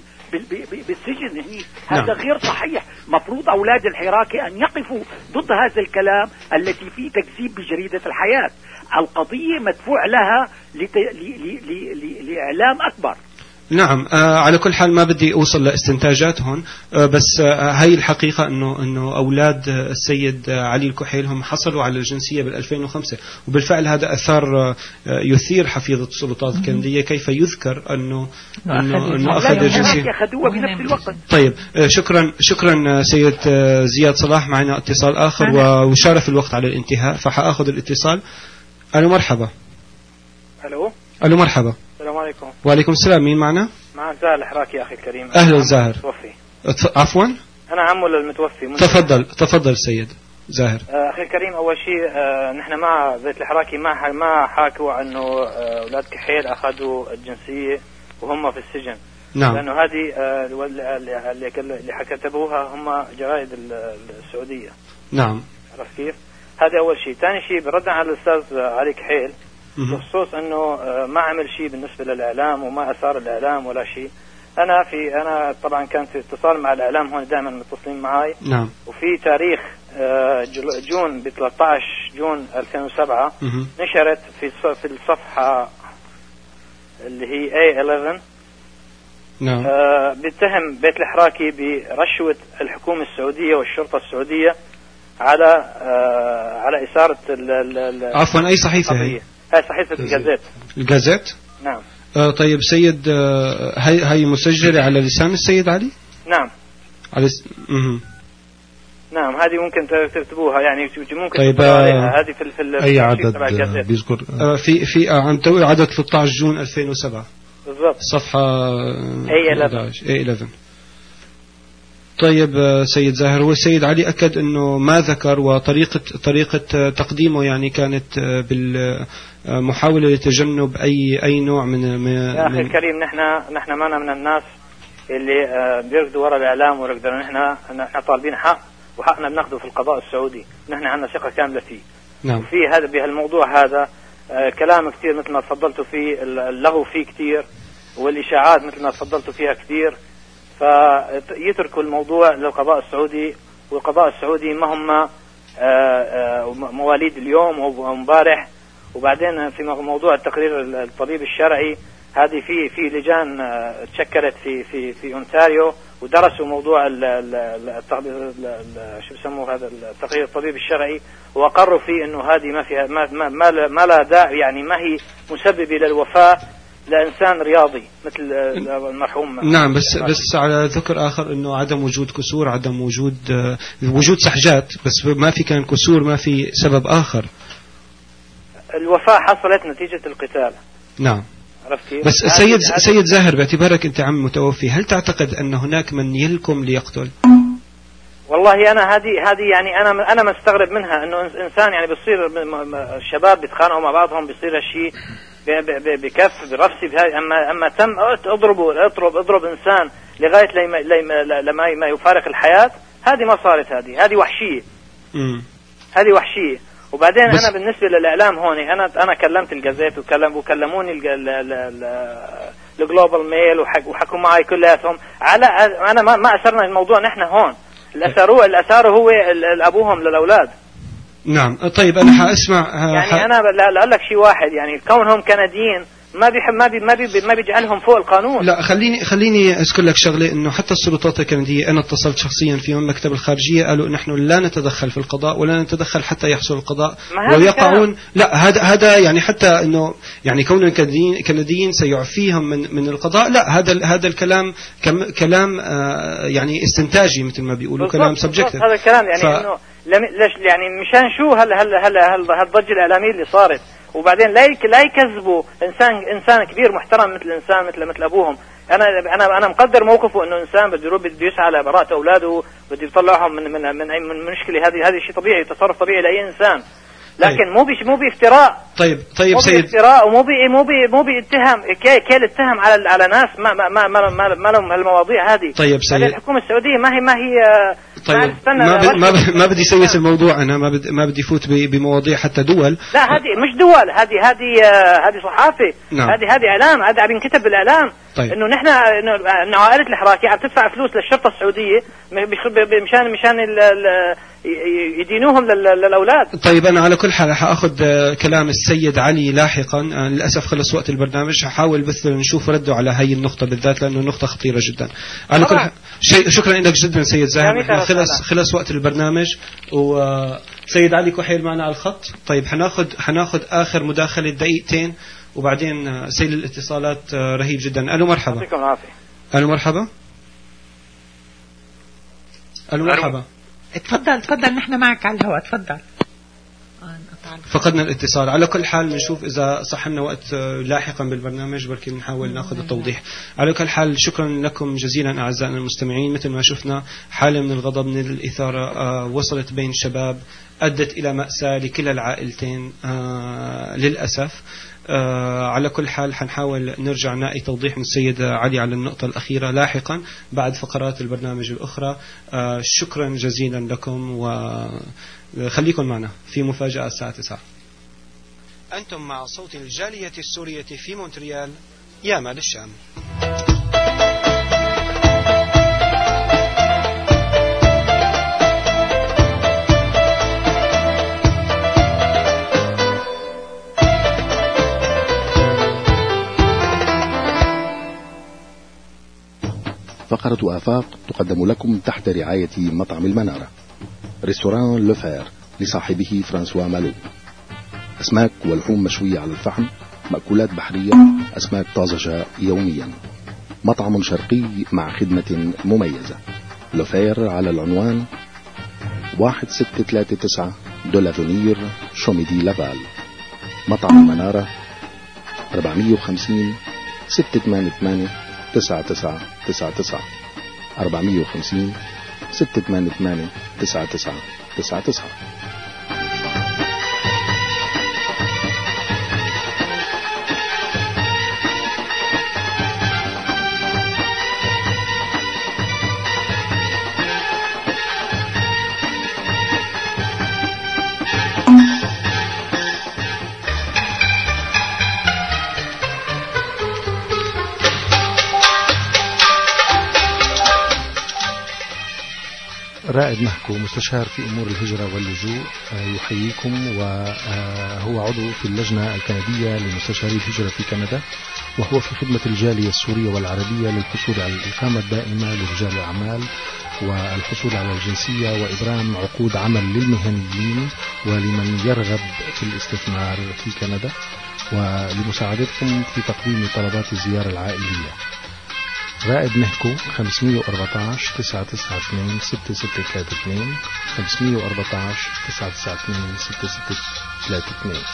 بالسجن هني. هذا نعم. غير صحيح. مفروض اولاد الحراكي ان يقفوا ضد هذا الكلام التي فيه تكذيب بجريدة الحياة. القضية مدفوع لها لت... ل... ل... ل... لإعلام أكبر. نعم. آه على كل حال ما بدي أوصل لاستنتاجات هون، آه بس آه هاي الحقيقة إنه إنه أولاد آه السيد آه علي الكحيل هم حصلوا على الجنسية بالألفين وخمسة، وبالفعل هذا أثار آه يثير حفيظة السلطات الكندية كيف يذكر إنه إنه إنه أخذ الجنسية. أخذوها بنفس الوقت. طيب آه شكرا شكرا سيد آه زياد صلاح. معنا اتصال آخر وشارف الوقت على الانتهاء فحأخذ الاتصال. ألو مرحبا. ألو. ألو مرحبا. السلام عليكم. وعليكم السلام. مين معنا؟ مع زاهر الحراكي أخي الكريم. أهلا زاهر. عفوا. أنا عمو للمتوفي. تفضل تفضل سيد زاهر. أخي الكريم، أول شيء نحن مع بيت الحراكي ما ما حاكوا أنه أولاد كحيل أخذوا الجنسية وهم في السجن. نعم. لأنه هذه اللي اللي كتبوها هم جرائد السعودية. نعم. عرفت كيف؟ هذا أول شيء. ثاني شيء برد على الأستاذ علي كحيل بخصوص انه ما عمل شيء بالنسبه للاعلام وما اثار الاعلام ولا شيء. انا في انا طبعا كان في اتصال مع الاعلام هون دائما متصلين معي. نعم. وفي تاريخ جون ب ثلاثة عشر جون ألفين وسبعة نشرت في في الصفحه اللي هي إيه إحدى عشر. نعم. بيتهم بيت الحراكي برشوه الحكومه السعوديه والشرطه السعوديه على على اثاره عفوا اي صحيفه هي؟ هاي صحيفة الجازيت. الجازيت؟ نعم. آه طيب سيد، آه هاي هاي مسجلة على لسان السيد علي؟ نعم. على س... مه. نعم، هذه ممكن تكتبوها يعني ممكن طيب عليها. هذه في في أي عدد بيذكر؟ آه في في آه عم توي عدد ثلاثة عشر جون ألفين وسبعة بالضبط. صفحة إيه إحدى عشر. إيه إحدى عشر. طيب سيد زاهر، هو السيد علي أكد أنه ما ذكر وطريقة طريقة تقديمه يعني كانت بالمحاولة لتجنب أي أي نوع من من يا أخي الكريم، نحن نحن معنا من الناس اللي بيركضوا وراء الإعلام ويقدروا. نحن نحن طالبين حق، وحقنا بناخذه في القضاء السعودي. نحن عندنا ثقة كاملة فيه. نعم. وفي هذا بهالموضوع هذا كلام كثير مثل ما تفضلتوا فيه، اللغو فيه كثير، والإشاعات مثل ما تفضلتوا فيها كثير. فيتركوا الموضوع للقضاء السعودي، والقضاء السعودي ما هم مواليد اليوم ومبارح. وبعدين في موضوع التقرير الطبيب الشرعي هذه في في لجان تشكلت في في في اونتاريو ودرسوا موضوع ال ال شو بسموه هذا التقرير الطبيب الشرعي، واقروا فيه انه هذه ما فيها ما ما, ما لا داعي، يعني ما هي مسببه للوفاه لإنسان رياضي مثل المرحوم. نعم، بس بس على ذكر آخر إنه عدم وجود كسور، عدم وجود وجود سحجات، بس ما في كان كسور، ما في سبب آخر. الوفاة حصلت نتيجة القتال. نعم. عرفت. بس سيد سيد زاهر، باعتبارك أنت عم متوفي، هل تعتقد أن هناك من يلكم ليقتل؟ والله أنا هذه هذه يعني أنا أنا مستغرب منها، إنه إنسان يعني بيصير الشباب بيتخانقوا مع بعضهم، بيصير هالشيء بكف برفسي بهاي. اما اما تم اضربوا اضرب اضرب انسان لغايه لما لما ما يفارق الحياه، هذه ما صارت، هذه هذه وحشيه. امم هذه وحشيه. وبعدين انا بالنسبه للاعلام هون، انا انا كلمت الجازيت وكلم وكلموني الجلوبال ميل وحكوا معي كلياتهم على انا ما ما اثرنا الموضوع. نحن هون الاثار الاثار هو ابوهم للاولاد. نعم. طيب أنا حأسمع يعني ح... أنا لا أقول لك شيء واحد، يعني كونهم كنديين ما بيحب ما بي ما بي ما بيجعلهم فوق القانون. لا، خليني خليني أذكر لك شغلة، إنه حتى السلطات الكندية أنا اتصلت شخصيا فيهم مكتب الخارجية، قالوا نحن لا نتدخل في القضاء ولا نتدخل حتى يحصل القضاء ويقعون. لا، هذا هذا يعني حتى إنه يعني كون الكنديين كنديين سيعفيهم من من القضاء، لا، هذا هذا الكلام كم كلام آه يعني استنتاجي مثل ما بيقولوا، كلام سبجكتيف. هذا الكلام يعني ف... إنه ليش يعني مشان شو هلا هلا هلا هالضجة الإعلامية اللي صارت، وبعدين لا لا يكذبوا انسان انسان كبير محترم مثل انسان مثل مثل ابوهم. انا انا انا مقدر موقفه، انه انسان بده يروح بده يسعى لبراءة اولاده، بده يطلعهم من من من اي من مشكله. هذه هذا شيء طبيعي، تصرف طبيعي لاي انسان، لكن طيب. مو بي مو بافتراء. طيب طيب مو سيد، بافتراء ومو بي مو بي مو بيتهم كيل اتهم على على ناس ما ما ما ما, ما, ما لهم هالمواضيع هذه. طيب سيد، الحكومه السعوديه ما هي ما هي طيب ما بدي ما, ب... ما بدي سيس الموضوع، انا ما بدي ما بدي فوت ب... بمواضيع حتى دول. لا، هذه مش دول، هذه هذه هذه صحافه. نعم. هذه هذه اعلام، هذا عم ينكتب بالاعلام. طيب. انه نحن انه عائله الحراكي عم تدفع فلوس للشرطه السعوديه مشان مشان يدينوهم للاولاد. طيب انا على كل حال حاخذ كلام السيد علي لاحقا، للاسف خلص وقت البرنامج، ححاول بس نشوف رده على هي النقطه بالذات لانه نقطه خطيره جدا. على كل حال شيء، شكرا لك جدا سيد زاهر. خلص خلص وقت البرنامج، وسيد علي كحيل معنا على الخط. طيب حناخذ حناخذ اخر مداخله دقيقتين، وبعدين سيل الاتصالات رهيب جدا. الو مرحبا. يعطيكم العافيه. الو مرحبا. الو مرحبا. اتفضل تفضل، نحن معك على الهواء، تفضل. فقدنا الاتصال. على كل حال بنشوف اذا صح لنا وقت لاحقا بالبرنامج، بركي بنحاول ناخذ التوضيح. على كل حال شكرا لكم جزيلا اعزائنا المستمعين. مثل ما شفنا حاله من الغضب، من الاثاره آه وصلت بين شباب، ادت الى مأساة لكلا العائلتين آه للاسف. آه على كل حال حنحاول نرجع نلاقي توضيح من السيد علي على النقطة الأخيرة لاحقا بعد فقرات البرنامج الأخرى. آه شكرا جزيلا لكم، وخليكم معنا في مفاجأة الساعة تسعة. أنتم مع صوت الجالية السورية في مونتريال، يا مال الشام. فقرة آفاق تقدم لكم تحت رعاية مطعم المنارة، ريستوران لوفير لصاحبه فرانسوا مالو. أسماك ولحوم مشوية على الفحم، مأكولات بحرية، أسماك طازجة يوميا. مطعم شرقي مع خدمة مميزة. لوفير على العنوان واحد ستة ثلاثة تسعة دو لافونير شوميدي لافال. مطعم المنارة أربعمية وخمسين ستة ثمانية ثمانية تسعة تسعة تسعة تسعة أربعمية وخمسين ستة ثمانية ثمانية تسعة تسعة تسعة تسعة. رائد محكو مستشار في أمور الهجرة واللجوء يحييكم، وهو عضو في اللجنة الكندية لمستشاري الهجرة في كندا. وهو في خدمة الجالية السورية والعربية للحصول على الإقامة الدائمة لرجال الأعمال والحصول على الجنسية وإبرام عقود عمل للمهنيين ولمن يرغب في الاستثمار في كندا، ولمساعدتكم في تقديم طلبات الزيارة العائلية. رائد مهكو خمسمية وأربعتاشر تسعة تسعة اثنين ستة ستة ثلاثة اثنين خمسمية وأربعتاشر تسعة تسعة اثنين ستة ستة ثلاثة اثنين.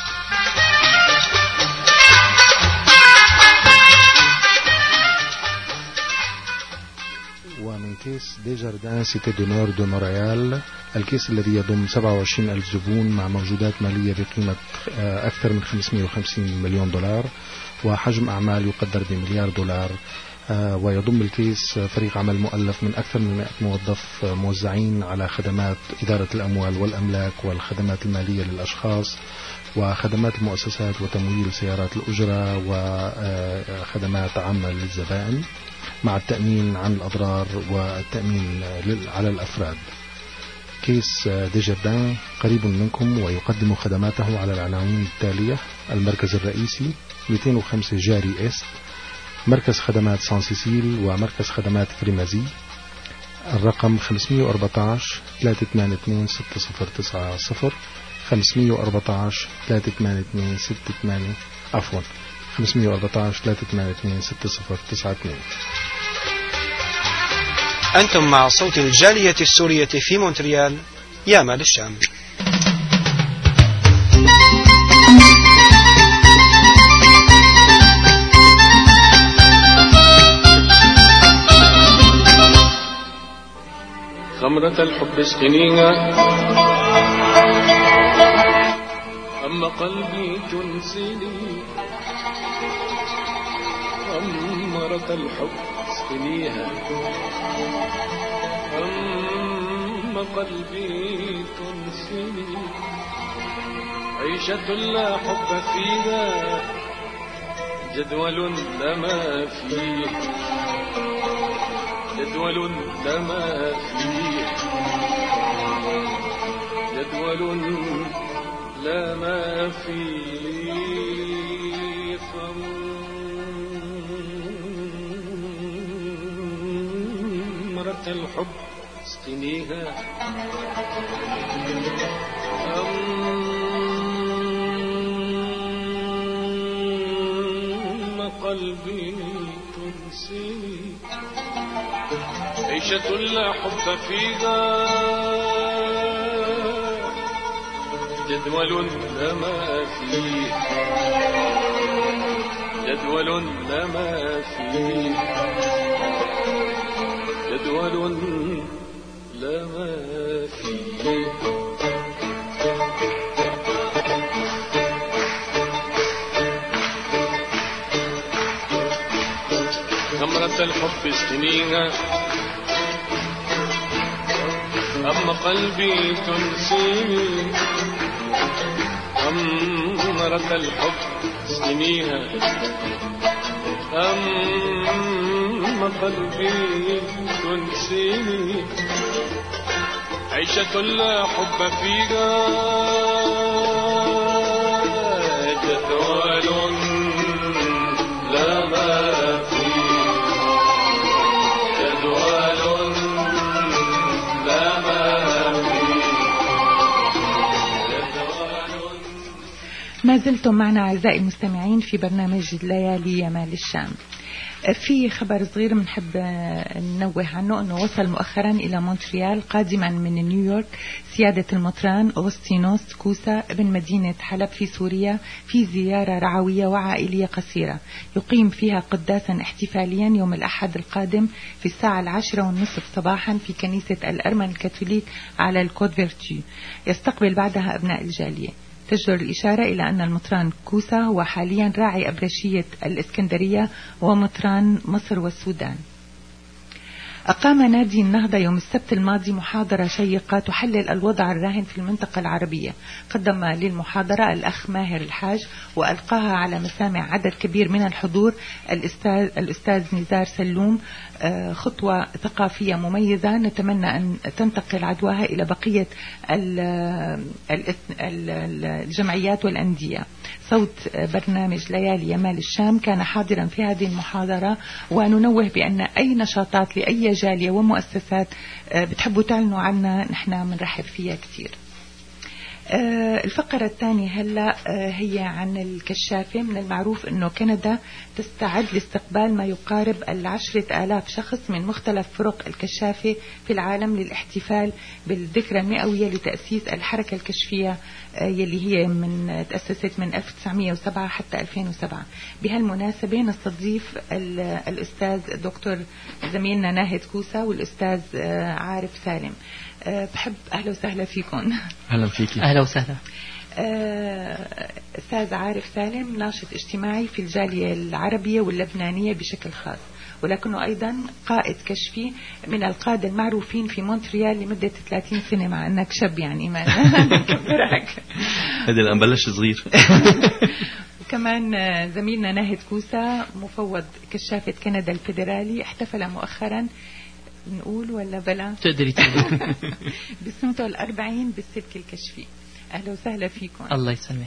ومن كيس ديجاردان سيتي دو نور دو موريال، الكيس الذي يضم سبعة وعشرين ألف زبون مع موجودات مالية بقيمة أكثر من خمسمية وخمسين مليون دولار وحجم أعمال يقدر بمليار دولار، ويضم الكيس فريق عمل مؤلف من أكثر من مئة موظف موزعين على خدمات إدارة الأموال والأملاك والخدمات المالية للأشخاص وخدمات المؤسسات وتمويل سيارات الأجرة وخدمات عامة للزبائن مع التأمين عن الأضرار والتأمين على الأفراد. كيس ديجاردان قريب منكم ويقدم خدماته على العناوين التالية: المركز الرئيسي مئتين وخمسة جاري إست، مركز خدمات سان سيسيل ومركز خدمات كريمازي. الرقم خمسمية وأربعتاشر ثلاثة ثمانية اثنين ستة صفر تسعة صفر خمسمية وأربعتاشر ثلاثة ثمانية اثنين ستة ثمانية عفوا خمسمية وأربعتاشر ثلاثة ثمانية اثنين ستة صفر تسعة اثنين. أنتم مع صوت الجالية السورية في مونتريال، يا مال الشام. خمرة الحب اسقنيها، أما قلبي تنسيني. خمرة الحب اسقنيها، أما قلبي تنسيني. عيشة لا حب فيها، جدول لما فيه، جدول لما فيه، جدول لما فيه. خمرة الحب اسقنيها، أما قلبي تنسيني. عيشة لا حب فيها، جدول لما فيه، جدول لما فيه، جدول لما فيه. خمرة الحب اسقنيها، أما قلبي تنسيني. خمرة الحب اسقنيها، أما قلبي تنسيني. عيشة لا حب فيها، جدول لما فيه، جدول ما زلتم معنا أعزائي المستمعين في برنامج ليالي يا مال الشام. في خبر صغير بنحب ننوه عنه، أنه وصل مؤخرا إلى مونتريال قادما من نيويورك سيادة المطران أغسطينوس كوسا ابن مدينة حلب في سوريا في زيارة رعوية وعائلية قصيرة يقيم فيها قداسا احتفاليا يوم الأحد القادم في الساعة العاشرة والنصف صباحا في كنيسة الأرمن الكاثوليك على الكود فيرتو. يستقبل بعدها أبناء الجالية. تجدر الإشارة إلى أن المطران كوسا هو حاليا راعي أبرشية الإسكندرية ومطران مصر والسودان. أقام نادي النهضة يوم السبت الماضي محاضرة شيقة تحلل الوضع الراهن في المنطقة العربية. قدم للمحاضرة الأخ ماهر الحاج وألقاها على مسامع عدد كبير من الحضور الأستاذ, الأستاذ نزار سلوم. خطوة ثقافية مميزة نتمنى أن تنتقل عدواها إلى بقية الجمعيات والأندية. صوت برنامج ليالي يمال الشام كان حاضرا في هذه المحاضرة، وننوه بأن أي نشاطات لأي جالية ومؤسسات بتحبوا تعلنوا عنا نحن بنرحب فيها كثير. الفقرة الثانية هلا هي عن الكشافة. من المعروف أنه كندا تستعد لاستقبال ما يقارب العشرة آلاف شخص من مختلف فرق الكشافة في العالم للاحتفال بالذكرى المئوية لتأسيس الحركة الكشفية يلي هي من تأسست من ألف وتسعمئة وسبعة حتى ألفين وسبعة. بهالمناسبة نستضيف الأستاذ دكتور زميلنا ناهد كوسا والأستاذ عارف سالم. بحب أهلا وسهلا فيكم. أهلا فيكي. أهلا وسهلا. أستاذ عارف سالم ناشط اجتماعي في الجالية العربية واللبنانية بشكل خاص، ولكنه أيضا قائد كشفي من القادة المعروفين في مونتريال لمدة ثلاثين سنة، مع أنك شاب يعني ما نكبرك. هذا الآن بلش صغير. وكمان زميلنا ناهد كوسا مفوض كشافة كندا الفيدرالي احتفل مؤخرا، نقول ولا بلا تقدري تقولي بسنته الأربعين بالسلك الكشفي. أهلا وسهلا فيكم. الله يسلمك.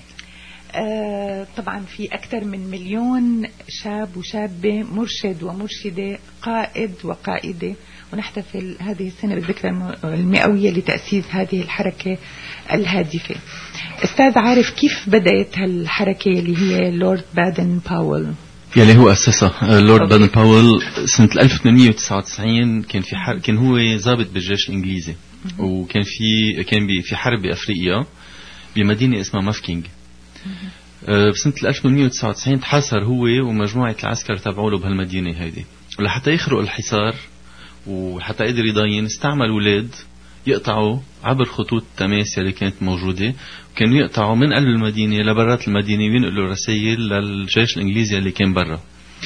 آه طبعا في أكثر من مليون شاب وشابة مرشد ومرشدة قائد وقائدة، ونحتفل هذه السنة بالذكرى المئوية لتأسيس هذه الحركة الهادفة. أستاذ عارف كيف بدأت هالحركة اللي هي لورد بادن باول؟ يلي هو أسسها لورد بادن باول سنة ألف وثمانمئة وتسعة وتسعين. كان في حرب، كان هو ضابط بالجيش الإنجليزي، وكان في كان في حرب بأفريقيا بمدينة اسمها مافكينج. بسنة ألف وثمانمئة وتسعة وتسعين تحاصر هو ومجموعة العسكر تبعوله بهالمدينة هيدي، ولحتى يخرقوا الحصار وحتى يقدر يضاين استعمل أولاد يقطعوا عبر خطوط التماس اللي كانت موجودة، وكانوا يقطعوا من قلب المدينة لبرات المدينة وينقلوا رسائل للجيش الإنجليزي اللي كان برا.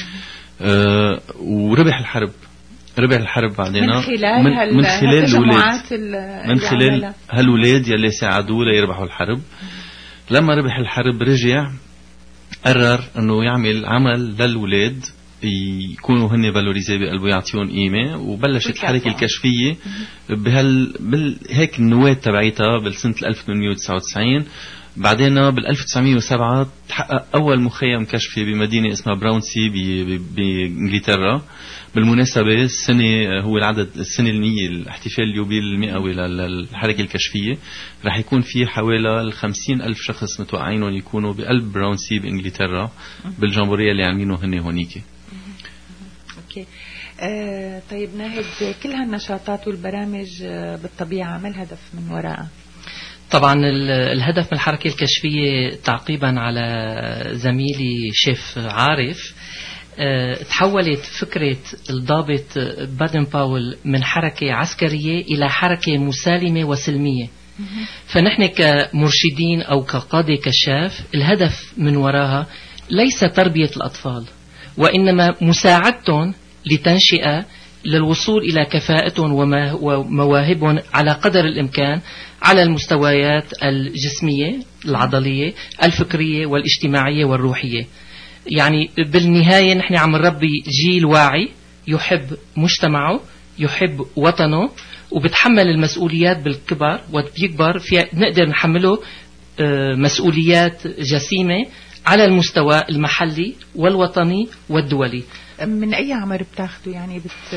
أه وربح الحرب ربح الحرب بعدين من خلال من, من خلال الأولاد من خلال هالولاد هالولاد يلي ساعدوه ليربحوا الحرب. لما ربح الحرب رجع قرر انه يعمل عمل للولاد يكونوا هن فالوريزي بقلبه، يعطيهم قيمة، وبلشت الحركة الكشفية بهال بال هيك النواة تبعيتها بالسنة ألف وثمانمئة وتسعة وتسعين. بعدين بال ألف وتسعمئة وسبعة تحقق أول مخيم كشفي بمدينة اسمها براونسي بإنجلترا. بالمناسبة السنة هو العدد السنة المية الاحتفال اليوبيل المئوي للحركة الكشفية، رح يكون في حوالي خمسين ألف شخص متوقعينهم يكونوا بقلب براونسي بإنجلترا بالجمهورية اللي عاملينه هن هونيك. أوكي. آه طيب ناهد، كل هالنشاطات والبرامج بالطبيعة ما الهدف من وراءها؟ طبعا الهدف من الحركة الكشفية تعقيبا على زميلي شيف عارف، أه تحولت فكرة الضابط بادن باول من حركة عسكرية إلى حركة مسالمة وسلمية. فنحن كمرشدين أو كقادة كشاف الهدف من وراها ليس تربية الأطفال، وإنما مساعدتهم لتنشئة للوصول إلى كفاءتهم ومواهبهم على قدر الإمكان على المستويات الجسمية العضلية الفكرية والاجتماعية والروحية. يعني بالنهاية نحن عم نربي جيل واعي يحب مجتمعه، يحب وطنه، وبتحمل المسؤوليات بالكبر، وبيكبر في نقدر نحمله مسؤوليات جسيمة على المستوى المحلي والوطني والدولي. من أي عمر بتاخده يعني بت...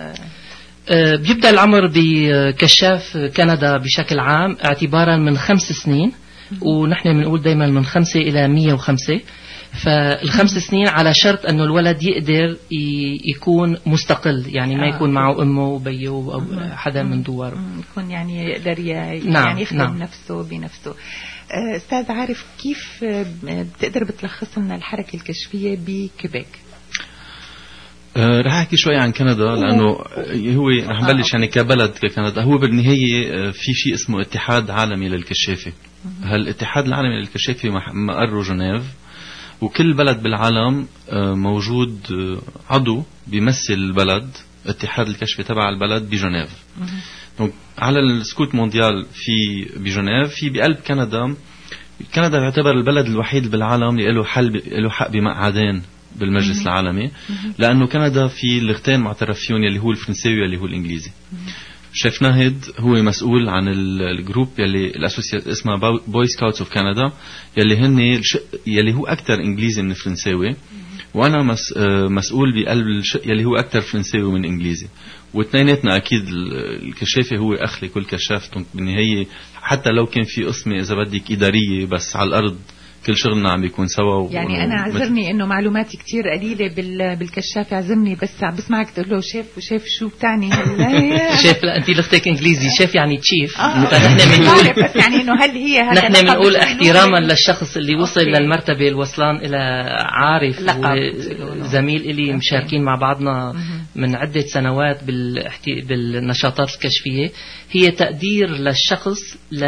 بيبدأ العمر بكشاف كندا بشكل عام اعتبارا من خمس سنين، ونحن بنقول دايما من خمسة إلى مية وخمسة. فالخمس سنين على شرط أنه الولد يقدر يكون مستقل، يعني ما يكون معه أمه وبيه أو حدا من دواره، يكون يعني يقدر يعني نعم يخدم نعم. نفسه بنفسه. أستاذ عارف، كيف بتقدر بتلخص لنا الحركة الكشفية بكيبيك؟ أه رح أحكي شوي عن كندا، لأنه هو رح نبلش يعني كبلد ككندا. هو بالنهاية في شيء اسمه اتحاد عالمي للكشافة. هالاتحاد العالمي للكشافة مقره جنيف، وكل بلد بالعالم موجود عضو بيمثل البلد اتحاد الكشف تبع البلد بجنيف. دونك على السكوت مونديال في بجنيف، في بقلب كندا. كندا يعتبر البلد الوحيد بالعالم اللي له حل له حق بمقعدين بالمجلس العالمي، لأنه كندا في لغتين معترف فيهم يلي هو الفرنساوي واللي هو الإنجليزي. شيف ناهد هو مسؤول عن الجروب يلي الاسوسيات اسمها بوي سكاوتس اوف كندا، يلي هن يلي هو أكثر إنجليزي من فرنساوي، وأنا مس مسؤول بقلب الشق يلي هو أكثر فرنساوي من إنجليزي. واثنيناتنا أكيد الكشافة هو أخ لكل كشاف. بالنهاية حتى لو كان في قسمة إذا بدك إدارية، بس على الأرض كل شغلنا عم بيكون سوا. يعني أنا عذرني إنه معلوماتي كتير قليلة بالكشاف، عذرني بس عم بسمعك تقول له شيف وشيف شو بتعني هلا؟ شيف لا أنت لغتك إنجليزي، شيف يعني تشيف. آه فنحن بنقول بس يعني إنه هل هي هذا نحن بنقول احتراما للشخص اللي وصل أوكي. للمرتبة الوصلان إلى عارف وزميل إلي مشاركين مع بعضنا من عدة سنوات بالنشاطات الكشفية. هي تقدير للشخص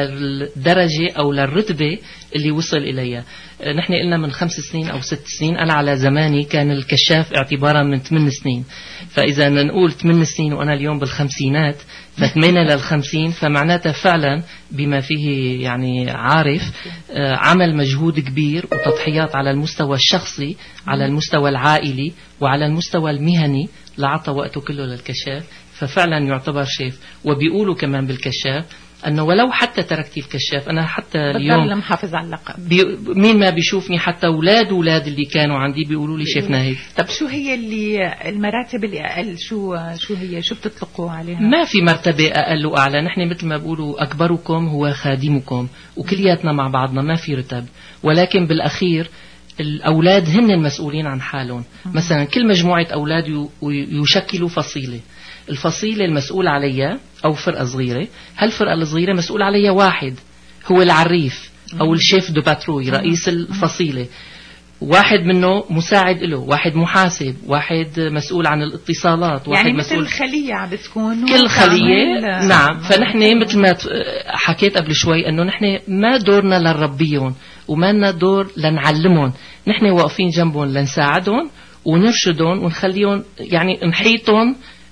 للدرجة أو للرتبة اللي وصل إليها. نحن قلنا من خمس سنين أو ست سنين، أنا على زماني كان الكشاف اعتبارا من ثمان سنين، فإذا نقول ثمان سنين وأنا اليوم بالخمسينات فثمانية للخمسين، فمعناتها فعلا بما فيه يعني عارف عمل مجهود كبير وتضحيات على المستوى الشخصي، على المستوى العائلي، وعلى المستوى المهني، لعطى وقته كله للكشاف، ففعلا يعتبر شيف. وبيقولوا كمان بالكشاف أنه ولو حتى تركتي الكشاف، أنا حتى اليوم بضل محافظ على اللقب. بي مين ما بيشوفني حتى أولاد أولاد اللي كانوا عندي بيقولوا لي شيف ناهد. طب شو هي اللي المراتب اللي أقل؟ شو شو هي شو بتطلقوا عليها؟ ما في مرتبة أقل وأعلى، نحن مثل ما بيقولوا أكبركم هو خادمكم، وكلياتنا مع بعضنا ما في رتب، ولكن بالأخير الأولاد هن المسؤولين عن حالهم. مثلا كل مجموعة أولاد يشكلوا فصيلة، الفصيلة المسؤول عليها أو فرقة صغيرة، هالفرقة الصغيرة مسؤول عليها واحد هو العريف أو الشيف دو باتروي رئيس الفصيلة، واحد منه مساعد له، واحد محاسب، واحد مسؤول عن الاتصالات، واحد يعني مسؤول مثل خلية عم بتكون كل خلية. نعم. فنحن مثل ما حكيت قبل شوي أنه نحن ما دورنا لنربيهم وما لنا دور لنعلمهم، نحن واقفين جنبهم لنساعدهم ونرشدهم ونخليهم يعني نحيطهم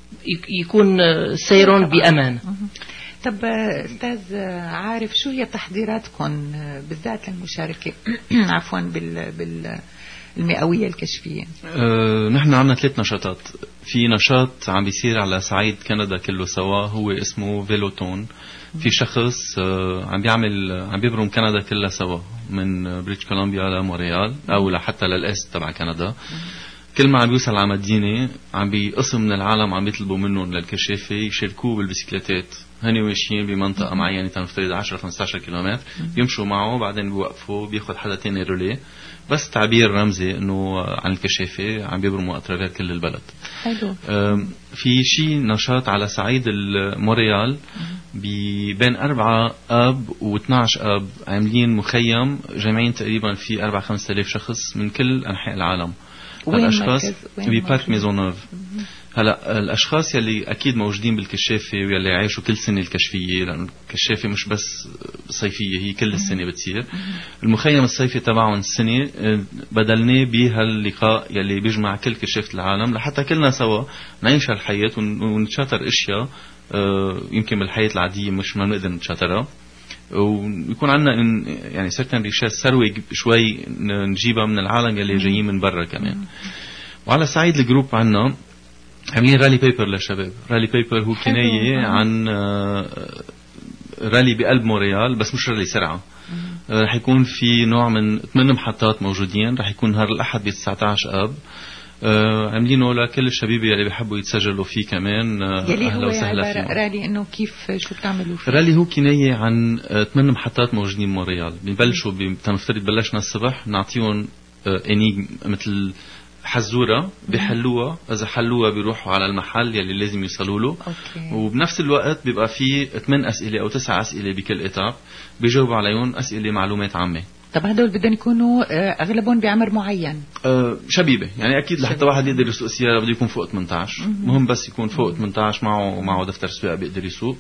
يكون سيرهم بأمان. طب أستاذ عارف، شو هي تحضيراتكم بالذات للمشاركة عفوا بال بال المئوية الكشفية؟ أه نحن عنا ثلاث نشاطات. في نشاط عم بيصير على صعيد كندا كله سوا، هو اسمه فيلوتون. في شخص أه عم بيعمل عم بيبرم كندا كلها سوا من بريتش كولومبيا لمونريال او لحتى للأست تبع كندا. كل ما عم بيوصل على مدينة عم بيقسم من العالم عم بيطلبوا منهم للكشافة يشاركوه بالبسكليتات، هني ماشيين بمنطقة معينة تنفترض عشرة خمسة عشر كيلومتر، بيمشوا معه بعدين بيوقفوا بياخد حدا تاني روليه، بس تعبير رمزي انه عن الكشافة عم بيبرموا اترافير كل البلد. حلو. في شي نشاط على صعيد الموريال بين أربعة آب واثناش آب عاملين مخيم جامعين تقريبا في أربعة خمسة آلاف شخص من كل أنحاء العالم. الأشخاص ببارك ميزونوف. هلا الأشخاص يلي أكيد موجودين بالكشافة ويلي يعيشوا كل سنة الكشفية، لأن الكشافة مش بس صيفية، هي كل السنة بتصير. المخيم الصيفي تبعهم السنة بدلناه بهاللقاء يلي بيجمع كل كشافة العالم لحتى كلنا سوا نعيش هالحياة ونتشاطر أشياء يمكن بالحياة العادية مش ما نقدر نتشاطرها، ويكون عندنا يعني سيرتن ريشات ثروة شوي نجيبها من العالم يلي جايين من برا كمان. وعلى صعيد الجروب عنا عاملين رالي بيبر للشباب. رالي بيبر هو كناية عن رالي بقلب مونريال، بس مش رالي سرعة. رح يكون في نوع من ثمان محطات موجودين، رح يكون نهار الأحد ب تسعة عشر آب. آه عاملينه لكل الشباب اللي بيحبوا يتسجلوا فيه كمان. آه يلي هو عبارة رالي انه كيف شو بتعملوا فيه؟ رالي هو كناية عن ثمان آه محطات موجودين بمونريال. بنبلشوا بتنفترض بلشنا الصبح نعطيهم آه انيجم مثل حزورة بيحلوها، اذا حلوها بيروحوا على المحل يلي لازم يوصلوا له. أوكي. وبنفس الوقت بيبقى في ثمان اسئله او تسع اسئله بكل ايتاب بيجاوبوا عليهم اسئله معلومات عامه. طب هدول بدهم يكونوا اغلبهم بعمر معين؟ أه شبيبه، يعني اكيد لحتى واحد يقدر يسوق سياره بده يكون فوق ثمانية عشر. مهم بس يكون فوق ثمانية عشر معه معه دفتر سواقه بيقدر يسوق.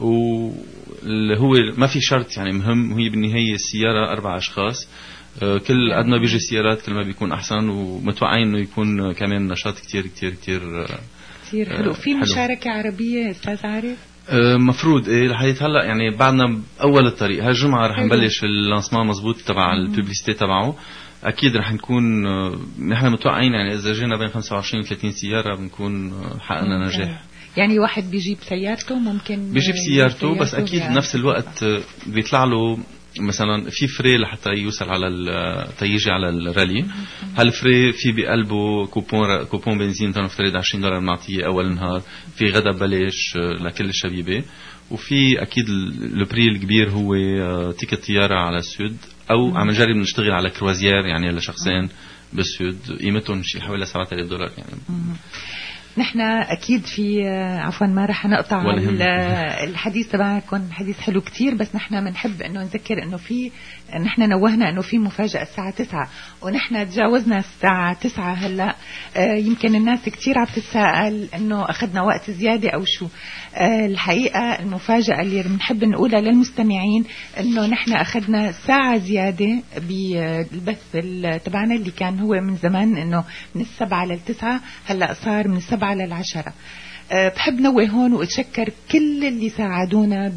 وهو ما في شرط يعني مهم، هي بالنهايه السياره اربع اشخاص. أه كل قد ما بيجي السيارات كل ما بيكون احسن، ومتوقعين انه يكون كمان نشاط كتير كتير كتير كثير حلو. في مشاركة عربية أستاذ عارف؟ مفروض ايه لحديت هلا يعني بعدنا باول الطريق. هالجمعه رح نبلش اللانسمان مزبوط تبع الببليستي تبعه. اكيد رح نكون نحن متوقعين يعني اذا جينا بين خمسة وعشرين وثلاثين سياره بنكون حققنا نجاح. يعني واحد بيجيب سيارته ممكن بيجيب سيارته بس اكيد بنفس الوقت بيطلع له مثلا في فري لحتى يوصل على تيجي على الرالي. هالفري في بقلبه كوبون كوبون بنزين تنفترض عشرين دولار بنعطيه اول نهار، في غدا ببلاش لكل الشبيبه، وفي اكيد البري الكبير هو تيكت طياره على السود، او عم نجرب نشتغل على كروازير يعني لشخصين بالسود قيمتهم شيء حوالي سبعة آلاف دولار يعني. نحن أكيد في عفوا ما رح نقطع الحديث تبعكم، حديث حلو كتير، بس نحن بنحب إنه نذكر إنه في نحن نوهنا إنه في مفاجأة الساعة تسعة ونحن تجاوزنا الساعة تسعة هلا. آه يمكن الناس كتير عم تتساءل إنه أخذنا وقت زيادة أو شو. آه الحقيقة المفاجأة اللي بنحب نقولها للمستمعين إنه نحن أخذنا ساعة زيادة بالبث تبعنا اللي كان هو من زمان إنه من السبعة للتسعة، هلا صار من السبعة للعشرة. أه بحب نوه هون وأتشكر كل اللي ساعدونا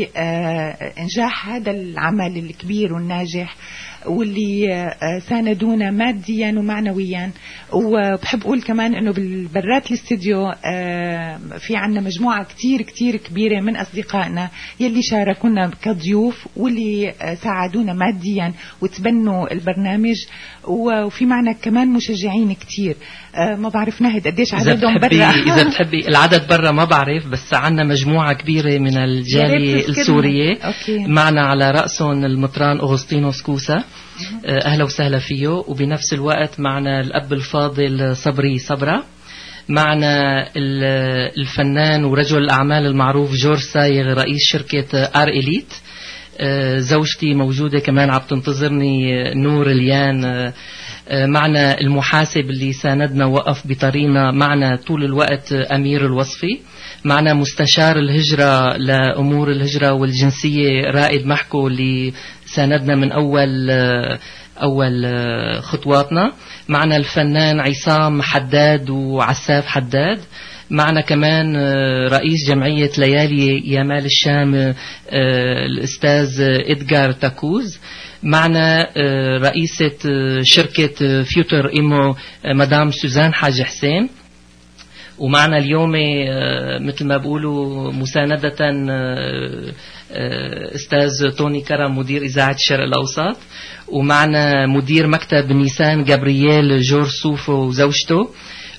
بإنجاح هذا العمل الكبير والناجح، واللي ساندونا ماديا ومعنويا. وبحب أقول كمان أنه بالبرات الاستديو في عنا مجموعة كتير كتير كبيرة من أصدقائنا يلي شاركونا كضيوف واللي ساعدونا ماديا وتبنوا البرنامج، وفي معنا كمان مشجعين كتير. ما بعرف ناهد قديش عددهم برا. إذا بتحبي العدد برا ما بعرف، بس عنا مجموعة كبيرة من الجالية السورية معنا على رأسهم المطران أغسطينوس كوسا، أهلا وسهلا فيه. وبنفس الوقت معنا الأب الفاضل صبري صبرا، معنا الفنان ورجل الأعمال المعروف جورج سايغ رئيس شركة آر إليت، زوجتي موجودة كمان عم تنتظرني نور اليان، معنا المحاسب اللي ساندنا وقف بطريقنا معنا طول الوقت أمير الوصفي، معنا مستشار الهجرة لأمور الهجرة والجنسية رائد محكو اللي ساندنا من أول أول خطواتنا، معنا الفنان عصام حداد وعساف حداد، معنا كمان رئيس جمعية ليالي يامال الشام الأستاذ إدغار تاكوز، معنا رئيسة شركة فيوتر إيمو مدام سوزان حاج حسين، ومعنا اليوم مثل ما بقولوا مساندة أستاذ توني كرم مدير إذاعة الشرق الأوسط، ومعنا مدير مكتب نيسان جابرييل جور صوفو وزوجته،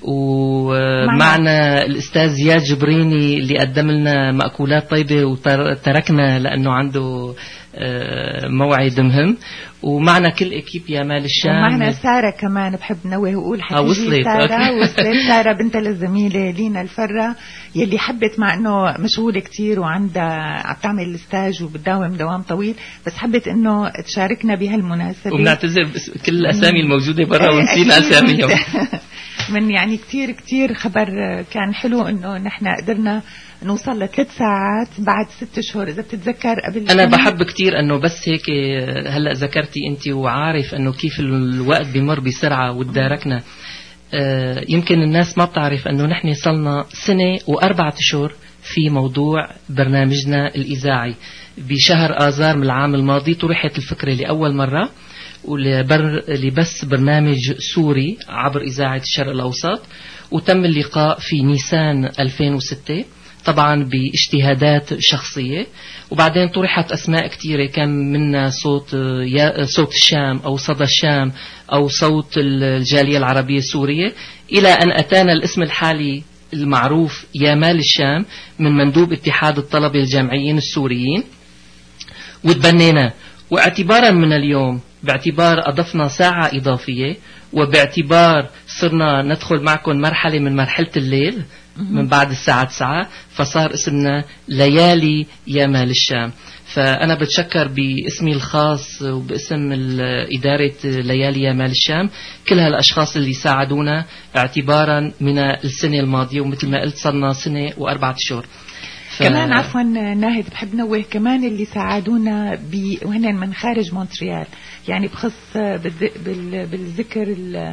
ومعنا الأستاذ زياد جبريني اللي قدم لنا مأكولات طيبة وتركنا لأنه عنده موعد مهم، ومعنا كل اكيب يا مال الشام، ومعنا سارة كمان. بحب نوه وقول حتى وصلت سارة وصلت سارة بنت الزميلة لينا الفرة يلي حبت مع انه مشغولة كتير وعندها عم تعمل الاستاج وبتداوم دوام طويل، بس حبت انه تشاركنا بهالمناسبة. وبنعتذر كل الاسامي الموجودة برا ونسينا اساميهم. من يعني كتير كتير خبر كان حلو انه نحن قدرنا نوصل لثلاث ساعات بعد ست شهور إذا بتتذكر قبل. أنا بحب كتير أنه بس هيك هلأ ذكرتي أنت وعارف أنه كيف الوقت بمر بسرعة وتداركنا. آه يمكن الناس ما بتعرف أنه نحن صلنا سنة وأربعة أشهر في موضوع برنامجنا الإذاعي. بشهر آذار من العام الماضي طرحت الفكرة لأول مرة ولبس برنامج سوري عبر إذاعة الشرق الأوسط، وتم اللقاء في نيسان ألفين وستة طبعا باجتهادات شخصية، وبعدين طرحت أسماء كتيرة كان منها صوت صوت الشام أو صدى الشام أو صوت الجالية العربية السورية، إلى أن أتانا الاسم الحالي المعروف يامال الشام من مندوب اتحاد الطلبة الجامعيين السوريين، وتبنينا. واعتبارا من اليوم باعتبار أضفنا ساعة إضافية، وباعتبار صرنا ندخل معكم مرحلة من مرحلة الليل من بعد الساعة تسعة، فصار اسمنا ليالي يامال الشام. فأنا بتشكر باسمي الخاص وباسم إدارة ليالي يامال الشام كل هالأشخاص اللي ساعدونا اعتبارا من السنة الماضية، ومثل ما قلت صرنا سنة وأربعة شهور. ف... كمان عفوا ناهد بحب نوه كمان اللي ساعدونا ب... وهن من خارج مونتريال، يعني بخص بال... بال... بالذكر ال...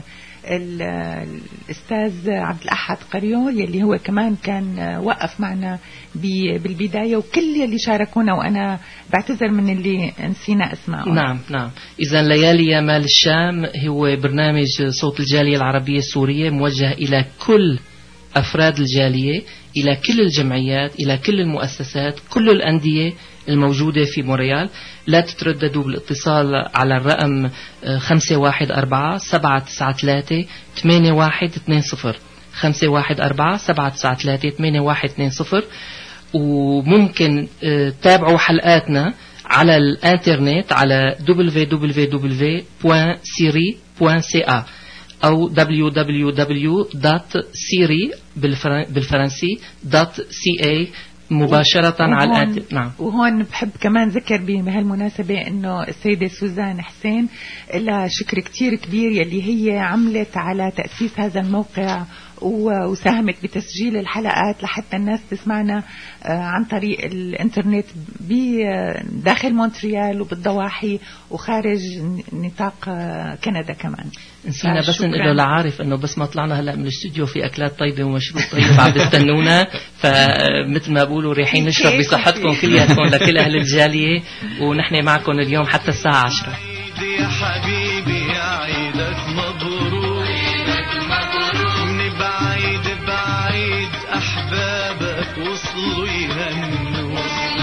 الأستاذ عبد الأحد قريو يلي هو كمان كان وقف معنا بالبداية، وكل يلي شاركونا، وأنا بعتذر من اللي نسينا أسماء. نعم نعم. إذا ليالي يا مال الشام هو برنامج صوت الجالية العربية السورية موجه إلى كل أفراد الجالية، إلى كل الجمعيات، إلى كل المؤسسات، كل الأندية الموجودة في مونريال. لا تترددوا بالاتصال على الرقم خمسة واحد أربعة سبعة تسعة ثلاثة ثمانية واحد اثنين صفر خمسة واحد أربعة سبعة تسعة ثلاثة ثمانية واحد اثنين صفر. وممكن تتابعوا حلقاتنا على الانترنت على دبليو دبليو دبليو دوت سيري دوت سي إيه أو دبليو دبليو دبليو دوت سيري بالفرنسي دوت سي إيه مباشرة على الانترنت. نعم. وهون بحب كمان ذكر بهالمناسبة انه السيدة سوزان حسين لها شكر كتير كبير يلي هي عملت على تأسيس هذا الموقع وساهمت بتسجيل الحلقات لحتى الناس تسمعنا عن طريق الانترنت بداخل مونتريال وبالضواحي وخارج نطاق كندا كمان. نسينا بس نقول له لعارف انه بس ما طلعنا هلا من الاستوديو في اكلات طيبه ومشروب طيب عم يستنونا، فمثل ما بقولوا رايحين نشرب بصحتكم كلياتكم لكل اهل الجاليه، ونحن معكم اليوم حتى الساعه عشرة. يا حبيبي يا عيدك مبروك، من بعيد بعيد احبابك وصلوا يهنوا،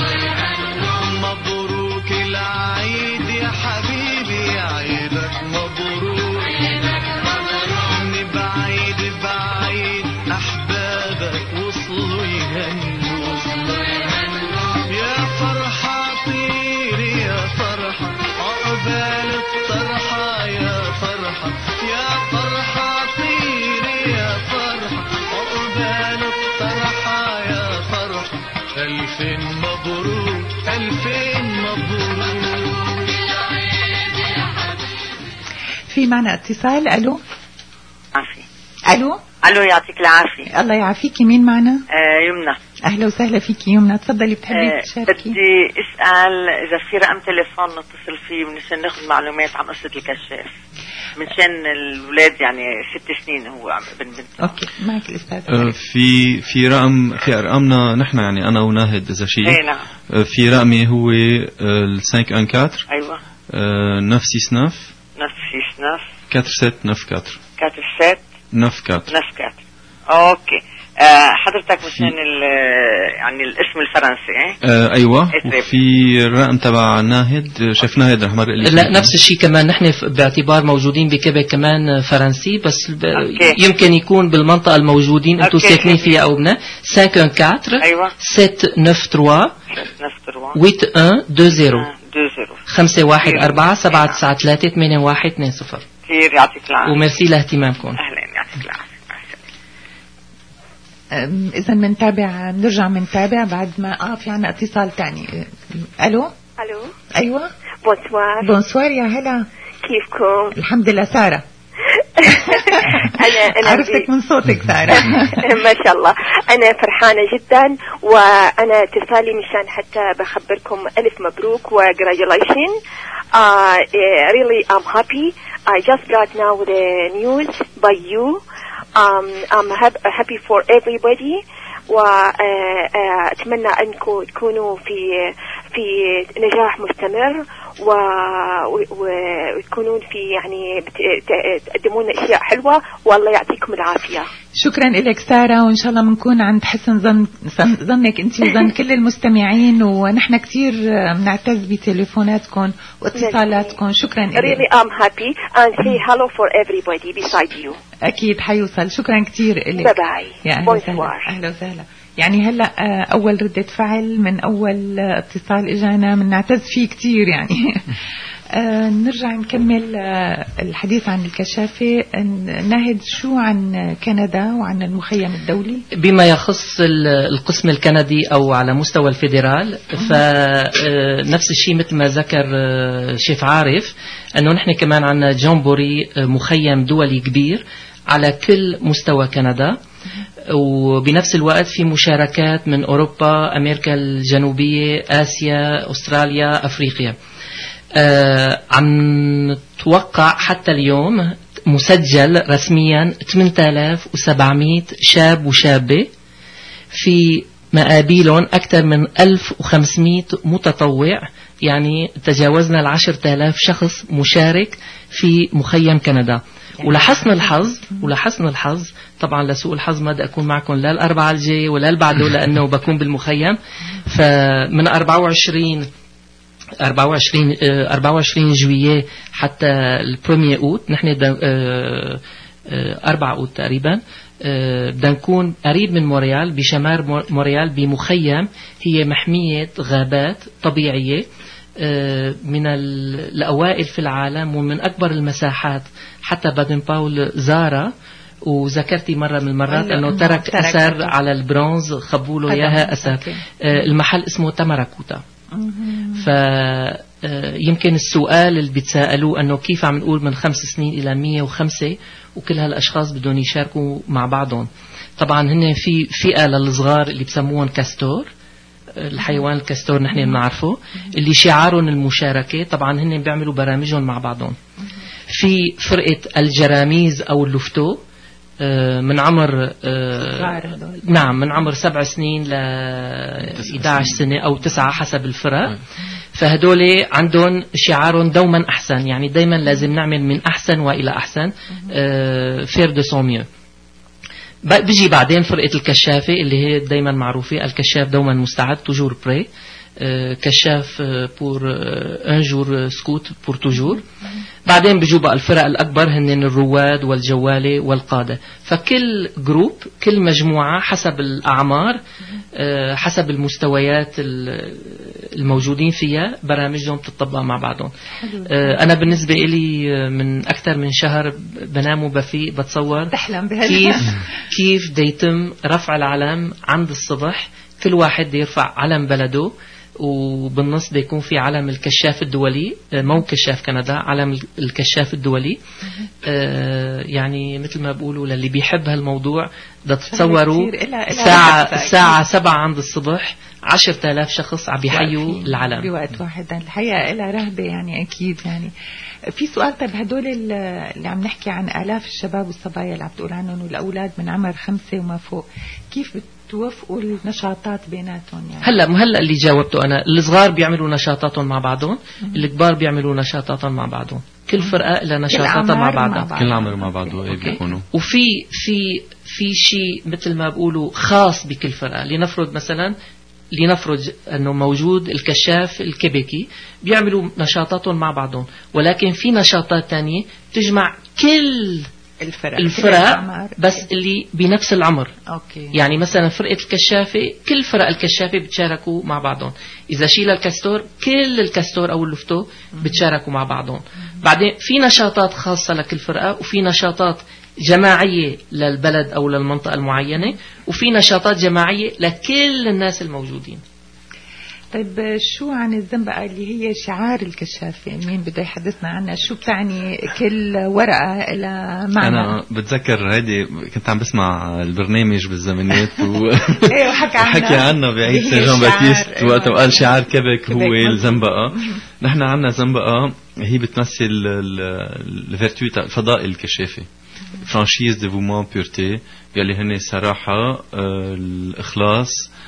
مبروك العيد يا حبيبي يا عيدك مبروك، من بعيد بعيد احبابك وصلوا يهنوا، يا فرحة طير يا فرحة عقبال الطرحة، يا فرحة يا فرحة طير يا فرحة عقبال الطرحة، يا فرحة ألفين مبروك ألفين مبروك. في معنا اتصال. ألو. عافية. ألو. ألو يعطيك العافية. الله يعافيكي. مين معنا؟ آه يمنى. أهلا وسهلا فيكي يمنى، تفضلي بتحبي آه تشاركي؟ بدي أسأل إذا في رقم تليفون نتصل فيه منشان ناخذ معلومات عن قصة الكشاف، منشان الأولاد يعني ست سنين هو بن بنت. أوكي معك الأستاذ. آه في في رقم في أرقامنا نحن يعني أنا وناهد إذا شيء. إيه نعم. آه في رقمي هو الخمسة أربعة أربعة. أيوة. نف سيس نف. نف سيس نف. كاتر ست نف كاتر. كاتر ست. نف كاتر. نف كاتر. أوكي. آه حضرتك مشان يعني الاسم الفرنسي ايه؟ آه ايوه. وفي الرقم تبع ناهد شيف ناهد رح مرق لي. لا نفس الشيء كمان، نحن باعتبار موجودين بكيبك كمان فرنسي، بس أوكي. يمكن يكون بالمنطقه الموجودين انتم ساكنين فيها او بنا. خمسة أربعة أربعة. ايوه. سبعة تسعة ثلاثة ثمانية واحد صفر خمسة واحد أربعة سبعة تسعة ثلاثة ثمانية واحد اثنين صفر. كثير يعطيك العافية وميرسي لاهتمامكم. اهلا يعطيك العافية. إذا منتابع نرجع منتابع بعد ما آه في عنا اتصال تاني. ألو. ألو. أيوة. بونسوار. بونسوار يا هلا. كيفكم؟ الحمد لله. سارة. أنا أنا عرفتك من صوتك سارة. ما شاء الله. أنا فرحانة جدا، وأنا اتصالي مشان حتى بخبركم ألف مبروك و congratulations. Uh, really I'm happy. I just got now the news by you. Um, I'm happy for everybody, وأتمنى أنكم تكونوا في في نجاح مستمر وتكونون في يعني تقدمون أشياء حلوة، والله يعطيكم العافية. شكرا لك سارة، وإن شاء الله بنكون عند حسن ظن ظنك أنت وظن كل المستمعين، ونحن كتير بنعتز بتليفوناتكم واتصالاتكم. شكرا لك. Really I'm happy and say hello for everybody beside you. أكيد حيوصل. شكرا كتير لك. باي باي. يا أهلا وسهلا. أهلا وسهلا. يعني هلا أول ردة فعل من أول اتصال إجانا من نعتز فيه كتير يعني. نرجع نكمل الحديث عن الكشافة. ناهد شو عن كندا وعن المخيم الدولي بما يخص القسم الكندي أو على مستوى الفيدرال؟ فنفس الشيء مثل ما ذكر شيف عارف أنه نحن كمان عنا جامبوري مخيم دولي كبير على كل مستوى كندا، وبنفس الوقت في مشاركات من أوروبا، أمريكا الجنوبية، آسيا، أستراليا، أفريقيا. آه عم نتوقع حتى اليوم مسجل رسميا ثمانية آلاف وسبعمائة شاب وشابة، في مقابلهم أكثر من ألف وخمسمائة متطوع، يعني تجاوزنا العشرة آلاف شخص مشارك في مخيم كندا. ولحسن الحظ ولحسن الحظ طبعا لسوء الحظ ما بدي أكون معكم لا الأربعة الجاي ولا البعده لأنه بكون بالمخيم. فمن أربعة وعشرين أربعة وعشرين أربعة وعشرين جوية حتى البرومية أوت، نحن أربعة أوت تقريبا بدنا نكون قريب من مونريال، بشمال مونريال بمخيم هي محمية غابات طبيعية من الأوائل في العالم ومن أكبر المساحات. حتى بادن باول زارة وذكرتي مرة من المرات أنه ترك, ترك أثر أكيد. على البرونز خبوله إياها أثر. المحل اسمه تمراكوتا. فيمكن السؤال اللي بيتساءلوه أنه كيف عم نقول من خمس سنين إلى مية وخمسة وكل هالأشخاص بدهم يشاركوا مع بعضهم. طبعا هن في فئة للصغار اللي بسموهم كاستور، الحيوان الكاستور نحن بنعرفه، اللي شعارهم المشاركة. طبعا هن بيعملوا برامجهم مع بعضهم. في فرقة الجراميز أو اللفتو من عمر نعم من عمر سبع سنين ل إحدى عشر سنة أو تسعة حسب الفرق. فهدول عندهم شعارهم دوما أحسن، يعني دايما لازم نعمل من أحسن وإلى أحسن، فير دو سوميو. بيجي بعدين فرقة الكشافة اللي هي دايما معروفة، الكشاف دوما مستعد توجور بري، كشاف بور ان جور سكوت بور توجور. بعدين بيجوا بقى الفرق الأكبر هن الرواد والجوالة والقادة. فكل جروب كل مجموعة حسب الأعمار حسب المستويات الموجودين فيها برامجهم تطبق مع بعضهم. أنا بالنسبة إلي من أكثر من شهر بنام وبفيق بتصور كيف كيف يتم رفع العلم عند الصبح، كل واحد يرفع علم بلده، وبالنص بيكون في علم الكشاف الدولي، مو كشاف كندا، علم الكشاف الدولي. آه يعني مثل ما بقولوا للي بيحب هالموضوع بدها تتصوروا ساعة ساعة سبعة عند الصبح عشرة آلاف شخص عم بيحيوا العلم بوقت واحد. الحقيقة إلها رهبة يعني أكيد. يعني في سؤال، طيب هدول اللي عم نحكي عن آلاف الشباب والصبايا اللي عم تقول عنهم والأولاد من عمر خمسة وما فوق، كيف توفقوا النشاطات بيناتهم؟ يعني هلا هلا اللي جاوبته انا، الصغار بيعملوا نشاطاتهم مع بعضهم، الكبار بيعملوا نشاطاتهم مع بعضهم، كل فرقه لها نشاطاتها مع بعضها، كل عمر مع بعضه ايه بيكونوا. وفي في في شيء مثل ما بقولوا خاص بكل فرقه. لنفرض مثلا لنفرض انه موجود الكشاف الكيبيكي بيعملوا نشاطاتهم مع بعضهم، ولكن في نشاطات تانية تجمع كل الفرق, الفرق بس اللي بنفس العمر. أوكي. يعني مثلا فرقة الكشافة كل فرق الكشافة بتشاركوا مع بعضهم. إذا شيل الكاستور كل الكاستور أو اللفتو بتشاركوا مع بعضهم. بعدين في نشاطات خاصة لكل فرقة، وفي نشاطات جماعية للبلد أو للمنطقة المعينة، وفي نشاطات جماعية لكل الناس الموجودين. طيب شو عن الزنبقة اللي هي شعار الكشافة؟ مين بده يحدثنا عنها؟ شو بتعني كل ورقة لها معنى؟ أنا بتذكر هيدي كنت عم بسمع البرنامج بالزمنيات و... ايه وحكى عنها حكي عنها بعيد سان جون باتيست وقت وقال شعار كيبك هو الزنبقة. نحن عنا زنبقة هي بتمثل الفيرتو الفضاء الكشافة، فرانشيز ديفومون بيورتي، يلي هن الصراحة الإخلاص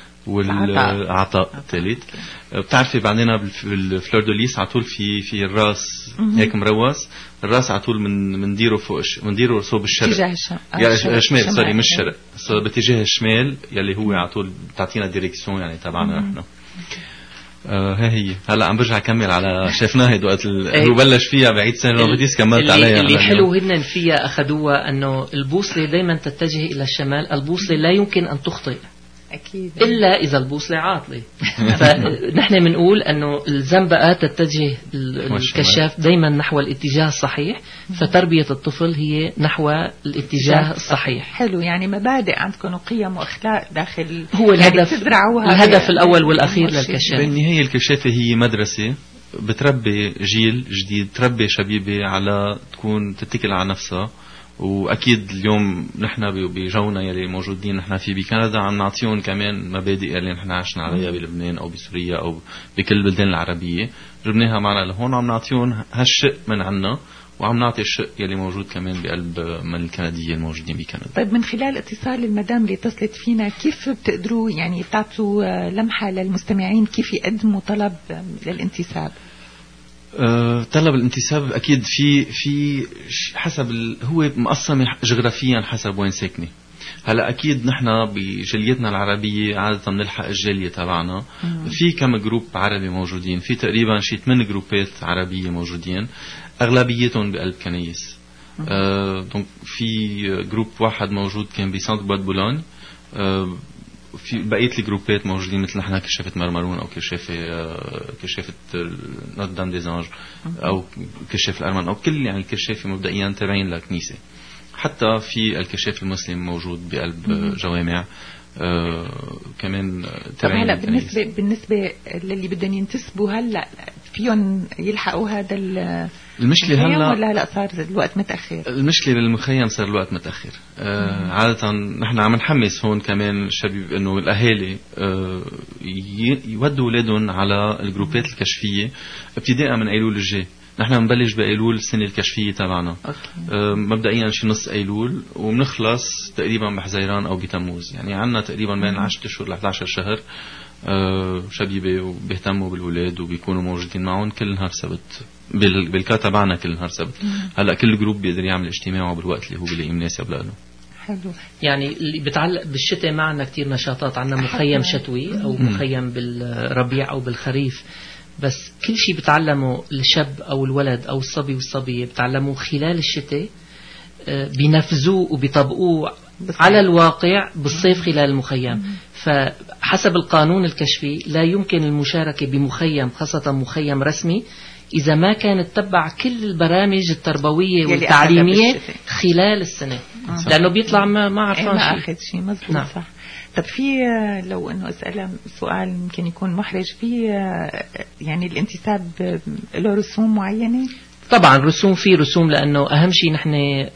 والعطاء الثالث. بتعرفي بعدين بالفلور دو ليس على طول في في الراس هيك مروس، الراس على طول من منديره فوق منديره صوب الشرق يعني شمال سوري مش الشرق باتجاه الشمال، يلي هو على طول بتعطينا ديريكسيون يعني تبعنا نحن. آه ها هي هلا عم برجع كمل على شفناها هيد وقت هو بلش فيها بعيد سنه بديس كملت عليها. اللي حلو هن فيها اخذوها انه البوصله دائما تتجه الى الشمال، البوصله لا يمكن ان تخطئ أكيد إلا إذا البوصلة عاطلة. فنحن بنقول أنه الزنبقة تتجه الكشاف دايما نحو الاتجاه الصحيح، فتربية الطفل هي نحو الاتجاه الصحيح. حلو، يعني مبادئ عندكم وقيم وأخلاق داخل هو الهدف تزرعوها الهدف الأول والأخير للكشاف. بالنهاية الكشافة هي مدرسة بتربي جيل جديد، تربي شبيبة على تكون تتكل على نفسها. واكيد اليوم نحن بجونا يلي موجودين نحن في بكندا عم نعطيهم كمان مبادئ يلي نحن عشنا عليها بلبنان او بسوريا او بكل البلدان العربيه، جبناها معنا لهون عم نعطيهم هالشق من عنا، وعم نعطي الشق يلي موجود كمان بقلب من الكندية الموجودين بكندا. طيب من خلال اتصال المدام اللي اتصلت فينا، كيف بتقدروا يعني تعطوا لمحة للمستمعين كيف يقدموا طلب للانتساب؟ أه طلب الانتساب أكيد في في حسب هو مقسم جغرافيا حسب وين ساكنة. هلا اكيد نحن بجاليتنا العربيه عاده بنلحق الجاليه تبعنا. في كم جروب عربي موجودين، في تقريبا شي ثمان جروبات عربيه موجودين اغلبيتهم بقلب كنايس. آه دونك في جروب واحد موجود كان بسانت باد بولون. آه في بقيه الجروبات موجودين مثل نحن كشافه مرمرون او كشافه آه كشافه نوت دام دي زانج او كشاف الارمن او كل يعني الكشافه مبدئيا تابعين للكنيسه. حتى في الكشاف المسلم موجود بقلب مم. جوامع آه كمان. طب هلا بالنسبه بالنسبه للي بدهم ينتسبوا هلا فيهم يلحقوا هذا المشكله هلا ولا هلا صار الوقت متاخر؟ المشكله بالمخيم صار الوقت متاخر. آه عاده نحن عم نحمس هون كمان الشباب انه الاهالي آه يودوا اولادهم على الجروبات الكشفيه ابتداء من ايلول الجاي. نحن بنبلش بأيلول السنة الكشفية تبعنا. أه مبدئيا شي نص أيلول وبنخلص تقريبا بحزيران أو بتموز. يعني عنا تقريبا بين عشرة أشهر ل إحدى عشر شهر أه شبيبة وبيهتموا بالولاد وبيكونوا موجودين معهم كل نهار سبت بالكا تبعنا كل نهار سبت. هلا كل جروب بيقدر يعمل اجتماعه بالوقت اللي هو بيلاقيه مناسب له. حلو. يعني اللي بتعلق بالشتاء معنا كتير نشاطات. عنا مخيم شتوي أو مخيم بالربيع أو بالخريف، بس كل شيء بتعلمه الشاب أو الولد أو الصبي والصبية بتعلموه خلال الشتاء بينفذوه وبيطبقوه على الواقع بالصيف خلال المخيم. فحسب القانون الكشفي لا يمكن المشاركة بمخيم خاصة مخيم رسمي إذا ما كانت تتبع كل البرامج التربوية والتعليمية خلال السنة. آه. لأنه بيطلع ما ما عرفان ما أخذ شيء. مظبوط. نعم. صح. طب في لو انه اسأله سؤال يمكن يكون محرج، في يعني الانتساب له رسوم معينة؟ طبعا رسوم، في رسوم لانه اهم شيء نحن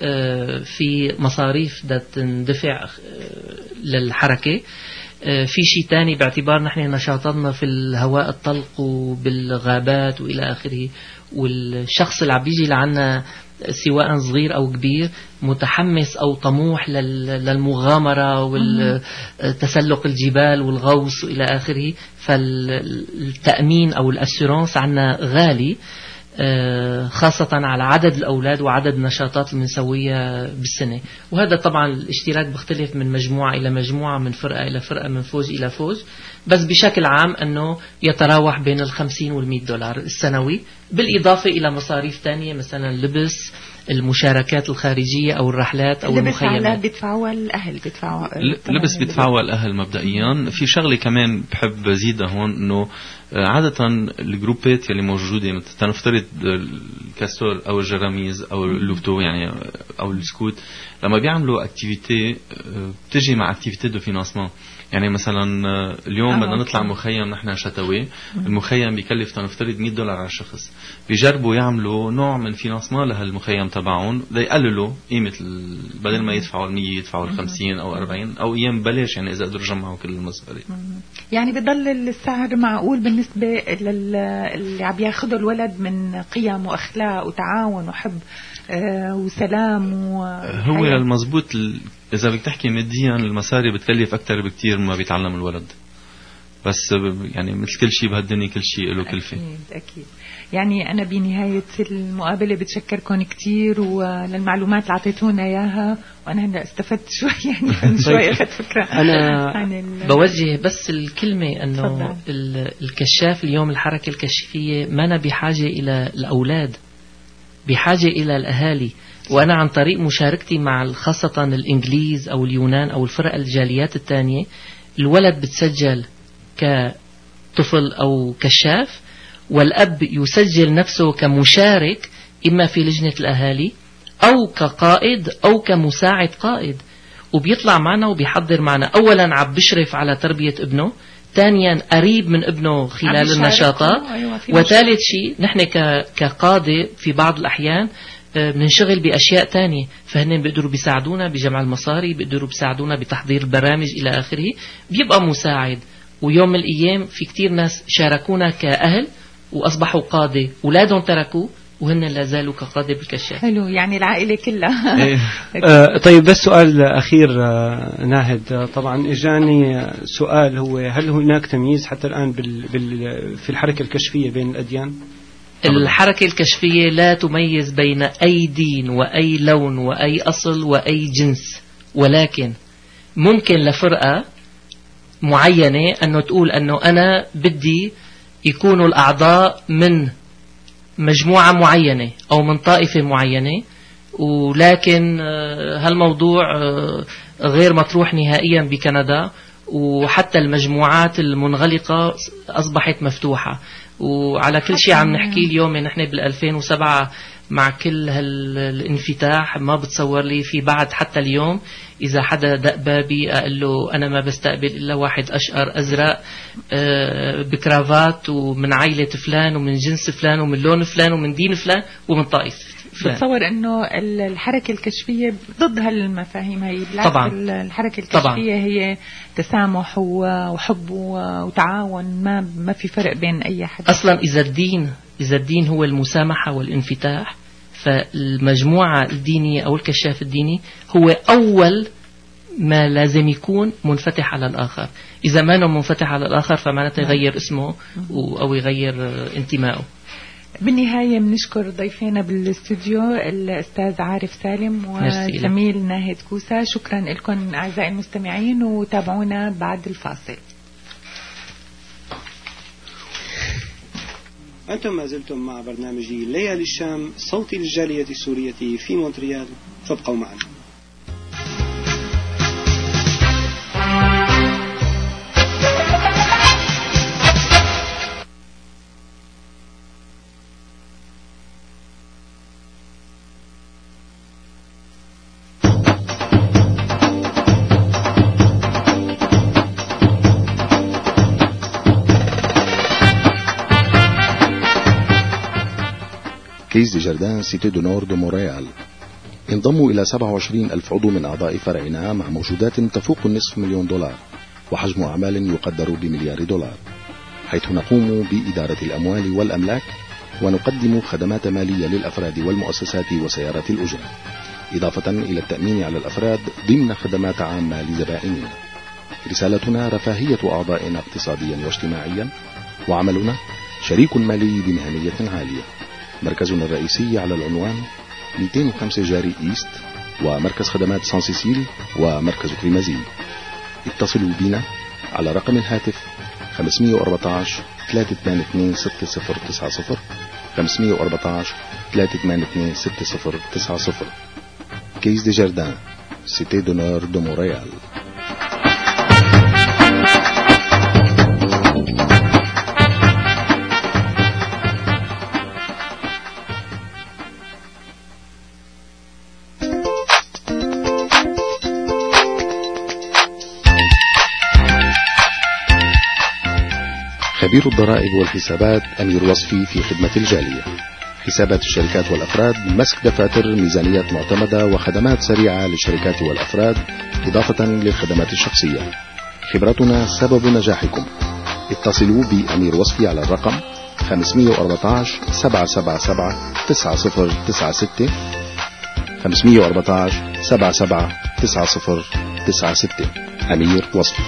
في مصاريف بدها تندفع للحركة. في شيء تاني باعتبار نحن نشاطنا في الهواء الطلق وبالغابات والى اخره، والشخص اللي عم بيجي لعنا سواء صغير أو كبير متحمس أو طموح للمغامرة والتسلق الجبال والغوص إلى آخره، فالتأمين أو الأسيرانس عنا غالي خاصة على عدد الأولاد وعدد النشاطات اللي بنسويها بالسنة. وهذا طبعا الاشتراك بيختلف من مجموعة إلى مجموعة، من فرقة إلى فرقة، من فوج إلى فوج، بس بشكل عام أنه يتراوح بين الخمسين والمئة دولار السنوي، بالإضافة إلى مصاريف تانية مثلا لبس، المشاركات الخارجية أو الرحلات أو المخيمات. لبس بيدفعوا الأهل، بيدفعوا لبس بيدفعوا الأهل مبدئيا. في شغلة كمان بحب زيدها هون أنه عادة الجروبات اللي موجودة مثل تنفترض الكاستور أو الجراميز أو اللوبتو يعني أو السكوت، لما بيعملوا اكتيفيتي بتجي مع اكتيفيتي دو فينانسمون. يعني مثلا اليوم بدنا نطلع مخيم نحن شتوي، المخيم بيكلف تنفترض مئة دولار على الشخص. بيجربوا يعملوا نوع من فينانسمون لهالمخيم تبعهم ليقللوا قيمة، بدل ما يدفعوا المية يدفعوا الخمسين أو أربعين أو أيام ببلاش، يعني إذا قدروا يجمعوا كل المصاري. يعني بضل السعر معقول بالنسبة للي عم ياخذوا الولد من قيم وأخلاق وتعاون وحب آه وسلام و... هو المضبوط. إذا بدك تحكي ماديا المصاري بتكلف أكتر بكتير مما بيتعلم الولد، بس يعني مثل كل شيء بهالدنيا كل شيء له كلفة. أكيد أكيد. يعني أنا بنهاية المقابلة بتشكركم كتير وللمعلومات اللي عطيتونا إياها، وأنا هلا استفدت شوي يعني شوي أخذت فكرة. أنا عن بوجه بس الكلمة أنه الكشاف اليوم الحركة الكشفية ما أنا بحاجة إلى الأولاد، بحاجة إلى الأهالي. وأنا عن طريق مشاركتي مع خاصة الإنجليز أو اليونان أو الفرق الجاليات الثانية، الولد بتسجل كطفل أو كشاف، والأب يسجل نفسه كمشارك إما في لجنة الأهالي أو كقائد أو كمساعد قائد، وبيطلع معنا وبيحضر معنا. أولا عم بشرف على تربية ابنه، ثانيا قريب من ابنه خلال النشاطات، أيوة وثالث شيء نحن كقادة في بعض الأحيان بننشغل بأشياء تانية، فهن بيقدروا بيساعدونا بجمع المصاري، بيقدروا بيساعدونا بتحضير البرامج إلى آخره، بيبقى مساعد. ويوم من الأيام في كتير ناس شاركونا كأهل وأصبحوا قادة، أولادهم تركوا وهن لا زالوا كقاضي بالكشاف. حلو، يعني العائلة كلها. آه طيب بس سؤال أخير آه ناهد، آه طبعا إجاني سؤال هو هل هناك تمييز حتى الآن بال بال في الحركة الكشفية بين الأديان؟ الحركة الكشفية لا تميز بين أي دين وأي لون وأي أصل وأي جنس، ولكن ممكن لفرقة معينة أنه تقول أنه أنا بدي يكونوا الأعضاء من مجموعة معينة أو من طائفة معينة، ولكن هالموضوع غير مطروح نهائيا بكندا، وحتى المجموعات المنغلقة أصبحت مفتوحة. وعلى كل شيء عم نحكي اليوم نحن بالألفين وسبعة مع كل هالانفتاح، ما بتصور لي في بعد حتى اليوم إذا حدا دق بابي أقول له أنا ما بستقبل إلا واحد أشقر أزرق بكرافات ومن عائلة فلان ومن جنس فلان ومن لون فلان ومن دين فلان ومن طائف فلان. بتصور أنه الحركة الكشفية ضد هالمفاهيم هي، بالعكس طبعا. الحركة الكشفية طبعا. هي تسامح وحب وتعاون، ما ما في فرق بين أي حد. أصلا إذا الدين إذا الدين هو المسامحة والانفتاح، فالمجموعة الدينية أو الكشاف الديني هو أول ما لازم يكون منفتح على الآخر. إذا ما منفتح على الآخر فمعناته يغير اسمه أو يغير انتمائه. بالنهاية بنشكر ضيفينا بالاستوديو الأستاذ عارف سالم وزميل ناهد كوسا. شكرا لكم أعزائي المستمعين، وتابعونا بعد الفاصل. أنتم ما زلتم مع برنامجي ليالي الشام، صوتي للجالية السورية في مونتريال، فابقوا معنا. كيس دي جاردان سيتي دو نور دو مونريال. انضموا إلى سبعة وعشرين ألف عضو من أعضاء فرعنا مع موجودات تفوق النصف مليون دولار وحجم أعمال يقدر بمليار دولار، حيث نقوم بإدارة الأموال والأملاك ونقدم خدمات مالية للأفراد والمؤسسات وسيارات الأجرة، إضافة إلى التأمين على الأفراد ضمن خدمات عامة لزبائننا. رسالتنا رفاهية أعضائنا اقتصاديا واجتماعيا، وعملنا شريك مالي بمهنية عالية. مركزنا الرئيسي على العنوان مئتين وخمسة جاري إيست، ومركز خدمات سان سيسيل ومركز كريمازين. اتصلوا بنا على رقم الهاتف خمسمئة وأربعة عشر ثلاثة ثمانية اثنين ستة صفر تسعة صفر خمسمئة وأربعة عشر ثلاثة ثمانية اثنين ستة صفر تسعة صفر. كيس دي جاردان سيتي دو نور دو مونريال. خبير الضرائب والحسابات أمير وصفي في خدمة الجالية. حسابات الشركات والأفراد، مسك دفاتر، ميزانيات معتمدة، وخدمات سريعة للشركات والأفراد، إضافة للخدمات الشخصية. خبرتنا سبب نجاحكم. اتصلوا بأمير وصفي على الرقم خمسمئة وأربعة عشر سبعة سبعة سبعة تسعة صفر تسعة ستة خمسمئة وأربعة عشر سبعة سبعة تسعة صفر تسعة ستة. أمير وصفي.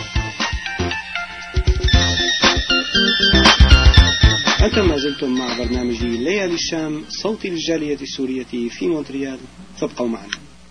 أنتم ما زلتم مع برنامجي ليالي الشام، صوتي للجالية السورية في مونتريال، فابقوا معنا.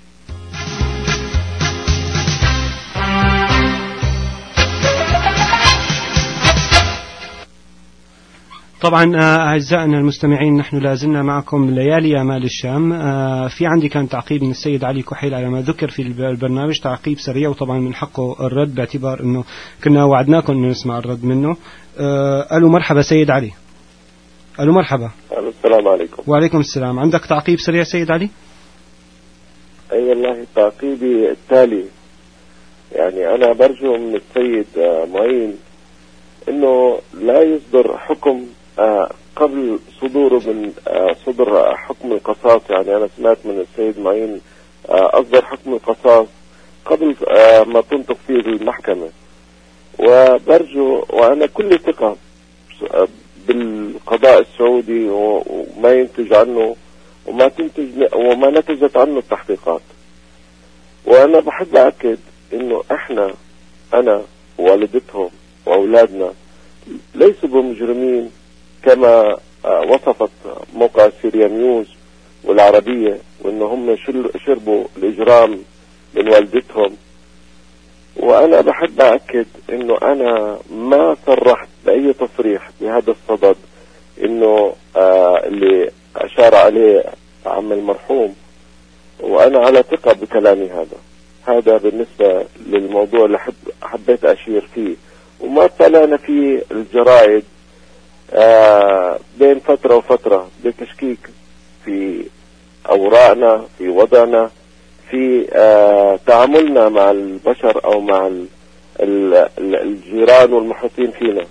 طبعا أعزائنا المستمعين، نحن لازلنا معكم ليالي أمال الشام. في عندي كان تعقيب من السيد علي كحيل على ما ذكر في البرنامج، تعقيب سريع وطبعا من حقه الرد باعتبار أنه كنا وعدناكم أنه نسمع الرد منه. ألو مرحبا سيد علي. ألو مرحبا. السلام عليكم. وعليكم السلام. عندك تعقيب سريع سيد علي؟ أي والله تعقيبي التالي، يعني أنا برجو من السيد معين أنه لا يصدر حكم قبل صدوره من صدر حكم القصاص. يعني أنا سمعت من السيد معين أصدر حكم القصاص قبل ما تنطق فيه المحكمة، وبرجو وأنا كل ثقة بالقضاء السعودي وما ينتج عنه وما تنتج وما نتجت عنه التحقيقات. وأنا بحب أكد إنه إحنا أنا ووالدتهم وأولادنا ليسوا بمجرمين كما وصفت موقع سيريا نيوز والعربية، وإنه هم شربوا الإجرام من والدتهم. وأنا بحب أكد إنه أنا ما صرحت بأي تصريح بهذا الصدد إنه آه اللي أشار عليه عم المرحوم، وأنا على ثقة بكلامي هذا. هذا بالنسبة للموضوع اللي حب حبيت أشير فيه، وما طلعنا فيه الجرائد آه بين فترة وفترة بتشكيك في أوراقنا، في وضعنا، في آه تعاملنا مع البشر أو مع ال ال الجيران والمحيطين فينا،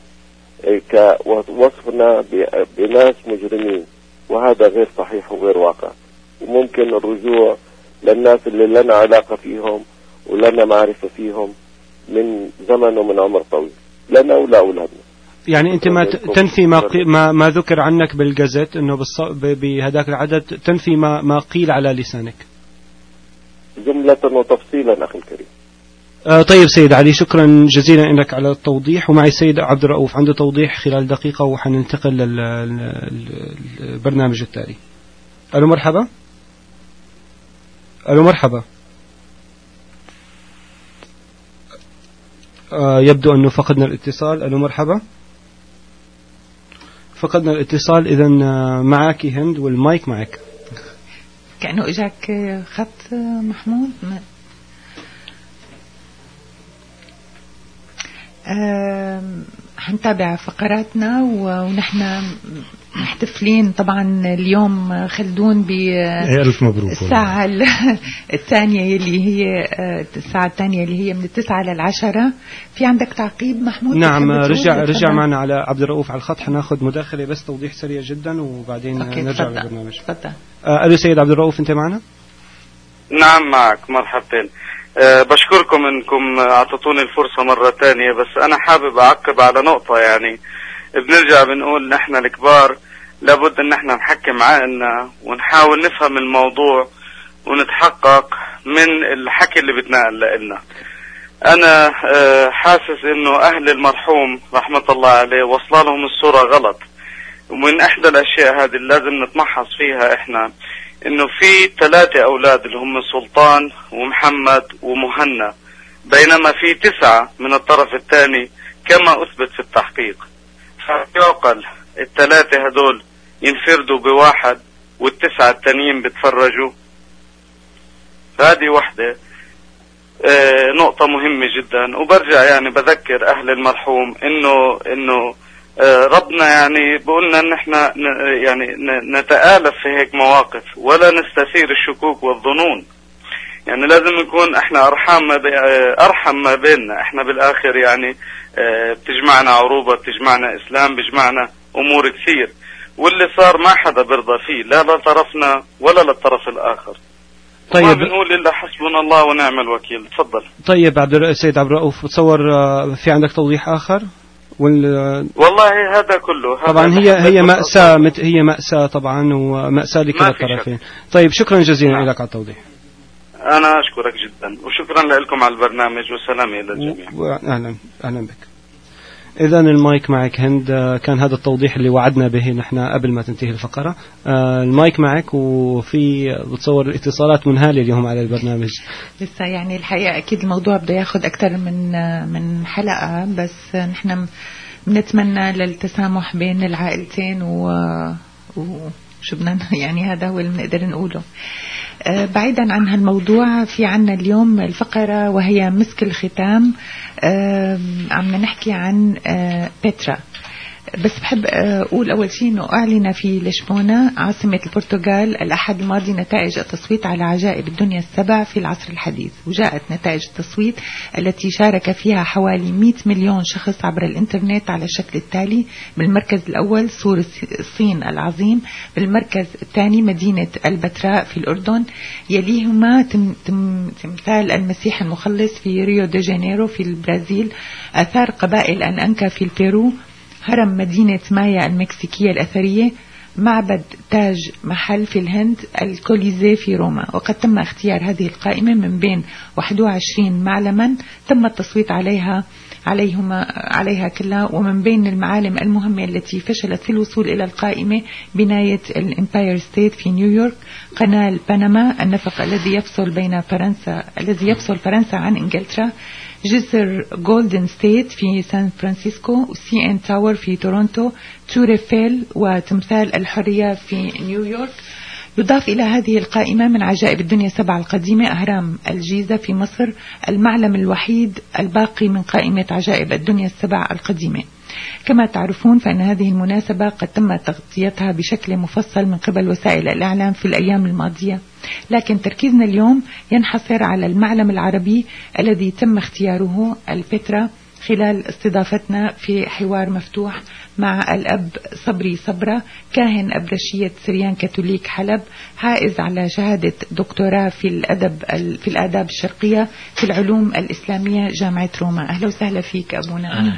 كوصفنا بناس مجرمين، وهذا غير صحيح وغير واقع. وممكن الرجوع للناس اللي لنا علاقة فيهم ولنا معرفة فيهم من زمن ومن عمر طويل، لنا ولا أولادنا. يعني أنت ما تنفي ما ما, ما ذكر عنك بالجازيت إنه بهذاك العدد، تنفي ما ما قيل على لسانك جملة وتفصيلا أخي الكريم. آه طيب سيد علي، شكرا جزيلا لك على التوضيح. ومعي السيد عبد الرؤوف عنده توضيح خلال دقيقة وحننتقل للبرنامج التالي. ألو مرحبا. ألو مرحبا. آه يبدو أنه فقدنا الاتصال. ألو مرحبا. فقدنا الاتصال. إذن معك هند والمايك معك. كأنه إجاك خط محمود. أه هنتابع فقراتنا ونحن محتفلين طبعا اليوم خلدون بالساعة الثانية اللي هي الساعة الثانية اللي هي من التسعة للعشرة. في عندك تعقيب محمود؟ نعم، رجع رجع معنا على عبد الرؤوف على الخط. حناخذ مداخلة بس توضيح سريع جدا وبعدين نرجع للبرنامج. تفضل. ألو سيد عبد الرؤوف، أنت معنا؟ نعم معك، مرحبتين. أه بشكركم انكم اعطتوني الفرصة مرة تانية، بس انا حابب اعقب على نقطة. يعني بنرجع بنقول نحن الكبار لابد ان احنا نحكم عقلنا ونحاول نفهم الموضوع ونتحقق من الحكي اللي بتنقل لنا. انا أه حاسس انه اهل المرحوم رحمة الله عليه وصل لهم الصورة غلط، ومن احدى الاشياء هذه اللي لازم نتمحص فيها احنا انه في ثلاثة اولاد اللي هم سلطان ومحمد ومهنا، بينما في تسعة من الطرف الثاني كما اثبت في التحقيق. فيعقل الثلاثة هدول ينفردوا بواحد والتسعة التانيين بتفرجوا؟ هذه واحدة اه نقطة مهمة جدا. وبرجع يعني بذكر اهل المرحوم انه انه ربنا يعني بقولنا ان احنا يعني نتآلف في هيك مواقف ولا نستثير الشكوك والظنون. يعني لازم نكون احنا ارحم ما ارحم ما بيننا. احنا بالاخر يعني بتجمعنا عروبة، بتجمعنا اسلام، بيجمعنا امور كثير، واللي صار ما حدا برضى فيه لا لطرفنا ولا للطرف الاخر. طيب بنقول الا حسبنا الله ونعم الوكيل. تفضل. طيب عبد السيد عبد الرؤوف، بتصور في عندك توضيح اخر؟ والله هذا كله هذا طبعا هي هي مأساة هي مأساة طبعا، ومأساة لكلا الطرفين. طيب شكرا جزيلا نعم. لك على التوضيح. أنا أشكرك جدا وشكرا لكم على البرنامج وسلام إلى الجميع. أهلا أهلا بك. إذا المايك معك هند. كان هذا التوضيح اللي وعدنا به نحن قبل ما تنتهي الفقرة. المايك معك، وفي بتصور الاتصالات منهالة اليوم على البرنامج لسه. يعني الحقيقة أكيد الموضوع بده ياخذ أكثر من من حلقة، بس نحن بنتمنى للتسامح بين العائلتين و وشو بدنا يعني هذا هو اللي بنقدر نقوله. أه بعيدا عن هالموضوع، في عنا اليوم الفقرة وهي مسك الختام. أه عم نحكي عن أه بيترا. بس بحب أقول أول شيء أنه أعلن في لشبونة عاصمة البرتغال الأحد الماضي نتائج التصويت على عجائب الدنيا السبع في العصر الحديث. وجاءت نتائج التصويت التي شارك فيها حوالي مئة مليون شخص عبر الإنترنت على الشكل التالي: بالمركز الأول سور الصين العظيم، بالمركز الثاني مدينة البتراء في الأردن، يليهما تم تم تمثال المسيح المخلص في ريو دي جانيرو في البرازيل، آثار قبائل الأنكا في البيرو، هرم مدينة مايا المكسيكية الأثرية، معبد تاج محل في الهند، الكوليزيه في روما. وقد تم اختيار هذه القائمة من بين واحد وعشرين معلما تم التصويت عليها عليهما عليها كلها. ومن بين المعالم المهمة التي فشلت في الوصول إلى القائمة بناية الإمباير ستيت في نيويورك، قناة بنما، النفق الذي يفصل بين فرنسا الذي يفصل فرنسا عن إنجلترا، جسر جولدن ستيت في سان فرانسيسكو، سي ان تاور في تورونتو، تور ايفيل وتمثال الحرية في نيويورك. يضاف إلى هذه القائمة من عجائب الدنيا السبعة القديمة أهرام الجيزة في مصر، المعلم الوحيد الباقي من قائمة عجائب الدنيا السبع القديمة. كما تعرفون فإن هذه المناسبة قد تم تغطيتها بشكل مفصل من قبل وسائل الإعلام في الأيام الماضية، لكن تركيزنا اليوم ينحصر على المعلم العربي الذي تم اختياره، البتراء، خلال استضافتنا في حوار مفتوح مع الأب صبري صبرة، كاهن أبرشية سريان كاثوليك حلب، حائز على شهادة دكتوراه في الأدب في الآداب الشرقية في العلوم الإسلامية جامعة روما. أهلا وسهلا فيك أبونا. أهلا.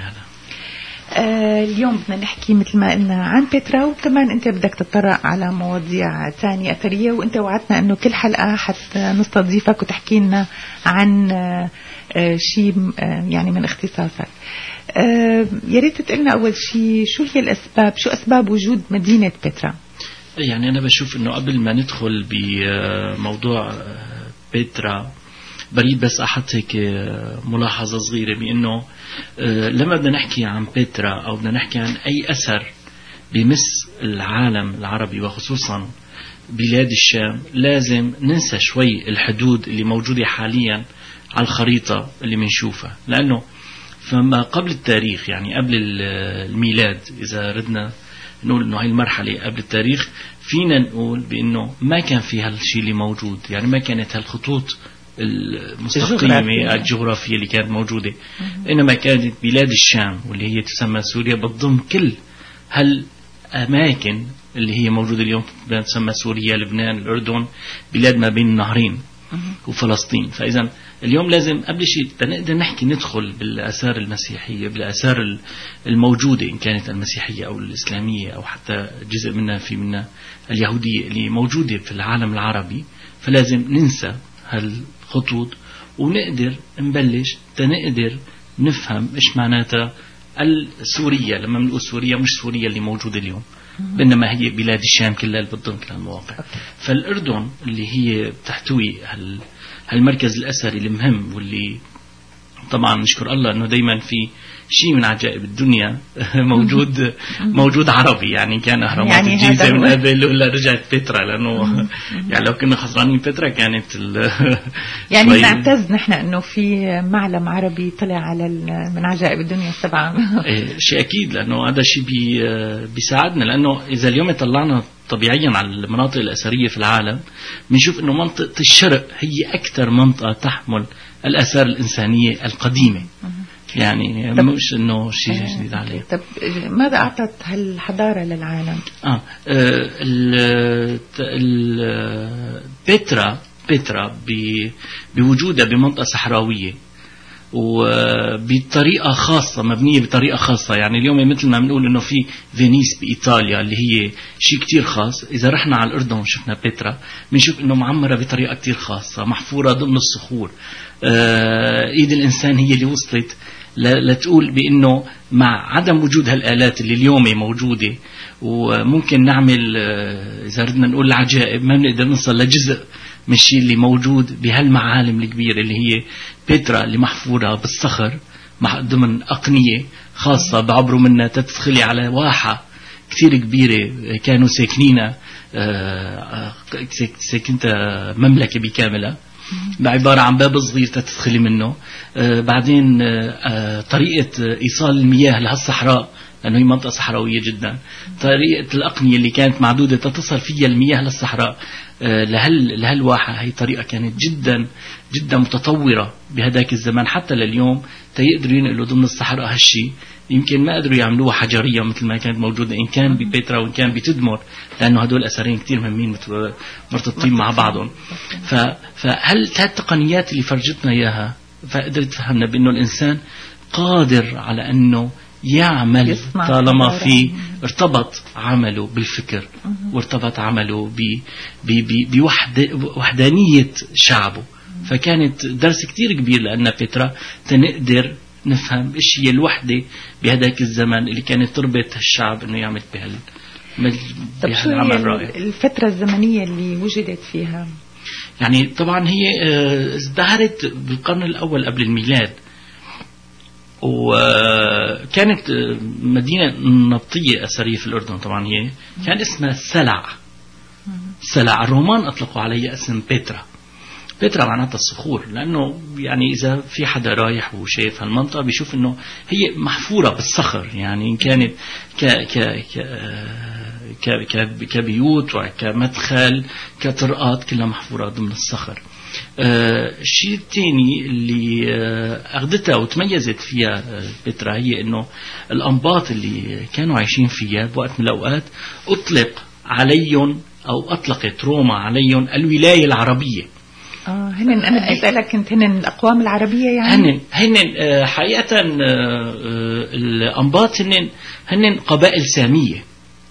آه اليوم بدنا نحكي مثل ما قلنا عن بتراء، وكمان أنت بدك تطرق على مواضيع ثانية أثرية، وأنت وعدتنا أنه كل حلقة حتى نستضيفك وتحكي لنا عن آه آه شيء آه يعني من اختصاصك. آه يا ريت تقلنا أول شيء شو هي الأسباب، شو أسباب وجود مدينة بتراء؟ يعني أنا بشوف أنه قبل ما ندخل بموضوع بتراء بريد بس أحط هيك ملاحظة صغيرة، بأنه لما بدنا نحكي عن بتراء أو بدنا نحكي عن أي أثر بمس العالم العربي وخصوصا بلاد الشام، لازم ننسى شوي الحدود اللي موجودة حاليا على الخريطة اللي بنشوفها، لأنه فما قبل التاريخ، يعني قبل الميلاد، إذا ردنا نقول إنه هاي المرحلة قبل التاريخ، فينا نقول بأنه ما كان في هالشيء اللي موجود، يعني ما كانت هالخطوط المستقيمة الجغرافية اللي كانت موجودة، إنما كانت بلاد الشام واللي هي تسمى سوريا بتضم كل هالأماكن اللي هي موجودة اليوم تسمى سوريا، لبنان، الأردن، بلاد ما بين النهرين وفلسطين. فإذا اليوم لازم قبل شيء نقدر نحكي ندخل بالآثار المسيحية، بالآثار الموجودة إن كانت المسيحية أو الإسلامية أو حتى جزء منها في منها اليهودية اللي موجودة في العالم العربي. فلازم ننسى هالخطوط ونقدر نبلش تنقدر نفهم إيش معناتها السورية. لما بنقول سوريا مش سوريا اللي موجودة اليوم، بينما هي بلاد الشام كلها اللي بتضم كل المواقع. فالأردن اللي هي تحتوي هالمركز الأثري المهم، واللي طبعا نشكر الله أنه دايما في شيء من عجائب الدنيا موجود موجود عربي، يعني كان أهرامات يعني الجيزة من قبل ولا رجعت بتراء، لأنه يعني لو كنا خسرانين بتراء كانت يعني نعتز نحن أنه في معلم عربي طلع على من عجائب الدنيا السبعة. شيء أكيد، لأنه هذا شيء بي بيساعدنا، لأنه إذا اليوم طلعنا طبيعيا على المناطق الأثرية في العالم بنشوف أنه منطقة الشرق هي أكثر منطقة تحمل الآثار الإنسانية القديمة، يعني مش انه شيء جديد عليه. طب ماذا اعطت هالحضاره للعالم؟ اه ال ال بتراء بتراء بوجودها بمنطقه صحراويه وبطريقه خاصه، مبنيه بطريقه خاصه. يعني اليوم مثل ما بنقول انه في فينيس بايطاليا اللي هي شيء كتير خاص، اذا رحنا على الاردن وشفنا بتراء بنشوف انه معمره بطريقه كتير خاصه، محفوره ضمن الصخور. آه ايد الانسان هي اللي وصلت لتقول بأنه مع عدم وجود هالآلات اللي اليوم موجودة وممكن نعمل إذا ردنا نقول العجائب، ما بنقدر نوصل لجزء من الشيء اللي موجود بهالمعالم الكبيرة اللي هي بتراء اللي محفورة بالصخر ضمن أقنية خاصة بعبروا منها تدخلي على واحة كثير كبيرة كانوا ساكنينها ساكنتها مملكة بكاملها، بعبارة عن باب صغير تدخلي منه. آه بعدين آه طريقة إيصال المياه لهالصحراء، لأنه هي منطقة صحراوية جدا، طريقة الأقنية اللي كانت معدودة تتصل فيها المياه للصحراء آه لهال لهالواحة، هي طريقة كانت جدا جدا متطورة بهداك الزمان حتى لليوم تيقدروا ينقلوا ضمن الصحراء هالشي. يمكن ما قدروا يعملوها حجرية مثل ما كانت موجودة إن كان ببتراء وإن كان بتدمر، لأنه هدول أثرين كتير مهمين مرتبطين مع بعضهم. فهل هالتقنيات اللي فرجتنا إياها فقدرت تفهمنا بأنه الإنسان قادر على أنه يعمل طالما في ارتبط عمله بالفكر وارتبط عمله بوحدانية شعبه. فكانت درس كتير كبير لأن بيترا تنقدر نفهم إيش هي الوحدة بهذاك الزمن اللي كانت تربط الشعب إنه يعمل بهال بهالعمل الرائع. الفترة الزمنية اللي وجدت فيها يعني طبعا هي ازدهرت بالقرن الأول قبل الميلاد، وكانت مدينة نبطية أثرية في الأردن. طبعا هي كان اسمها سلع. سلع الرومان أطلقوا عليها اسم بيترا. بيترا معناتها الصخور، لأنه يعني إذا في حدا رايح وشايف هالمنطقة بيشوف إنه هي محفورة بالصخر، يعني كانت ك ك ك كبيوت وكمدخل كطرقات كلها محفورة ضمن الصخر. آه الشيء الثاني اللي آه أخذتها وتميزت فيها آه بيترا هي إنه الأنباط اللي كانوا عايشين فيها بوقت من الأوقات أطلق عليهم أو أطلقت روما عليهم الولاية العربية. آه هن أنا بدي أسألك كنت هن الأقوام العربية يعني؟ هن هن آه حقيقة آه آه الأنباط هن هن قبائل سامية،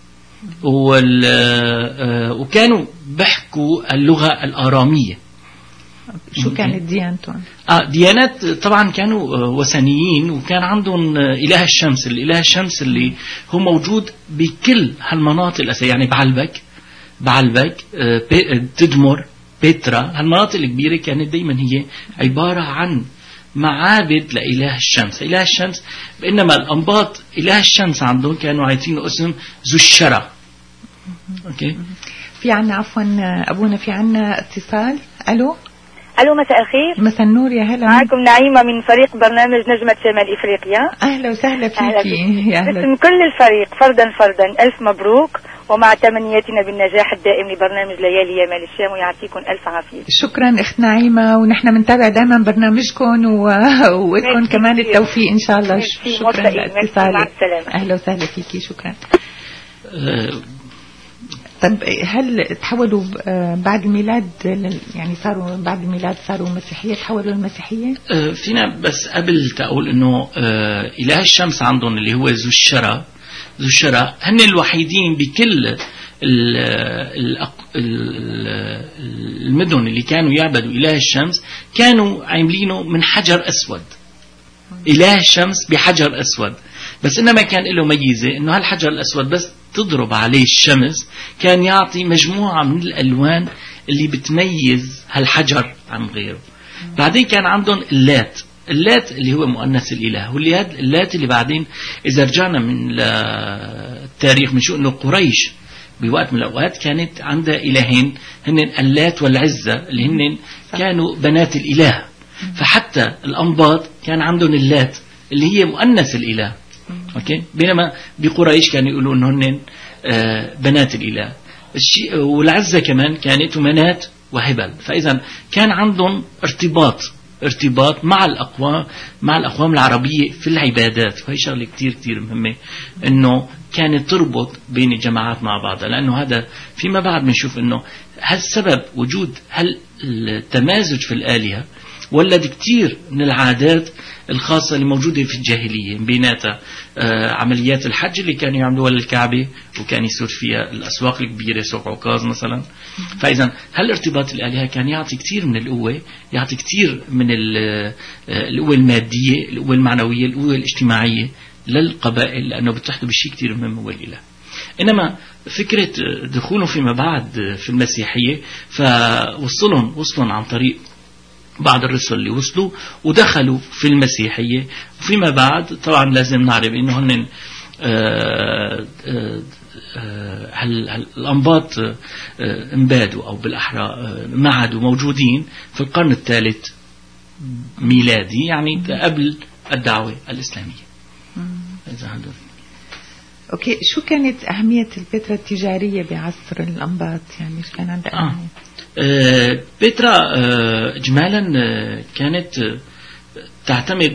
وال آه وكانوا بيحكوا اللغة الآرامية. شو كانت ديانتهم؟ آه ديانات طبعا كانوا آه وثنيين، وكان عندهم آه إله الشمس. الإله الشمس اللي هو موجود بكل هالمناطق الأساسية، يعني بعلبك بعلبك آه تدمر بيترا. هالمناطق الكبيرة كانت دايما هي عبارة عن معابد لإله الشمس. إله الشمس، بينما الأنباط إله الشمس عندهم كانوا عايزين اسم ذو الشرى. أوكي. في عنا عفوا أبونا في عنا اتصال. ألو ألو مساء الخير. مساء النور، يا هلا. معكم نعيمة من فريق برنامج نجمة شمال إفريقيا. أهلا وسهلا فيكي. يا أهلا. باسم كل الفريق فردا فردا ألف مبروك، ومع تمنياتنا بالنجاح الدائم لبرنامج ليالي يمال الشام، ويعطيكم ألف عافية. شكرا أخت نعيمة، ونحن بنتابع دائما برنامجكم و... ولكم كمان التوفيق إن شاء الله. شكرا لاتصالك. أهلا وسهلا فيكي. شكرا. أه طب هل تحولوا بعد الميلاد، يعني صاروا بعد الميلاد صاروا مسيحية، تحولوا المسيحية؟ أه فينا بس قبل تقول انه أه إله الشمس عندهم اللي هو ذو الشرى. ذو الشرى هن الوحيدين بكل ال ال المدن اللي كانوا يعبدوا إله الشمس كانوا عاملينه من حجر أسود. إله الشمس بحجر أسود، بس إنما كان له ميزة إنه هالحجر الأسود بس تضرب عليه الشمس كان يعطي مجموعة من الألوان اللي بتميز هالحجر عن غيره. بعدين كان عندهم اللات. اللات اللي هو مؤنث الإله، واللي هاد اللات اللي بعدين إذا رجعنا من التاريخ بنشوف إنه قريش بوقت من الأوقات كانت عندها إلهين، هن اللات والعزة اللي هن كانوا بنات الإله. فحتى الأنباط كان عندهم اللات اللي هي مؤنث الإله. أوكي. بينما بقريش كانوا يقولوا إنه هن آه بنات الإله. الشيء والعزة كمان كانت منات وهبل. فإذا كان عندهم ارتباط ارتباط مع الأقوام مع الأقوام العربية في العبادات. وهي شغلة كتير كتير مهمة، إنه كانت تربط بين الجماعات مع بعضها، لأنه هذا فيما بعد بنشوف إنه هل سبب وجود هل التمازج في الآلهة ولد كتير من العادات الخاصة اللي موجودة في الجاهلية، بيناتها آه عمليات الحج اللي كانوا يعملوها للكعبة، وكان يصير فيها الأسواق الكبيرة سوق عكاظ مثلا. فإذا هل ارتباط الآلهة كان يعطي كتير من القوة، يعطي كتير من القوة المادية، القوة المعنوية، القوة الاجتماعية للقبائل، لأنه بتحدث بشيء كتير مهم هو الإله. إنما فكرة دخولهم فيما بعد في المسيحية فوصلهم وصلهم عن طريق بعض الرسل اللي وصلوا ودخلوا في المسيحية. وفيما بعد طبعا لازم نعرف إنه هن هل الأنباط انبادوا أو بالأحرى ما عادوا موجودين في القرن الثالث ميلادي، يعني قبل الدعوة الإسلامية. أوكي. شو كانت أهمية البترا التجارية بعصر الأنباط؟ يعني إيش كان عندها أهمية؟ آه. آه بترا آه إجمالا آه كانت آه تعتمد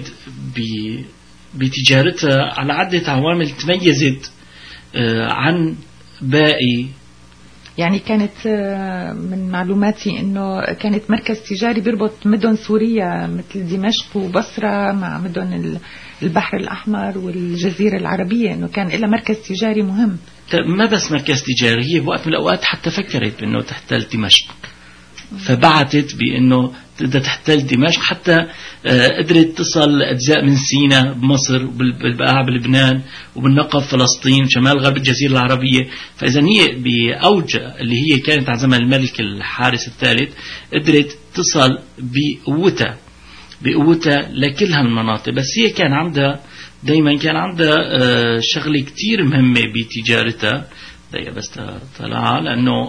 بتجارتها على عدة عوامل تميزت آه عن باقي يعني كانت من معلوماتي أنه كانت مركز تجاري بيربط مدن سوريا مثل دمشق وبصرة مع مدن البحر الأحمر والجزيرة العربية، أنه كان لها مركز تجاري مهم. ما بس مركز تجاري، هي بوقت من الأوقات حتى فكرت بأنه تحتل دمشق، فبعتت بأنه بدها تحتل دمشق، حتى قدرت تصل أجزاء من سيناء بمصر وبالبقاع بلبنان وبالنقب فلسطين شمال غرب الجزيرة العربية. فإذا هي بأوج اللي هي كانت على زمن الملك الحارس الثالث قدرت تصل بقوتها بقوتها لكل هالمناطق. بس هي كان عندها دايما كان عندها شغلة كتير مهمة بتجارتها، دقيقة بس طلعها لأنه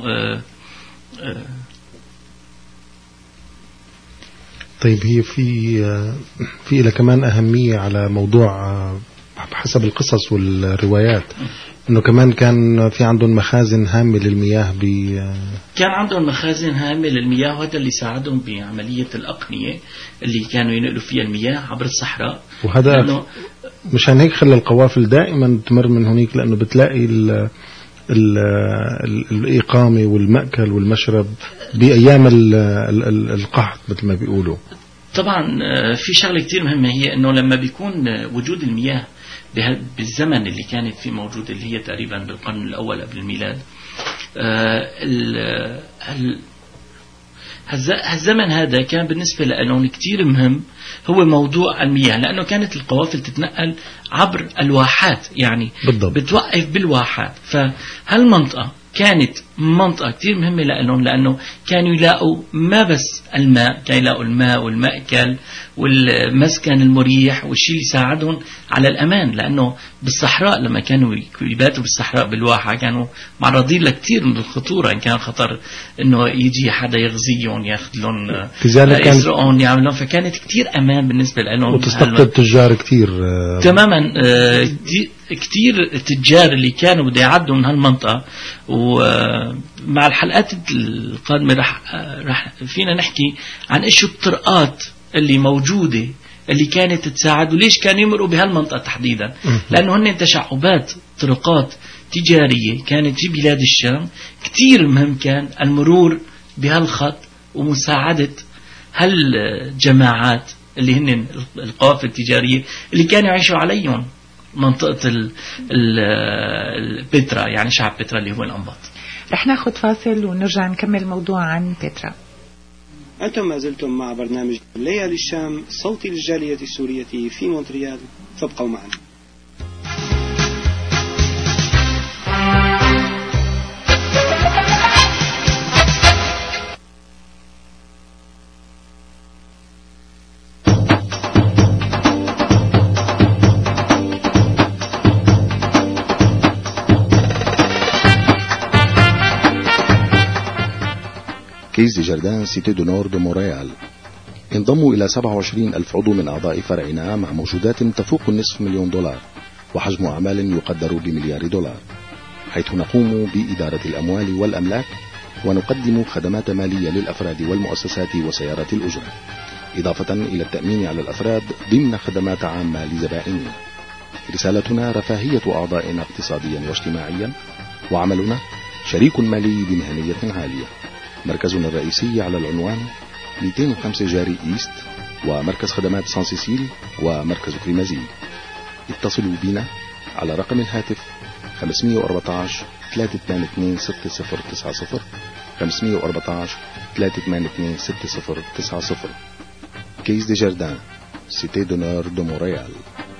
طيب هي في في إلى كمان أهمية على موضوع حسب القصص والروايات، إنه كمان كان في عندهم مخازن هامة للمياه. ب كان عندهم مخازن هامة للمياه، وهذا اللي ساعدهم بعملية الأقنية اللي كانوا ينقلوا فيها المياه عبر الصحراء. وهذا مشان هيك خلى القوافل دائما تمر من هناك، لأنه بتلاقي ال ال الإقامة والمأكل والمشرب بأيام ال ال القحط مثل ما بيقولوا. طبعا في شغلة كتير مهمة، هي أنه لما بيكون وجود المياه بالزمن اللي كانت فيه موجود اللي هي تقريبا بالقرن الأول قبل الميلاد، هالزمن هذا كان بالنسبة لهم كتير مهم، هو موضوع المياه، لأنه كانت القوافل تتنقل عبر الواحات، يعني بالضبط. بتوقف بالواحات. فهالمنطقة كانت منطقة كتير مهمة لهم، لأنه كانوا يلاقوا ما بس الماء، كانوا يلاقوا الماء والمأكل والمسكن المريح والشيء اللي يساعدهم على الأمان، لأنه بالصحراء لما كانوا يباتوا بالصحراء بالواحة كانوا معرضين لكتير من الخطورة، إن كان خطر إنه يجي حدا يغزيهم ياخذ لهم يسرقهم يعملون، فكانت كتير أمان بالنسبة لهم. وتستقطب تجار كتير آه تماما آه كتير التجار اللي كانوا بده يعدوا من هالمنطقة. ومع الحلقات القادمة رح, رح فينا نحكي عن إيش الطرقات اللي موجودة اللي كانت تساعد، وليش كانوا يمروا بهالمنطقة تحديدا، لأنه هن تشعبات طرقات تجارية كانت في بلاد الشام. كتير مهم كان المرور بهالخط ومساعدة هالجماعات اللي هن القوافل التجارية اللي كانوا يعيشوا عليهم منطقة البتراء، يعني شعب بتراء اللي هو الأنباط. رح ناخد فاصل ونرجع نكمل الموضوع عن بتراء. أنتم ما زلتم مع برنامج ليالي الشام صوتي للجالية السورية في مونتريال، فابقوا معنا. كيس دي جاردان سيتي دو نور دو مونريال. انضموا إلى سبعة وعشرين ألف عضو من أعضاء فرعنا مع موجودات تفوق النصف مليون دولار وحجم أعمال يقدر بمليار دولار، حيث نقوم بإدارة الأموال والأملاك ونقدم خدمات مالية للأفراد والمؤسسات وسيارات الأجرة، إضافة إلى التأمين على الأفراد ضمن خدمات عامة لزبائننا. رسالتنا رفاهية أعضائنا اقتصاديا واجتماعيا، وعملنا شريك مالي بمهنية عالية. مركزنا الرئيسي على العنوان مئتين وخمسة جاري إيست، ومركز خدمات سان سيسيل ومركز كريمازي. اتصلوا بنا على رقم الهاتف خمسمئة وأربعة عشر ثلاثة ثمانية اثنين ستة صفر تسعة صفر خمسمئة وأربعة عشر ثلاثة ثمانية اثنين ستة صفر تسعة صفر. كيس دي جاردان سيتي دو نور دو مونريال.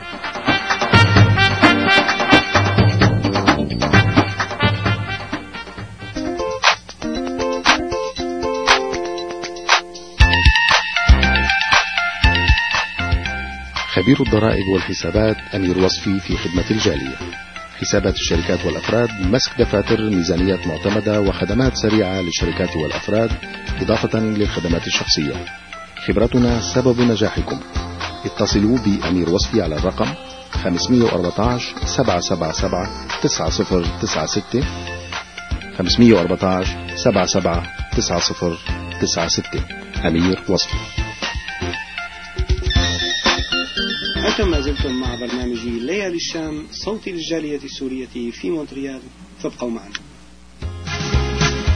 خبير الضرائب والحسابات أمير وصفي في خدمة الجالية. حسابات الشركات والأفراد، مسك دفاتر، ميزانيات معتمدة، وخدمات سريعة للشركات والأفراد، إضافة للخدمات الشخصية. خبرتنا سبب نجاحكم. اتصلوا بأمير وصفي على الرقم خمسمئة وأربعة عشر سبعة سبعة سبعة تسعة صفر تسعة ستة خمسمئة وأربعة عشر سبعة سبعة تسعة صفر تسعة ستة. أمير وصفي. أنتم ما زلتم مع برنامج ليالي الشام صوتي للجالية السورية في مونتريال، فابقوا معنا.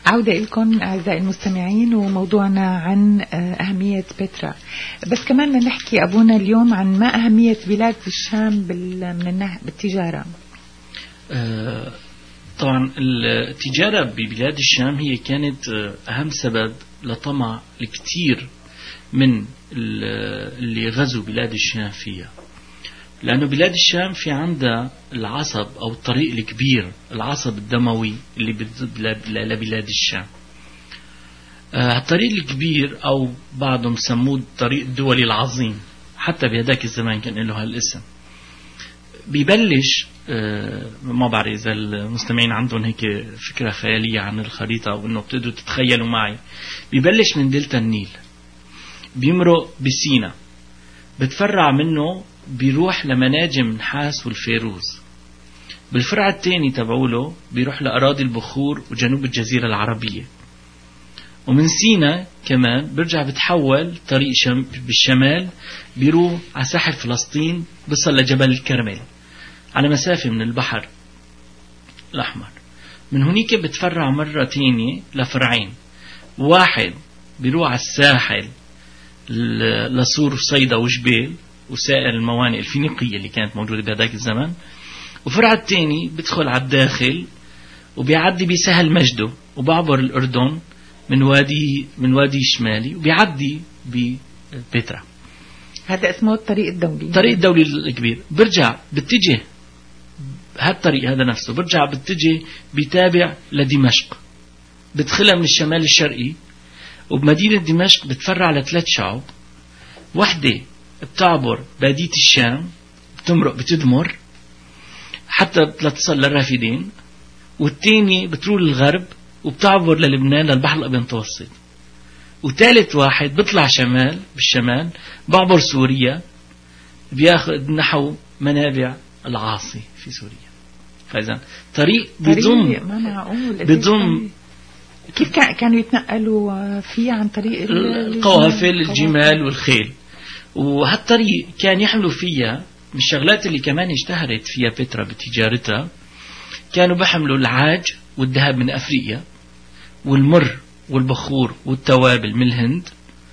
عودة لكم أعزائي المستمعين، وموضوعنا عن أهمية بترا. بس كمان بدنا نحكي أبونا اليوم عن ما أهمية بلاد الشام بالتجارة. آه طبعا التجارة ببلاد الشام هي كانت أهم سبب لطمع الكثير من اللي غزوا بلاد الشام فيها، لأنه بلاد الشام في عندها العصب أو الطريق الكبير، العصب الدموي اللي لبلاد الشام. آه الطريق الكبير أو بعضهم سموه الطريق الدولي العظيم، حتى بهداك الزمان كان له هالاسم. بيبلش آه ما بعرف إذا المستمعين عندهم هيك فكرة خيالية عن الخريطة أو إنه بتقدروا تتخيلوا معي. بيبلش من دلتا النيل، بيمرق بسينا، بتفرع منه بيروح لمناجم النحاس والفيروز. بالفرع الثاني تبعوله بيروح لأراضي البخور وجنوب الجزيرة العربية. ومن سينا كمان برجع بتحول طريق شم بالشمال، بيروح على ساحل فلسطين، بيصل لجبل الكرمل على مسافة من البحر الأحمر. من هناك بتفرع مرة تانية لفرعين، واحد بيروح على الساحل لصور صيدا وجبيل وسائر الموانئ الفينيقية اللي كانت موجودة بهذاك الزمن، وفرع الثاني بدخل على الداخل وبيعدي بسهل مجده وبعبر الأردن من وادي من وادي الشمالي وبيعدي ببترا. هذا اسمه الطريق الدولي، الطريق الدولي الكبير. برجع بتجه هالطريق هذا نفسه، برجع بتجه بيتابع لدمشق، بدخلها من الشمال الشرقي، وبمدينة دمشق بتفرع لثلاث شعوب. وحدة بتعبر بادية الشام، بتمرق بتدمر حتى تصل للرافدين، والتاني بتروح للغرب وبتعبر للبنان للبحر الأبيض المتوسط، وثالث واحد بيطلع شمال بالشمال بعبر سوريا، بياخذ نحو منابع العاصي في سوريا. فإذا طريق بضم بضم كيف كانوا يتنقلوا فيه؟ عن طريق القوافل الجمال والخيل. وهالطريق كان يحملوا فيها من الشغلات اللي كمان اشتهرت فيها بترا بتجارتها، كانوا بحملوا العاج والذهب من أفريقيا، والمر والبخور والتوابل من الهند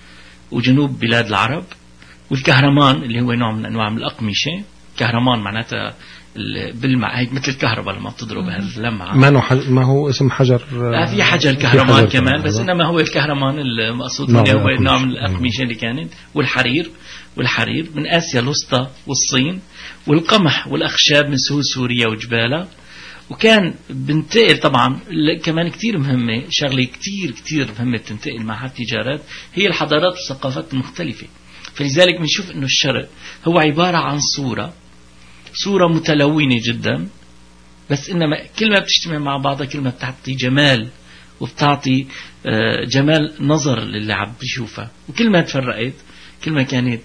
وجنوب بلاد العرب، والكهرمان اللي هو نوع من أنواع من الأقمشة. كهرمان معناتها بالماء، هيك مثل الكهرباء لما بتضرب هاللمعة. ما حج... ما هو اسم حجر آه في حجر كهرمان كمان، بس إنما هو الكهرمان المقصود هو نوع من الأقمشة اللي كانت. والحرير والحرير من آسيا الوسطى والصين، والقمح والأخشاب من سهول سوريا وجبالة. وكان بنتقل طبعا كمان كتير مهمة، شغلة كتير كتير مهمة بتنتقل مع هالتجارات، هي الحضارات والثقافات المختلفة. فلذلك بنشوف إنه الشرق هو عبارة عن صورة صورة متلونة جدا، بس إنما كل ما بتجتمع مع بعضها كل ما بتعطي جمال وبتعطي جمال نظر للي عم بيشوفها، وكل ما تفرقت كل ما كانت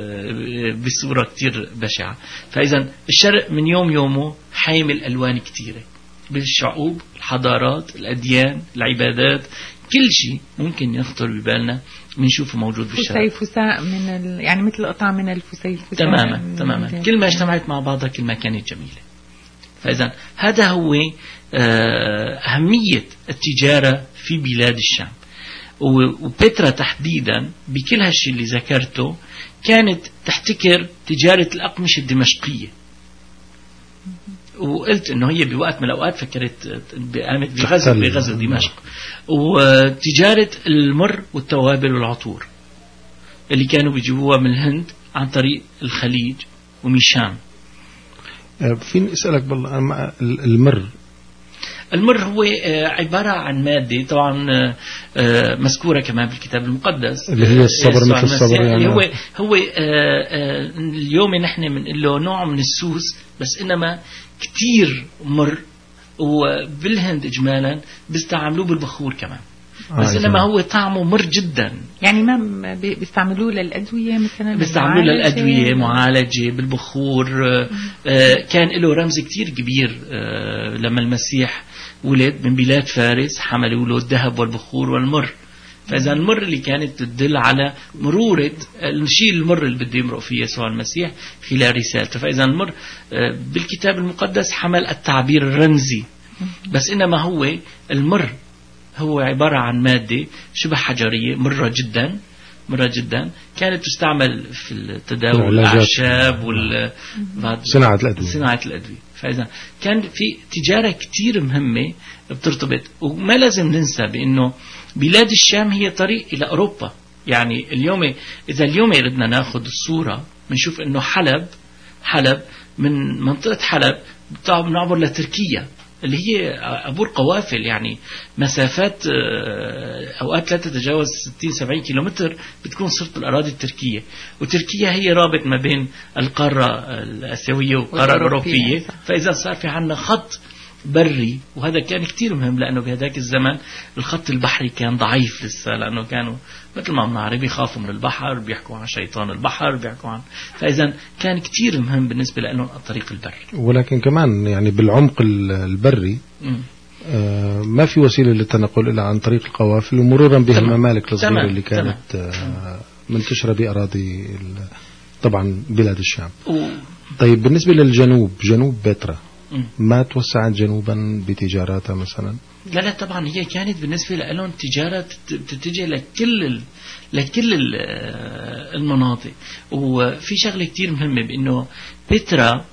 بصورة كتير بشعة. فإذا الشرق من يوم يومه حامل ألوان كتيرة بالشعوب، الحضارات، الأديان، العبادات، كل شيء ممكن يخطر ببالنا بنشوفه موجود بالشرق. فسيفساء من ال... يعني مثل قطعة من الفسيفساء. تماما تماما. كل ما اجتمعت مع بعضها كل ما كانت جميلة. فإذا هذا هو أهمية التجارة في بلاد الشام. وبترا تحديدا بكل هالشيء اللي ذكرته كانت تحتكر تجارة الأقمشة الدمشقية. وقلت انه هي بوقت من الاوقات فكرت قامت بغزو بغزو دمشق، وتجارة المر والتوابل والعطور اللي كانوا بيجيبوها من الهند عن طريق الخليج وميشان. فين اسألك بالله المر؟ المر هو عبارة عن مادة طبعا مذكورة كمان بالكتاب المقدس اللي هي الصبر مثل الصبر، يعني هو هو اليوم نحن بنقول له نوع من السوس، بس إنما كتير مر. وبالهند إجمالا بيستعملوه بالبخور كمان، بس آه إنما هو طعمه مر جدا. يعني ما بيستعملوه للأدوية مثلا؟ بيستعملوه للأدوية، معالجة بالبخور. آه كان له رمز كتير كبير. آه لما المسيح ولد من بلاد فارس حملوا له الذهب والبخور والمر. فإذا المر اللي كانت تدل على مرورة الشيء المر اللي بده يمرق فيه يسوع المسيح خلال رسالته. فإذا المر بالكتاب المقدس حمل التعبير الرمزي، بس إنما هو المر هو عبارة عن مادة شبه حجرية مرة جدا مرة جدا كانت تستعمل في التداول الأعشاب وصناعة الأدوية صناعة الأدوية. فإذا كان في تجارة كتير مهمة بترتبط. وما لازم ننسى بأنه بلاد الشام هي طريق إلى أوروبا. يعني اليوم إذا اليوم بدنا ناخذ الصورة بنشوف أنه حلب حلب من منطقة حلب بنعبر لتركيا اللي هي عبور قوافل، يعني مسافات أوقات لا تتجاوز ستين سبعين كيلومتر بتكون صرت الأراضي التركية. وتركيا هي رابط ما بين القارة الآسيوية والقارة الأوروبية. فإذا صار في عنا خط بري، وهذا كان كتير مهم لأنه بهذاك الزمن الخط البحري كان ضعيف لسه، لأنه كانوا مثل ما بنعرف بيخافوا من البحر، بيحكوا عن شيطان البحر، بيحكوا عن فإذا كان كتير مهم بالنسبة لهم الطريق البري. ولكن كمان يعني بالعمق البري آه ما في وسيلة للتنقل إلا عن طريق القوافل ومرورا بها الممالك الصغيرة اللي كانت آه منتشرة بأراضي طبعا بلاد الشام. و... طيب بالنسبة للجنوب، جنوب بترا ما توسعت جنوبا بتجاراتها مثلا؟ لا لا طبعا هي كانت بالنسبة لهم تجارة تتجه لكل ال... لكل ال... المناطق. وفي شغلة كتير مهمة بأنه بترا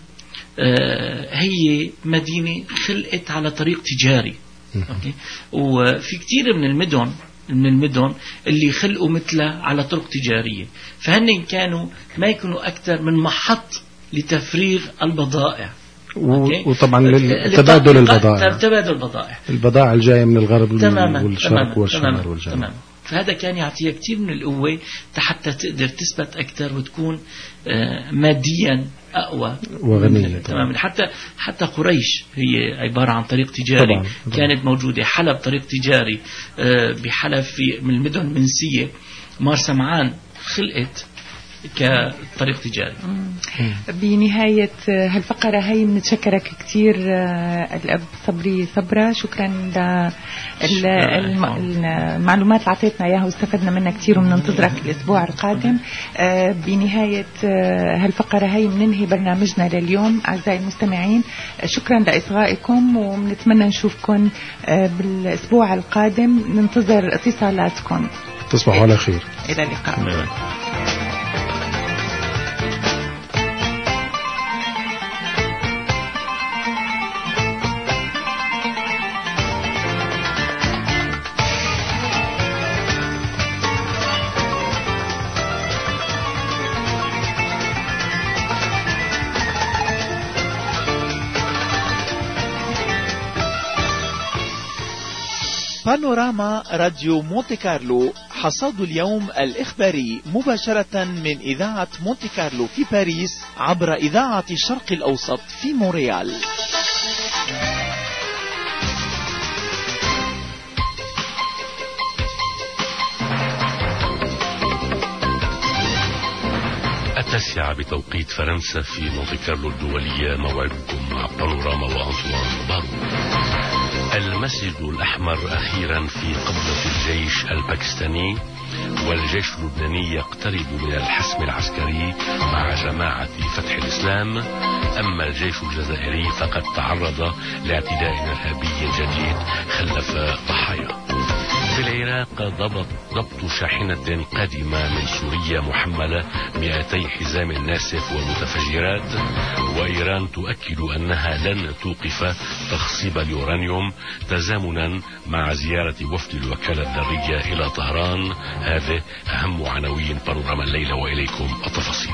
هي مدينة خلقت على طريق تجاري. أوكي؟ وفي كتير من المدن من المدن اللي خلقوا مثلها على طرق تجارية، فهن كانوا ما يكونوا أكثر من محط لتفريغ البضائع. وطبعا تبادل البضائع تبادل البضائع البضائع الجاية من الغرب تماماً والشرق والشمال والجنوب. فهذا كان يعطيها كتير من القوة حتى تقدر تثبت أكثر وتكون ماديا أقوى وغنية. تماما. حتى حتى قريش هي عبارة عن طريق تجاري طبعاً. طبعاً. كانت موجودة. حلب طريق تجاري، بحلب في من المدن المنسية مار سمعان خلقت كطريق تجاري. بنهاية هالفقرة هاي بنتشكرك كتير الأب صبري صبرة، شكرا للمعلومات اللي عطيتنا إياها واستفدنا منها كتير، وبننتظرك الأسبوع القادم. بنهاية هالفقرة هاي بننهي برنامجنا لليوم. أعزائي المستمعين شكرا لإصغائكم، ونتمنى نشوفكم بالأسبوع القادم. ننتظر اتصالاتكم. تصبحوا على خير. إلى اللقاء. بانوراما راديو مونتي كارلو، حصاد اليوم الإخباري مباشرة من إذاعة مونتي كارلو في باريس عبر إذاعة الشرق الأوسط في مونريال. التاسعة بتوقيت فرنسا في مونتي كارلو الدولية. موعدكم مع بانوراما وأنطوان بارو. المسجد الأحمر أخيرا في قبضة الجيش الباكستاني، والجيش اللبناني يقترب من الحسم العسكري مع جماعة فتح الإسلام. أما الجيش الجزائري فقد تعرض لاعتداء إرهابي جديد خلف ضحايا. في العراق ضبط ضبط شاحنة قادمة من سوريا محملة مئتي حزام ناسف ومتفجرات. وإيران تؤكد أنها لن توقف تخصيب اليورانيوم تزامنا مع زيارة وفد الوكالة الذرية إلى طهران. هذه أهم عناوين بانوراما الليلة، وإليكم التفاصيل.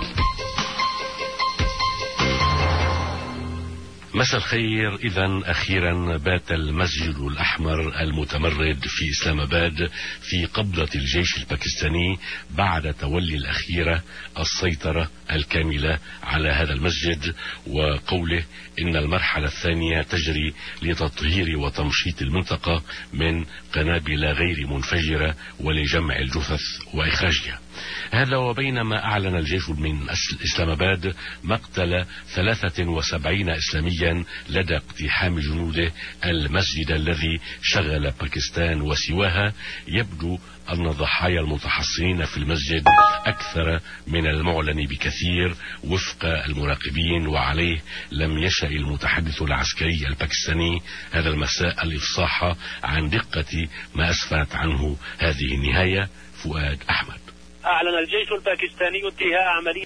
مساء الخير. إذن أخيرا بات المسجد الأحمر المتمرد في إسلام آباد في قبضة الجيش الباكستاني بعد تولي الأخيرة السيطرة الكاملة على هذا المسجد، وقوله إن المرحلة الثانية تجري لتطهير وتمشيط المنطقة من قنابل غير منفجرة ولجمع الجثث وإخراجها. هذا وبينما أعلن الجيش من إسلام آباد مقتل ثلاثة وسبعين إسلاميا لدى اقتحام جنوده المسجد الذي شغل باكستان وسواها، يبدو أن ضحايا المتحصنين في المسجد أكثر من المعلن بكثير وفق المراقبين. وعليه لم يشأ المتحدث العسكري الباكستاني هذا المساء الإفصاح عن دقة ما أسفرت عنه هذه النهاية. فؤاد أحمد. أعلن الجيش الباكستاني انتهاء عملية